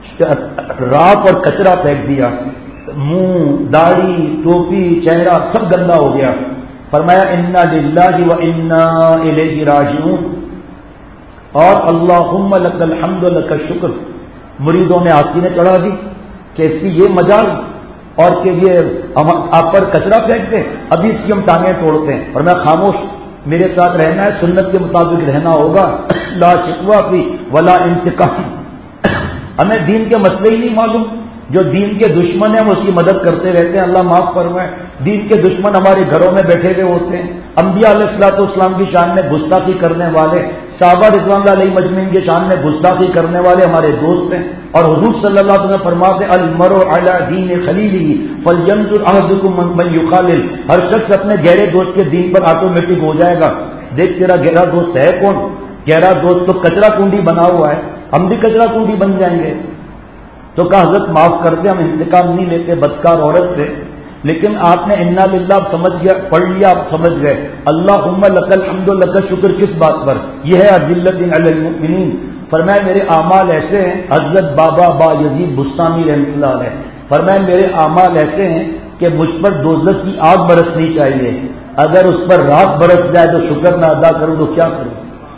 Speaker 5: راکھ اور کچرا پھینک دیا، منہ، داڑھی، ٹوپی، چہرہ سب گندا ہو گیا۔ فرمایا انا للہ و انا الیہ راجعون، اور اللہم لک الحمد لک الشکر۔ مریدوں نے آستینیں چڑھا دی کہ اس کی یہ مجال اور کہ یہ آپ پر کچرا پھینک دے، ابھی اس کی ہم ٹانگیں توڑتے ہیں۔ اور میں خاموش، میرے ساتھ رہنا ہے، سنت کے مطابق رہنا ہوگا، لا شکوہ فی ولا انتقام۔ ہمیں دین کے مسئلے ہی نہیں معلوم، جو دین کے دشمن ہیں وہ اس کی مدد کرتے رہتے ہیں، اللہ معاف فرمائے۔ دین کے دشمن ہمارے گھروں میں بیٹھے ہوئے ہوتے ہیں، انبیاء علیہ الصلوۃ والسلام کی شان میں گستاخی کرنے والے، صحابہ رضوان اللہ علیہ مجمعین کی شان میں گستاخی کرنے والے ہمارے دوست ہیں۔ اور حضور صلی اللہ علیہ وسلم فرماتے ہیں المرء علی دین خلیلہ فلینظر احدکم من یخالل، ہر شخص اپنے گہرے دوست کے دین پر آٹومیٹک ہو جائے گا۔ دیکھ تیرا گہرا دوست ہے کون؟ گہرا دوست تو کچرا کنڈی بنا ہوا ہے، ہم بھی کچرا کنڈی بن جائیں گے۔ تو کہا حضرت معاف کرتے، ہم انتقام نہیں لیتے بدکار عورت سے، لیکن آپ نے انا للہ سمجھ گیا، پڑھ لیا، آپ سمجھ گئے۔ اللہم لک الحمد لک شکر کس بات پر؟ یہ ہے اذلۃ علی المؤمنین۔ فرمایا میرے اعمال ایسے ہیں، حضرت بابا با یزید بستانی رحمۃ اللہ علیہ فرمایا میرے اعمال ایسے ہیں کہ مجھ پر دوزخ کی آگ برسنی چاہیے، اگر اس پر رات برس جائے تو شکر نہ ادا کروں تو کیا کروں؟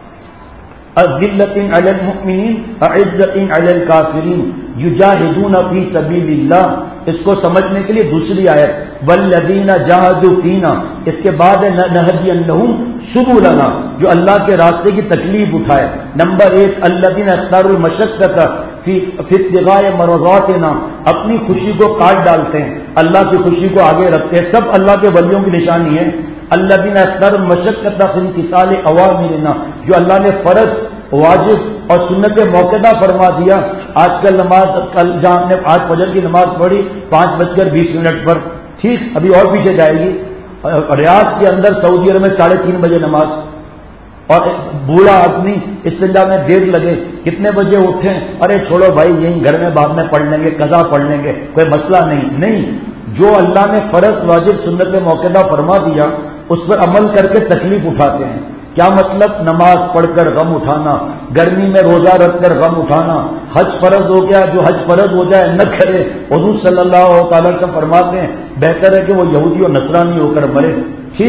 Speaker 5: اذلۃ علی المؤمنین اعزۃ علی الکافرین یجاہدون فی سبیل اللہ۔ اس کو سمجھنے کے لیے دوسری آیت والذین جاہدوا فینا، اس کے بعد لنہدینہم سبلنا، جو اللہ کے راستے کی تکلیف اٹھائے۔ نمبر 1 الذین اختاروا المشقۃ فی ابتغاء مرضاتنا، اپنی خوشی کو کاٹ ڈالتے ہیں، اللہ کی خوشی کو آگے رکھتے ہیں، سب اللہ کے ولیوں کی نشانی ہے۔ الذین اختاروا المشقۃ فی امتثال اوامرنا، جو اللہ نے فرض، واجب اور سنت موقع فرما دیا۔ آج کل نماز، کل جہاں ہم نے آج فجر کی نماز پڑھی 5:20 پر، ٹھیک ابھی اور پیچھے جائے گی۔ ریاض کے اندر سعودی عرب میں 3:30 بجے نماز، اور بوڑھا آدمی استنجا میں دیر لگے، کتنے بجے اٹھیں؟ ارے چھوڑو بھائی یہیں گھر میں بعد میں پڑھ لیں گے، قضا پڑھ لیں گے، کوئی مسئلہ نہیں۔ جو اللہ نے فرض، واجب، سنت موقع فرما دیا اس پر عمل کر کے تکلیف اٹھاتے ہیں۔ کیا مطلب؟ نماز پڑھ کر غم اٹھانا، گرمی میں روزہ رکھ کر غم اٹھانا، حج فرض ہو گیا، جو حج فرض ہو جائے نہ کرے۔ حضور صلی اللہ تعالی وسلم فرماتے ہیں بہتر ہے کہ وہ یہودی اور نصرانی ہو کر مرے، ٹھیک۔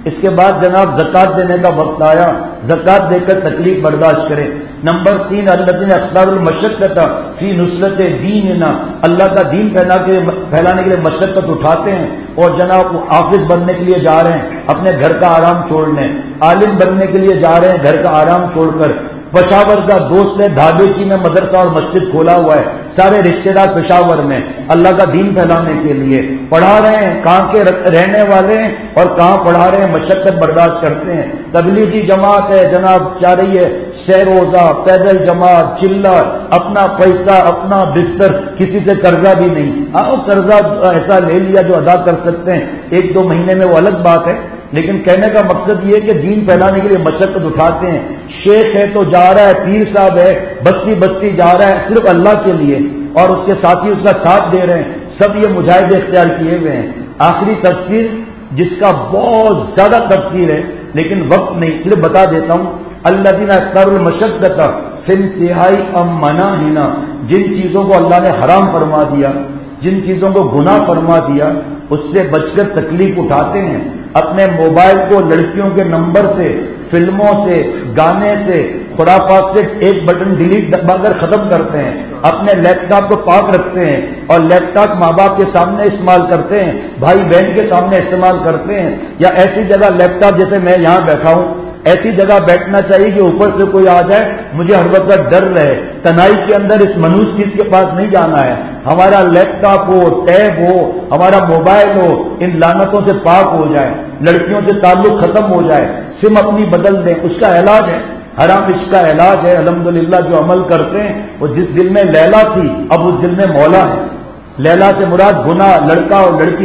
Speaker 5: اس کے بعد جناب زکات دینے کا وقت آیا، زکات دے کر تکلیف برداشت کریں۔ نمبر 3 الذین اختاروا المشقۃ فی نصرت دیننا، اللہ کا دین پھیلانے کے لیے مشقت اٹھاتے ہیں، اور جناب حافظ بننے کے لیے جا رہے ہیں اپنے گھر کا آرام چھوڑنے، عالم بننے کے لیے جا رہے ہیں گھر کا آرام چھوڑ کر۔ پشاور کا دوست ہے دھابیچی میں مدرسہ اور مسجد کھولا ہوا ہے، سارے رشتے دار پشاور میں اللہ کا دین پھیلانے کے لیے پڑھا رہے ہیں، کہاں کے رہنے والے ہیں اور کہاں پڑھا رہے ہیں، مشقت برداشت کرتے ہیں۔ تبلیغی جماعت ہے جناب، چاہ رہی ہے شہ روزہ پیدل جماعت، چلہ، اپنا پیسہ اپنا بستر، کسی سے قرضہ بھی نہیں۔ قرضہ ایسا لے لیا جو ادا کر سکتے ہیں 1-2 مہینے میں، وہ الگ بات ہے، لیکن کہنے کا مقصد یہ کہ دین پھیلانے کے لیے مشقت اٹھاتے ہیں۔ شیخ ہے تو جا رہا ہے، پیر صاحب ہے بستی بستی جا رہا ہے صرف اللہ کے لیے، اور اس کے ساتھی اس کا ساتھ دے رہے ہیں، سب یہ مجاہدے اختیار کیے ہوئے ہیں۔ آخری تفسیر جس کا بہت زیادہ تفسیر ہے لیکن وقت نہیں، صرف بتا دیتا ہوں، الذین اختاروا المشقۃ فی انتہائی مناہنا، جن چیزوں کو اللہ نے حرام فرما دیا، جن چیزوں کو گناہ فرما دیا، اس سے بچ کر تکلیف اٹھاتے ہیں۔ اپنے موبائل کو لڑکیوں کے نمبر سے، فلموں سے، گانے سے، خرافات سے ایک بٹن ڈیلیٹ دبا کر ختم کرتے ہیں۔ اپنے لیپ ٹاپ کو پاک رکھتے ہیں، اور لیپ ٹاپ ماں باپ کے سامنے استعمال کرتے ہیں، بھائی بہن کے سامنے استعمال کرتے ہیں، یا ایسی جگہ لیپ ٹاپ جیسے میں یہاں بیٹھا ہوں ایسی جگہ بیٹھنا چاہیے کہ اوپر سے کوئی آ جائے مجھے ہر وقت ڈر رہے، تنہائی کے اندر اس منوس چیز کے پاس نہیں جانا ہے۔ ہمارا لیپ ٹاپ ہو، ٹیب ہو، ہمارا موبائل ہو، ان لعنتوں سے پاک ہو جائے، لڑکیوں سے تعلق ختم ہو جائے، سم اپنی بدل دیں، اس کا علاج ہے، حرام عشق کا علاج ہے۔ الحمدللہ جو عمل کرتے ہیں، وہ جس دل میں لیلا تھی اب اس دل میں مولا ہے۔ لیلا سے مراد گناہ، لڑکا اور لڑکی۔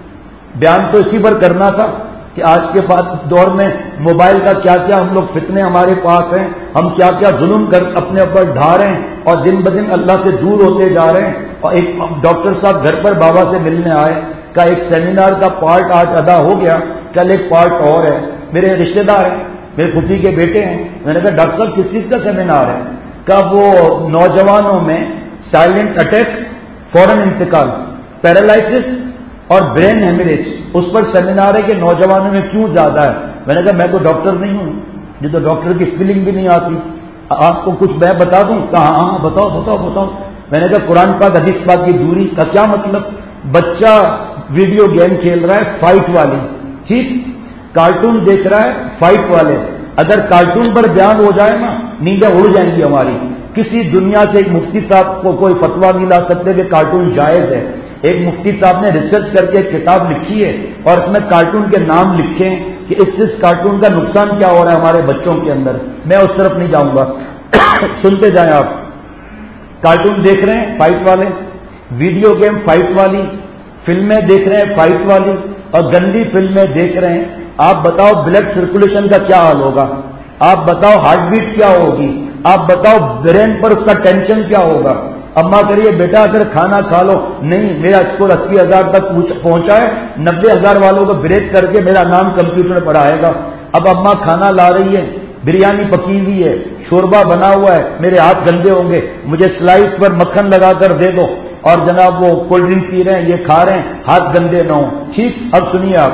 Speaker 5: بیان تو اسی پر کرنا تھا کہ آج کے دور میں موبائل کا کیا کیا ہم لوگ فتنے ہمارے پاس ہیں، ہم کیا کیا ظلم کر اپنے اوپر ڈھا رہے ہیں، اور دن بدن اللہ سے دور ہوتے جا رہے ہیں۔ اور ایک ڈاکٹر صاحب گھر پر بابا سے ملنے آئے، کا ایک سیمینار کا پارٹ آج ادا ہو گیا، کل ایک پارٹ اور ہے۔ میرے رشتے دار ہیں، میرے پھوپھی کے بیٹے ہیں۔ میں نے کہا ڈاکٹر صاحب کس چیز کا سیمینار ہے؟ کہ وہ نوجوانوں میں سائلنٹ اٹیک، فوراً انتقال، پیرالائسس اور برین ہیمریج، اس پر سیمینار ہے کہ نوجوانوں میں کیوں زیادہ ہے۔ میں نے کہا میں تو ڈاکٹر نہیں ہوں، یہ تو ڈاکٹر کی اسپیلنگ بھی نہیں آتی، آپ کو کچھ میں بتا دوں؟ کہا ہاں بتاؤ بتاؤ بتاؤ۔ میں نے کہا قرآن پاک حدیث پاک کی دوری کا کیا مطلب؟ بچہ ویڈیو گیم کھیل رہا ہے فائٹ والی، ٹھیک، کارٹون دیکھ رہا ہے فائٹ والے، اگر کارٹون پر بیان ہو جائے نا نیندیں اڑ جائیں گی ہماری۔ کسی دنیا سے ایک مفتی صاحب کو کوئی فتویٰ نہیں لا سکتے کہ کارٹون جائز ہے۔ ایک مفتی صاحب نے ریسرچ کر کے ایک کتاب لکھی ہے اور اس میں کارٹون کے نام لکھے ہیں کہ اس کارٹون کا نقصان کیا ہو رہا ہے ہمارے بچوں کے اندر۔ میں اس طرف نہیں جاؤں گا، سنتے جائیں آپ۔ کارٹون دیکھ رہے ہیں فائٹ والے، ویڈیو گیم فائٹ والی، فلمیں دیکھ رہے ہیں فائٹ والی، اور گندی فلمیں دیکھ رہے ہیں۔ آپ بتاؤ بلڈ سرکولیشن کا کیا حال ہوگا؟ آپ بتاؤ ہارٹ بیٹ کیا ہوگی؟ آپ بتاؤ برین پر اس کا ٹینشن کیا ہوگا؟ اماں کریے بیٹا اگر کھانا کھا لو، نہیں میرا اسکور 80,000 تک پہنچا ہے، 90,000 والوں کو بریک کر کے میرا نام کمپیوٹر پر آئے گا۔ اب اماں کھانا لا رہی ہے، بریانی پکی ہوئی ہے، شوربہ بنا ہوا ہے، میرے ہاتھ گندے ہوں گے، مجھے سلائس پر مکھن لگا کر دے دو، اور جناب وہ کولڈ ڈرنک پی رہے ہیں، یہ کھا رہے ہیں، ہاتھ گندے نہ ہوں، ٹھیک۔ اب سنیے آپ،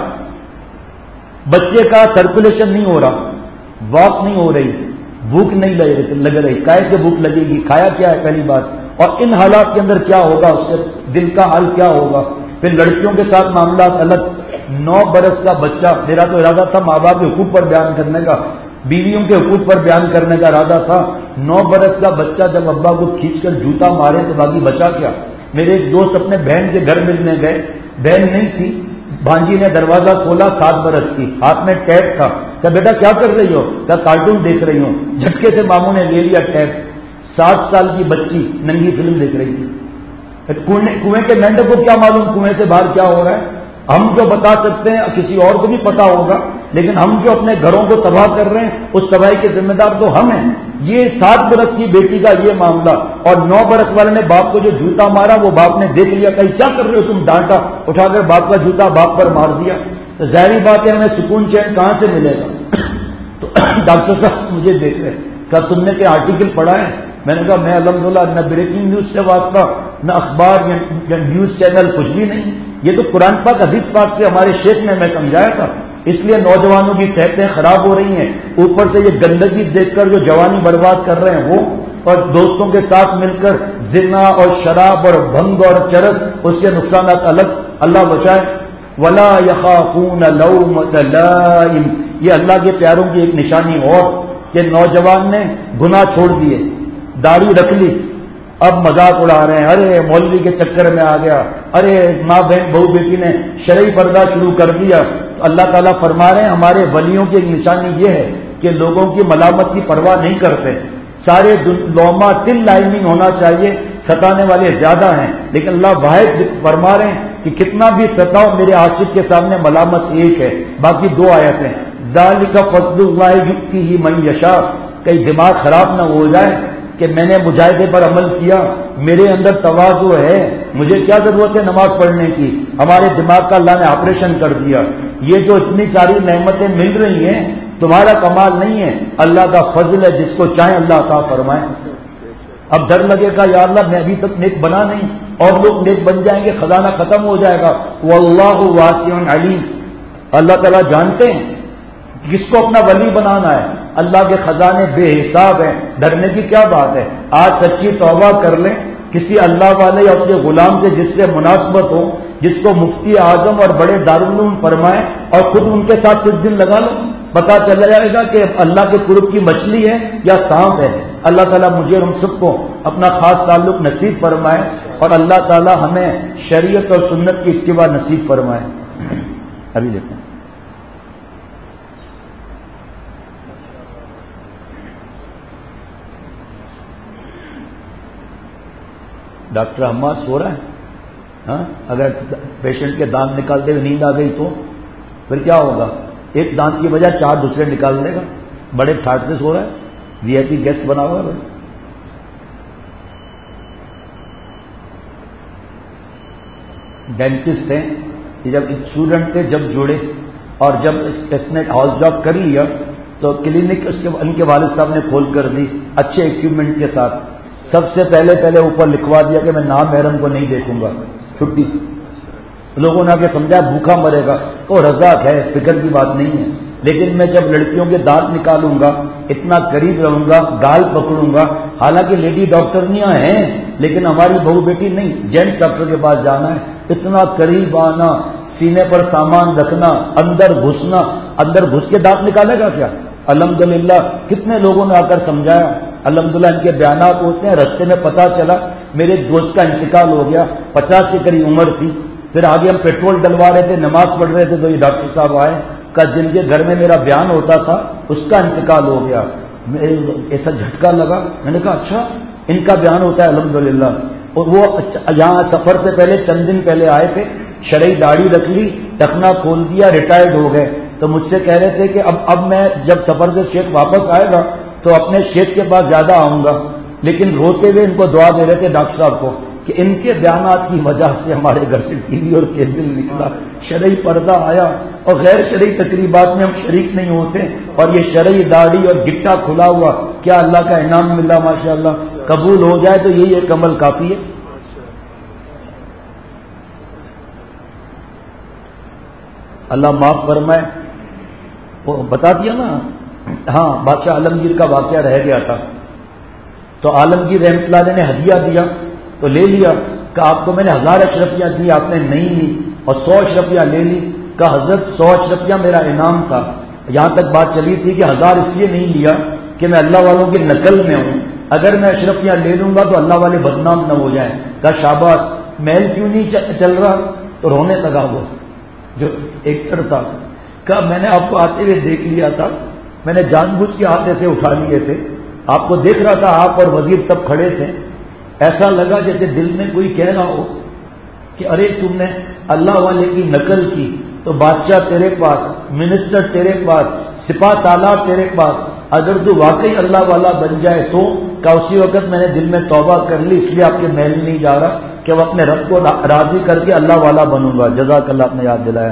Speaker 5: بچے کا سرکولیشن نہیں ہو رہا، واک نہیں ہو رہی، بھوک نہیں لگ رہی، کائے سے بھوک لگے گی؟ کھایا کیا ہے پہلی بات، اور ان حالات کے اندر کیا ہوگا، اس سے دل کا حال کیا ہوگا؟ پھر لڑکیوں کے ساتھ معاملات الگ۔ 9 برس کا بچہ، میرا تو ارادہ تھا ماں باپ کے حقوق پر بیان کرنے کا، بیویوں کے حقوق پر بیان کرنے کا ارادہ تھا۔ 9 برس کا بچہ جب ابا کو کھینچ کر جوتا مارے تو باقی بچا کیا؟ میرے ایک دوست اپنے بہن کے گھر ملنے گئے، بہن نہیں تھی، بھانجی نے دروازہ کھولا، 7 برس کی، ہاتھ میں ٹیپ تھا۔ کہ بیٹا کیا کر رہی ہو؟ کہ کارٹون دیکھ رہی ہوں۔ جھٹکے سے ماموں نے لے لیا ٹیپ۔ 7 سال کی بچی ننگی فلم دیکھ رہی تھی۔ کنویں کے مینڈک کو کیا معلوم کنویں سے باہر کیا ہو رہا ہے؟ ہم جو بتا سکتے ہیں کسی اور کو بھی پتا ہوگا، لیکن ہم جو اپنے گھروں کو تباہ کر رہے ہیں اس تباہی کے ذمہ دار تو ہم ہیں۔ یہ 7 برس کی بیٹی کا یہ معاملہ، اور 9 برس والے نے باپ کو جو جوتا مارا وہ باپ نے دیکھ لیا، کہیں کیا کر رہے ہو تم؟ ڈانٹا، اٹھا کر باپ کا جوتا باپ پر مار دیا۔ تو ظاہری بات ہے ہمیں سکون چین کہاں سے ملے گا؟ تو ڈاکٹر صاحب مجھے دیکھ رہے، کیا تم نے کوئی آرٹیکل پڑھا ہے؟ میں نے کہا میں الحمدللہ نہ بریکنگ نیوز سے واسطہ، نہ اخبار یا نیوز چینل، کچھ بھی نہیں۔ یہ تو قرآن پاک حدیث پاک سے ہمارے شیخ نے میں سمجھایا تھا، اس لیے نوجوانوں کی صحتیں خراب ہو رہی ہیں، اوپر سے یہ گندگی دیکھ کر جو جوانی برباد کر رہے ہیں وہ، اور دوستوں کے ساتھ مل کر زنا اور شراب اور بھنگ اور چرس، اس کے نقصانات الگ، اللہ بچائے۔ ولا یخافون لومۃ لائم، یہ اللہ کے پیاروں کی ایک نشانی اور کہ نوجوان نے گناہ چھوڑ دیے، داڑھی رکھ لی، اب مذاق اڑا رہے ہیں، ارے مولوی کے چکر میں آ گیا، ارے ماں بہن بہو بیٹی نے شرعی پردہ شروع کر دیا۔ تو اللہ تعالیٰ فرما رہے ہیں ہمارے ولیوں کی ایک نشانی یہ ہے کہ لوگوں کی ملامت کی پرواہ نہیں کرتے، سارے لوما تل لائمنگ ہونا چاہیے، ستانے والے زیادہ ہیں، لیکن اللہ واحد فرما رہے ہیں کہ کتنا بھی ستاؤ میرے عاشق کے سامنے ملامت ایک ہے۔ باقی دو آیتیں، ذالک فضل اللہ یؤتیہ من یشاء، کہیں دماغ خراب نہ ہو جائے کہ میں نے مجاہدے پر عمل کیا، میرے اندر تواضع ہے، مجھے کیا ضرورت ہے نماز پڑھنے کی، ہمارے دماغ کا اللہ نے آپریشن کر دیا۔ یہ جو اتنی ساری نعمتیں مل رہی ہیں تمہارا کمال نہیں ہے، اللہ کا فضل ہے، جس کو چاہے اللہ عطا فرمائے۔ اب ڈر لگے گا یا اللہ میں ابھی تک نیک بنا نہیں، اور لوگ نیک بن جائیں گے، خزانہ ختم ہو جائے گا۔ واللہ واسع علیم، اللہ تعالیٰ جانتے ہیں کس کو اپنا ولی بنانا ہے، اللہ کے خزانے بے حساب ہیں، ڈرنے کی کیا بات ہے۔ آج سچی توبہ کر لیں کسی اللہ والے یا اس کے غلام سے جس سے مناسبت ہو، جس کو مفتی اعظم اور بڑے دارالعلوم فرمائیں، اور خود ان کے ساتھ کچھ دن لگا لو، پتا چل جائے گا کہ اللہ کے قرب کی مچھلی ہے یا سانپ ہے۔ اللہ تعالیٰ مجھے اور ہم سب کو اپنا خاص تعلق نصیب فرمائے، اور اللہ تعالیٰ ہمیں شریعت اور سنت کی اتباع نصیب فرمائے۔ ابھی دیکھیں ڈاکٹر حماد سو رہا ہے، ہاں اگر پیشنٹ کے دانت نکالتے ہوئے نیند آ گئی تو پھر کیا ہوگا؟ ایک دانت کی بجائے 4 دوسرے نکال دے گا، بڑے ٹھاٹ سے سو رہا ہے، وی آئی پی گیسٹ بنا ہوا ہے۔ ڈینٹسٹ ہیں، جب اسٹوڈنٹ تھے جب جڑے، اور جب اس نے ہاؤس جاب کر لیا تو کلینک ان کے والد صاحب نے کھول کر دی اچھے ایکوپمنٹ کے ساتھ۔ سب سے پہلے اوپر لکھوا دیا کہ میں نامحرم کو نہیں دیکھوں گا، چھٹی۔ لوگوں نے آگے سمجھا بھوکا مرے گا، تو رزاق ہے، فکر کی بات نہیں ہے، لیکن میں جب لڑکیوں کے دانت نکالوں گا، اتنا قریب رہوں گا، گال پکڑوں گا، حالانکہ لیڈی ڈاکٹرنیاں ہیں لیکن ہماری بہو بیٹی نہیں، جینٹس ڈاکٹر کے پاس جانا ہے، اتنا قریب آنا، سینے پر سامان رکھنا، اندر گھسنا، اندر گھس کے دانت نکالے گا کیا؟ الحمدللہ کتنے لوگوں نے آ کر سمجھایا، الحمدللہ ان کے بیانات ہوتے ہیں۔ رستے میں پتا چلا میرے دوست کا انتقال ہو گیا، 50 کے قریب عمر تھی، پھر آگے ہم پیٹرول ڈلوا رہے تھے، نماز پڑھ رہے تھے، تو یہ ڈاکٹر صاحب آئے کہ جن کے گھر میں میرا بیان ہوتا تھا اس کا انتقال ہو گیا۔ ایسا جھٹکا لگا، میں نے کہا اچھا ان کا بیان ہوتا ہے الحمدللہ۔ اور وہ یہاں سفر سے پہلے چند دن پہلے آئے تھے، شرعی داڑھی رکھ لی، ٹخنا کھول دیا، ریٹائرڈ ہو گئے، تو مجھ سے کہہ رہے تھے کہ اب میں جب سفر سے شیخ واپس آئے گا تو اپنے شیخ کے پاس زیادہ آؤں گا، لیکن روتے ہوئے ان کو دعا دے رہے تھے ڈاکٹر صاحب کو کہ ان کے بیانات کی وجہ سے ہمارے گھر سے ٹی وی اور کیبل نکلا، شرعی پردہ آیا، اور غیر شرعی تقریبات میں ہم شریک نہیں ہوتے، اور یہ شرعی داڑھی اور گٹا کھلا ہوا کیا اللہ کا انعام ملا، ماشاءاللہ قبول ہو جائے تو یہی ایک عمل کافی ہے۔ اللہ معاف فرمائے۔ وہ بتا دیا نا، ہاں بادشاہ عالمگیر کا واقعہ رہ گیا تھا، تو عالمگیر رحمۃ اللہ علیہ نے ہدیہ دیا تو لے لیا، کہ آپ کو میں نے 1000 اشرفیاں دی، آپ نے نہیں لی، اور 100 اشرفیاں لے لی، کہ حضرت 100 اشرفیاں میرا انعام تھا۔ یہاں تک بات چلی تھی کہ 1000 اس لیے نہیں لیا کہ میں اللہ والوں کی نقل میں ہوں، اگر میں اشرفیاں لے لوں گا تو اللہ والے بدنام نہ ہو جائیں۔ کہا شاباش، محل کیوں نہیں چل رہا؟ تو رونے لگا وہ جو ایکٹر تھا، کہ میں نے آپ کو آتے ہوئے دیکھ لیا تھا، میں نے جان بوجھ کے ہاتھ سے اٹھا لیے تھے، آپ کو دیکھ رہا تھا، آپ اور وزیر سب کھڑے تھے، ایسا لگا جیسے دل میں کوئی کہہ رہا ہو کہ ارے تم نے اللہ والے کی نقل کی تو بادشاہ تیرے پاس، منسٹر تیرے پاس، سپاہ سالار تیرے پاس، اگر تو واقعی اللہ والا بن جائے تو کہ اسی وقت میں نے دل میں توبہ کر لی، اس لیے آپ کے محل نہیں جا رہا کہ وہ اپنے رب کو راضی کر کے اللہ والا بنوں گا۔ جزاک اللہ، آپ نے یاد دلایا۔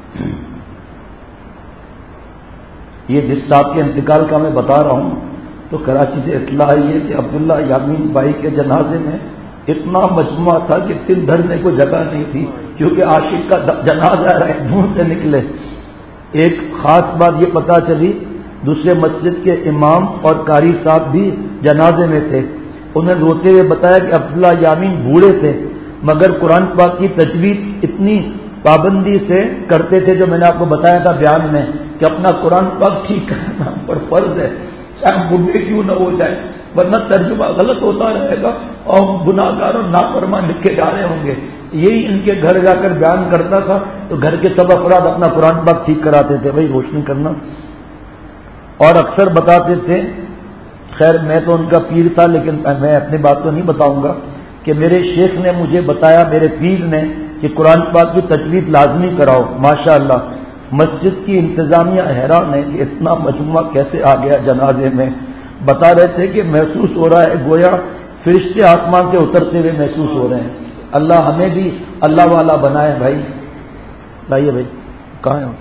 Speaker 5: یہ جس صاحب کے انتقال کا میں بتا رہا ہوں تو کراچی سے اطلاع آئی ہے کہ عبداللہ یامین بھائی کے جنازے میں اتنا مجموعہ تھا کہ دل دھرنے کو جگہ نہیں تھی، کیونکہ عاشق کا جنازہ رہے دور سے نکلے۔ ایک خاص بات یہ پتہ چلی، دوسرے مسجد کے امام اور قاری صاحب بھی جنازے میں تھے. انہیں روتے ہوئے بتایا کہ عبداللہ یامین بوڑھے تھے مگر قرآن پاک کی تجوید اتنی پابندی سے کرتے تھے، جو میں نے آپ کو بتایا تھا بیان میں کہ اپنا قرآن پاک ٹھیک کرنا ہم پر فرض ہے، چاہے بوڑھے کیوں نہ ہو جائے، ورنہ ترجمہ غلط ہوتا رہے گا اور گناہگار اور نافرمان لکھے جا رہے ہوں گے. یہی ان کے گھر جا کر بیان کرتا تھا تو گھر کے سب افراد اپنا قرآن پاک ٹھیک کراتے تھے، بھائی روشنی کرنا. اور اکثر بتاتے تھے، خیر میں تو ان کا پیر تھا لیکن میں اپنی بات تو نہیں بتاؤں گا، کہ میرے شیخ نے مجھے بتایا، میرے پیر نے، کہ قرآن پاک کی تجوید لازمی کراؤ. ماشاءاللہ مسجد کی انتظامیہ حیران ہے کہ اتنا مجموعہ کیسے آ گیا جنازے میں. بتا رہے تھے کہ محسوس ہو رہا ہے گویا فرشتے آسمان سے اترتے ہوئے محسوس ہو رہے ہیں. اللہ ہمیں بھی اللہ والا بنائے. بھائی لائیے بھائی، کہاں ہیں؟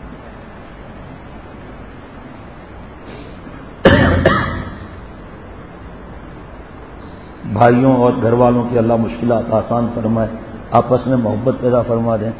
Speaker 5: بھائیوں اور گھر والوں کی اللہ مشکلات آسان فرمائے، آپس میں محبت پیدا فرما دیں.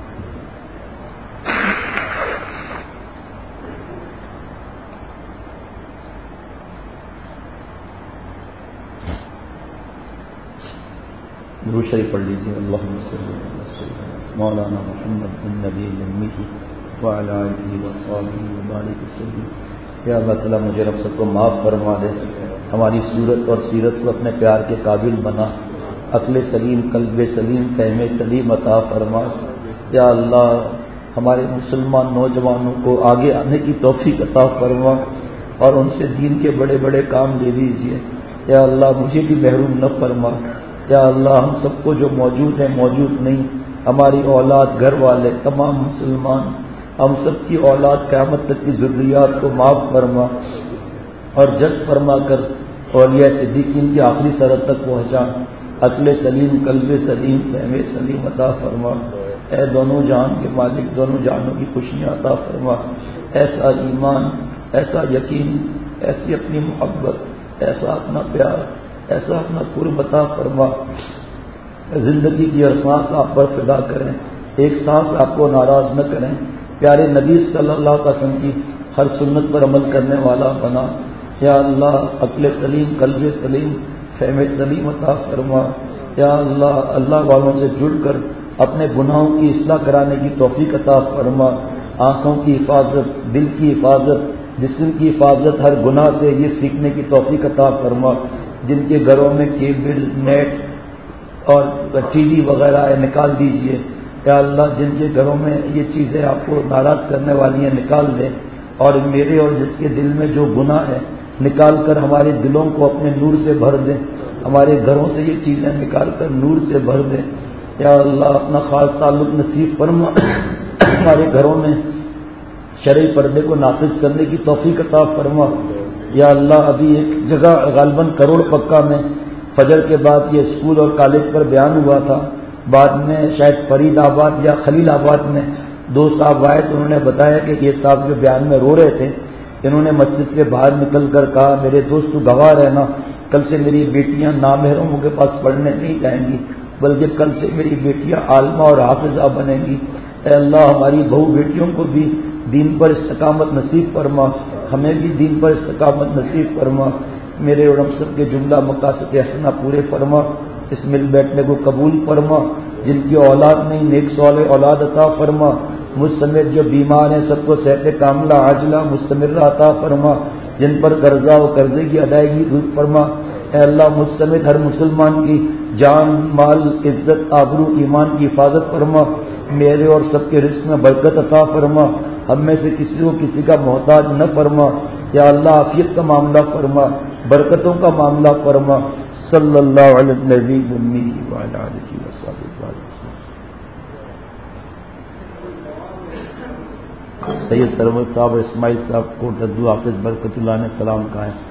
Speaker 5: درود شریف پڑھ لیجیے. اللہم صلی علی سیدنا مولانا محمد النبی الامی وعلی آلہ وصحبہ وبارک وسلم. یا اللہ تعالیٰ مجھے رب سب کو معاف فرما دے، ہماری صورت اور سیرت کو اپنے پیار کے قابل بنا، عقل سلیم، قلب سلیم، فہم سلیم عطا فرما. یا اللہ ہمارے مسلمان نوجوانوں کو آگے آنے کی توفیق عطا فرما اور ان سے دین کے بڑے بڑے کام لے لیجیے. یا اللہ مجھے بھی محروم نہ فرما. یا اللہ ہم سب کو جو موجود ہیں، موجود نہیں، ہماری اولاد، گھر والے، تمام مسلمان، ہم سب کی اولاد، قیامت تک کی ذریات کو معاف فرما اور جذب فرما کر اولیاء صدیقین کی آخری سرحد تک پہنچا. عقل سلیم، قلب سلیم، فہم سلیم عطا فرما. اے دونوں جہان کے مالک، دونوں جہانوں کی خوشیاں عطا فرما. ایسا ایمان، ایسا یقین، ایسی اپنی محبت، ایسا اپنا پیار، ایسا اپنا قرب عطا فرما. زندگی کی ہر سانس آپ پر فدا کریں، ایک سانس آپ کو ناراض نہ کریں. پیارے نبی صلی اللہ علیہ وسلم کی ہر سنت پر عمل کرنے والا بنا. یا اللہ عقل سلیم، قلب سلیم، فہم سلیم عطا فرما. یا اللہ اللہ والوں سے جڑ کر اپنے گناہوں کی اصلاح کرانے کی توفیق عطا فرما. آنکھوں کی حفاظت، دل کی حفاظت، جسم کی حفاظت ہر گناہ سے یہ سیکھنے کی توفیق عطا فرما. جن کے گھروں میں کیبل، نیٹ اور ٹی وی وغیرہ ہے نکال دیجیے. یا اللہ جن کے گھروں میں یہ چیزیں آپ کو ناراض کرنے والی ہیں نکال دیں، اور میرے اور جس کے دل میں جو گناہ ہے نکال کر ہمارے دلوں کو اپنے نور سے بھر دیں، ہمارے گھروں سے یہ چیزیں نکال کر نور سے بھر دیں. یا اللہ اپنا خاص تعلق نصیب فرما، ہمارے گھروں میں شرعی پردے کو نافذ کرنے کی توفیق عطا فرما. یا اللہ ابھی ایک جگہ غالباً کروڑ پکا میں فجر کے بعد یہ اسکول اور کالج پر بیان ہوا تھا، بعد میں شاید فرید آباد یا خلیل آباد میں دو صاحب آئے تو انہوں نے بتایا کہ یہ صاحب جو بیان میں رو رہے تھے، انہوں نے مسجد کے باہر نکل کر کہا میرے دوست تو گواہ رہنا، کل سے میری بیٹیاں نامحرموں کے پاس پڑھنے نہیں جائیں گی، بلکہ کل سے میری بیٹیاں عالمہ اور حافظہ بنیں گی. اے اللہ ہماری بہو بیٹیوں کو بھی دین پر استقامت نصیب فرما، ہمیں بھی دین پر استقامت نصیب فرما. میرے اور ہم سب کے جملہ مقاصد حسنہ پورے فرما. اس مل بیٹھنے کو قبول فرما. جن کی اولاد نہیں نیک صالح اولاد عطا فرما. مجھ سمیت جو بیمار ہیں سب کو صحت کاملہ عاجلہ مستمرہ عطا فرما. جن پر قرضہ و قرضے کی ادائیگی درست فرما. اے اللہ مجھ سمیت ہر مسلمان کی جان، مال، عزت، آبرو، ایمان کی حفاظت فرما. میرے اور سب کے رزق میں برکت عطا فرما. ہم میں سے کسی کو کسی کا محتاج نہ فرما. یا اللہ عافیت کا معاملہ فرما، برکتوں کا معاملہ فرما. صلی اللہ علیہ النبی الامی وعلی آلہ وصحبہ وسلم. سید سرور صاحب اور اسماعیل صاحب کو ردو حافظ برکت اللہ نے سلام کہا ہے.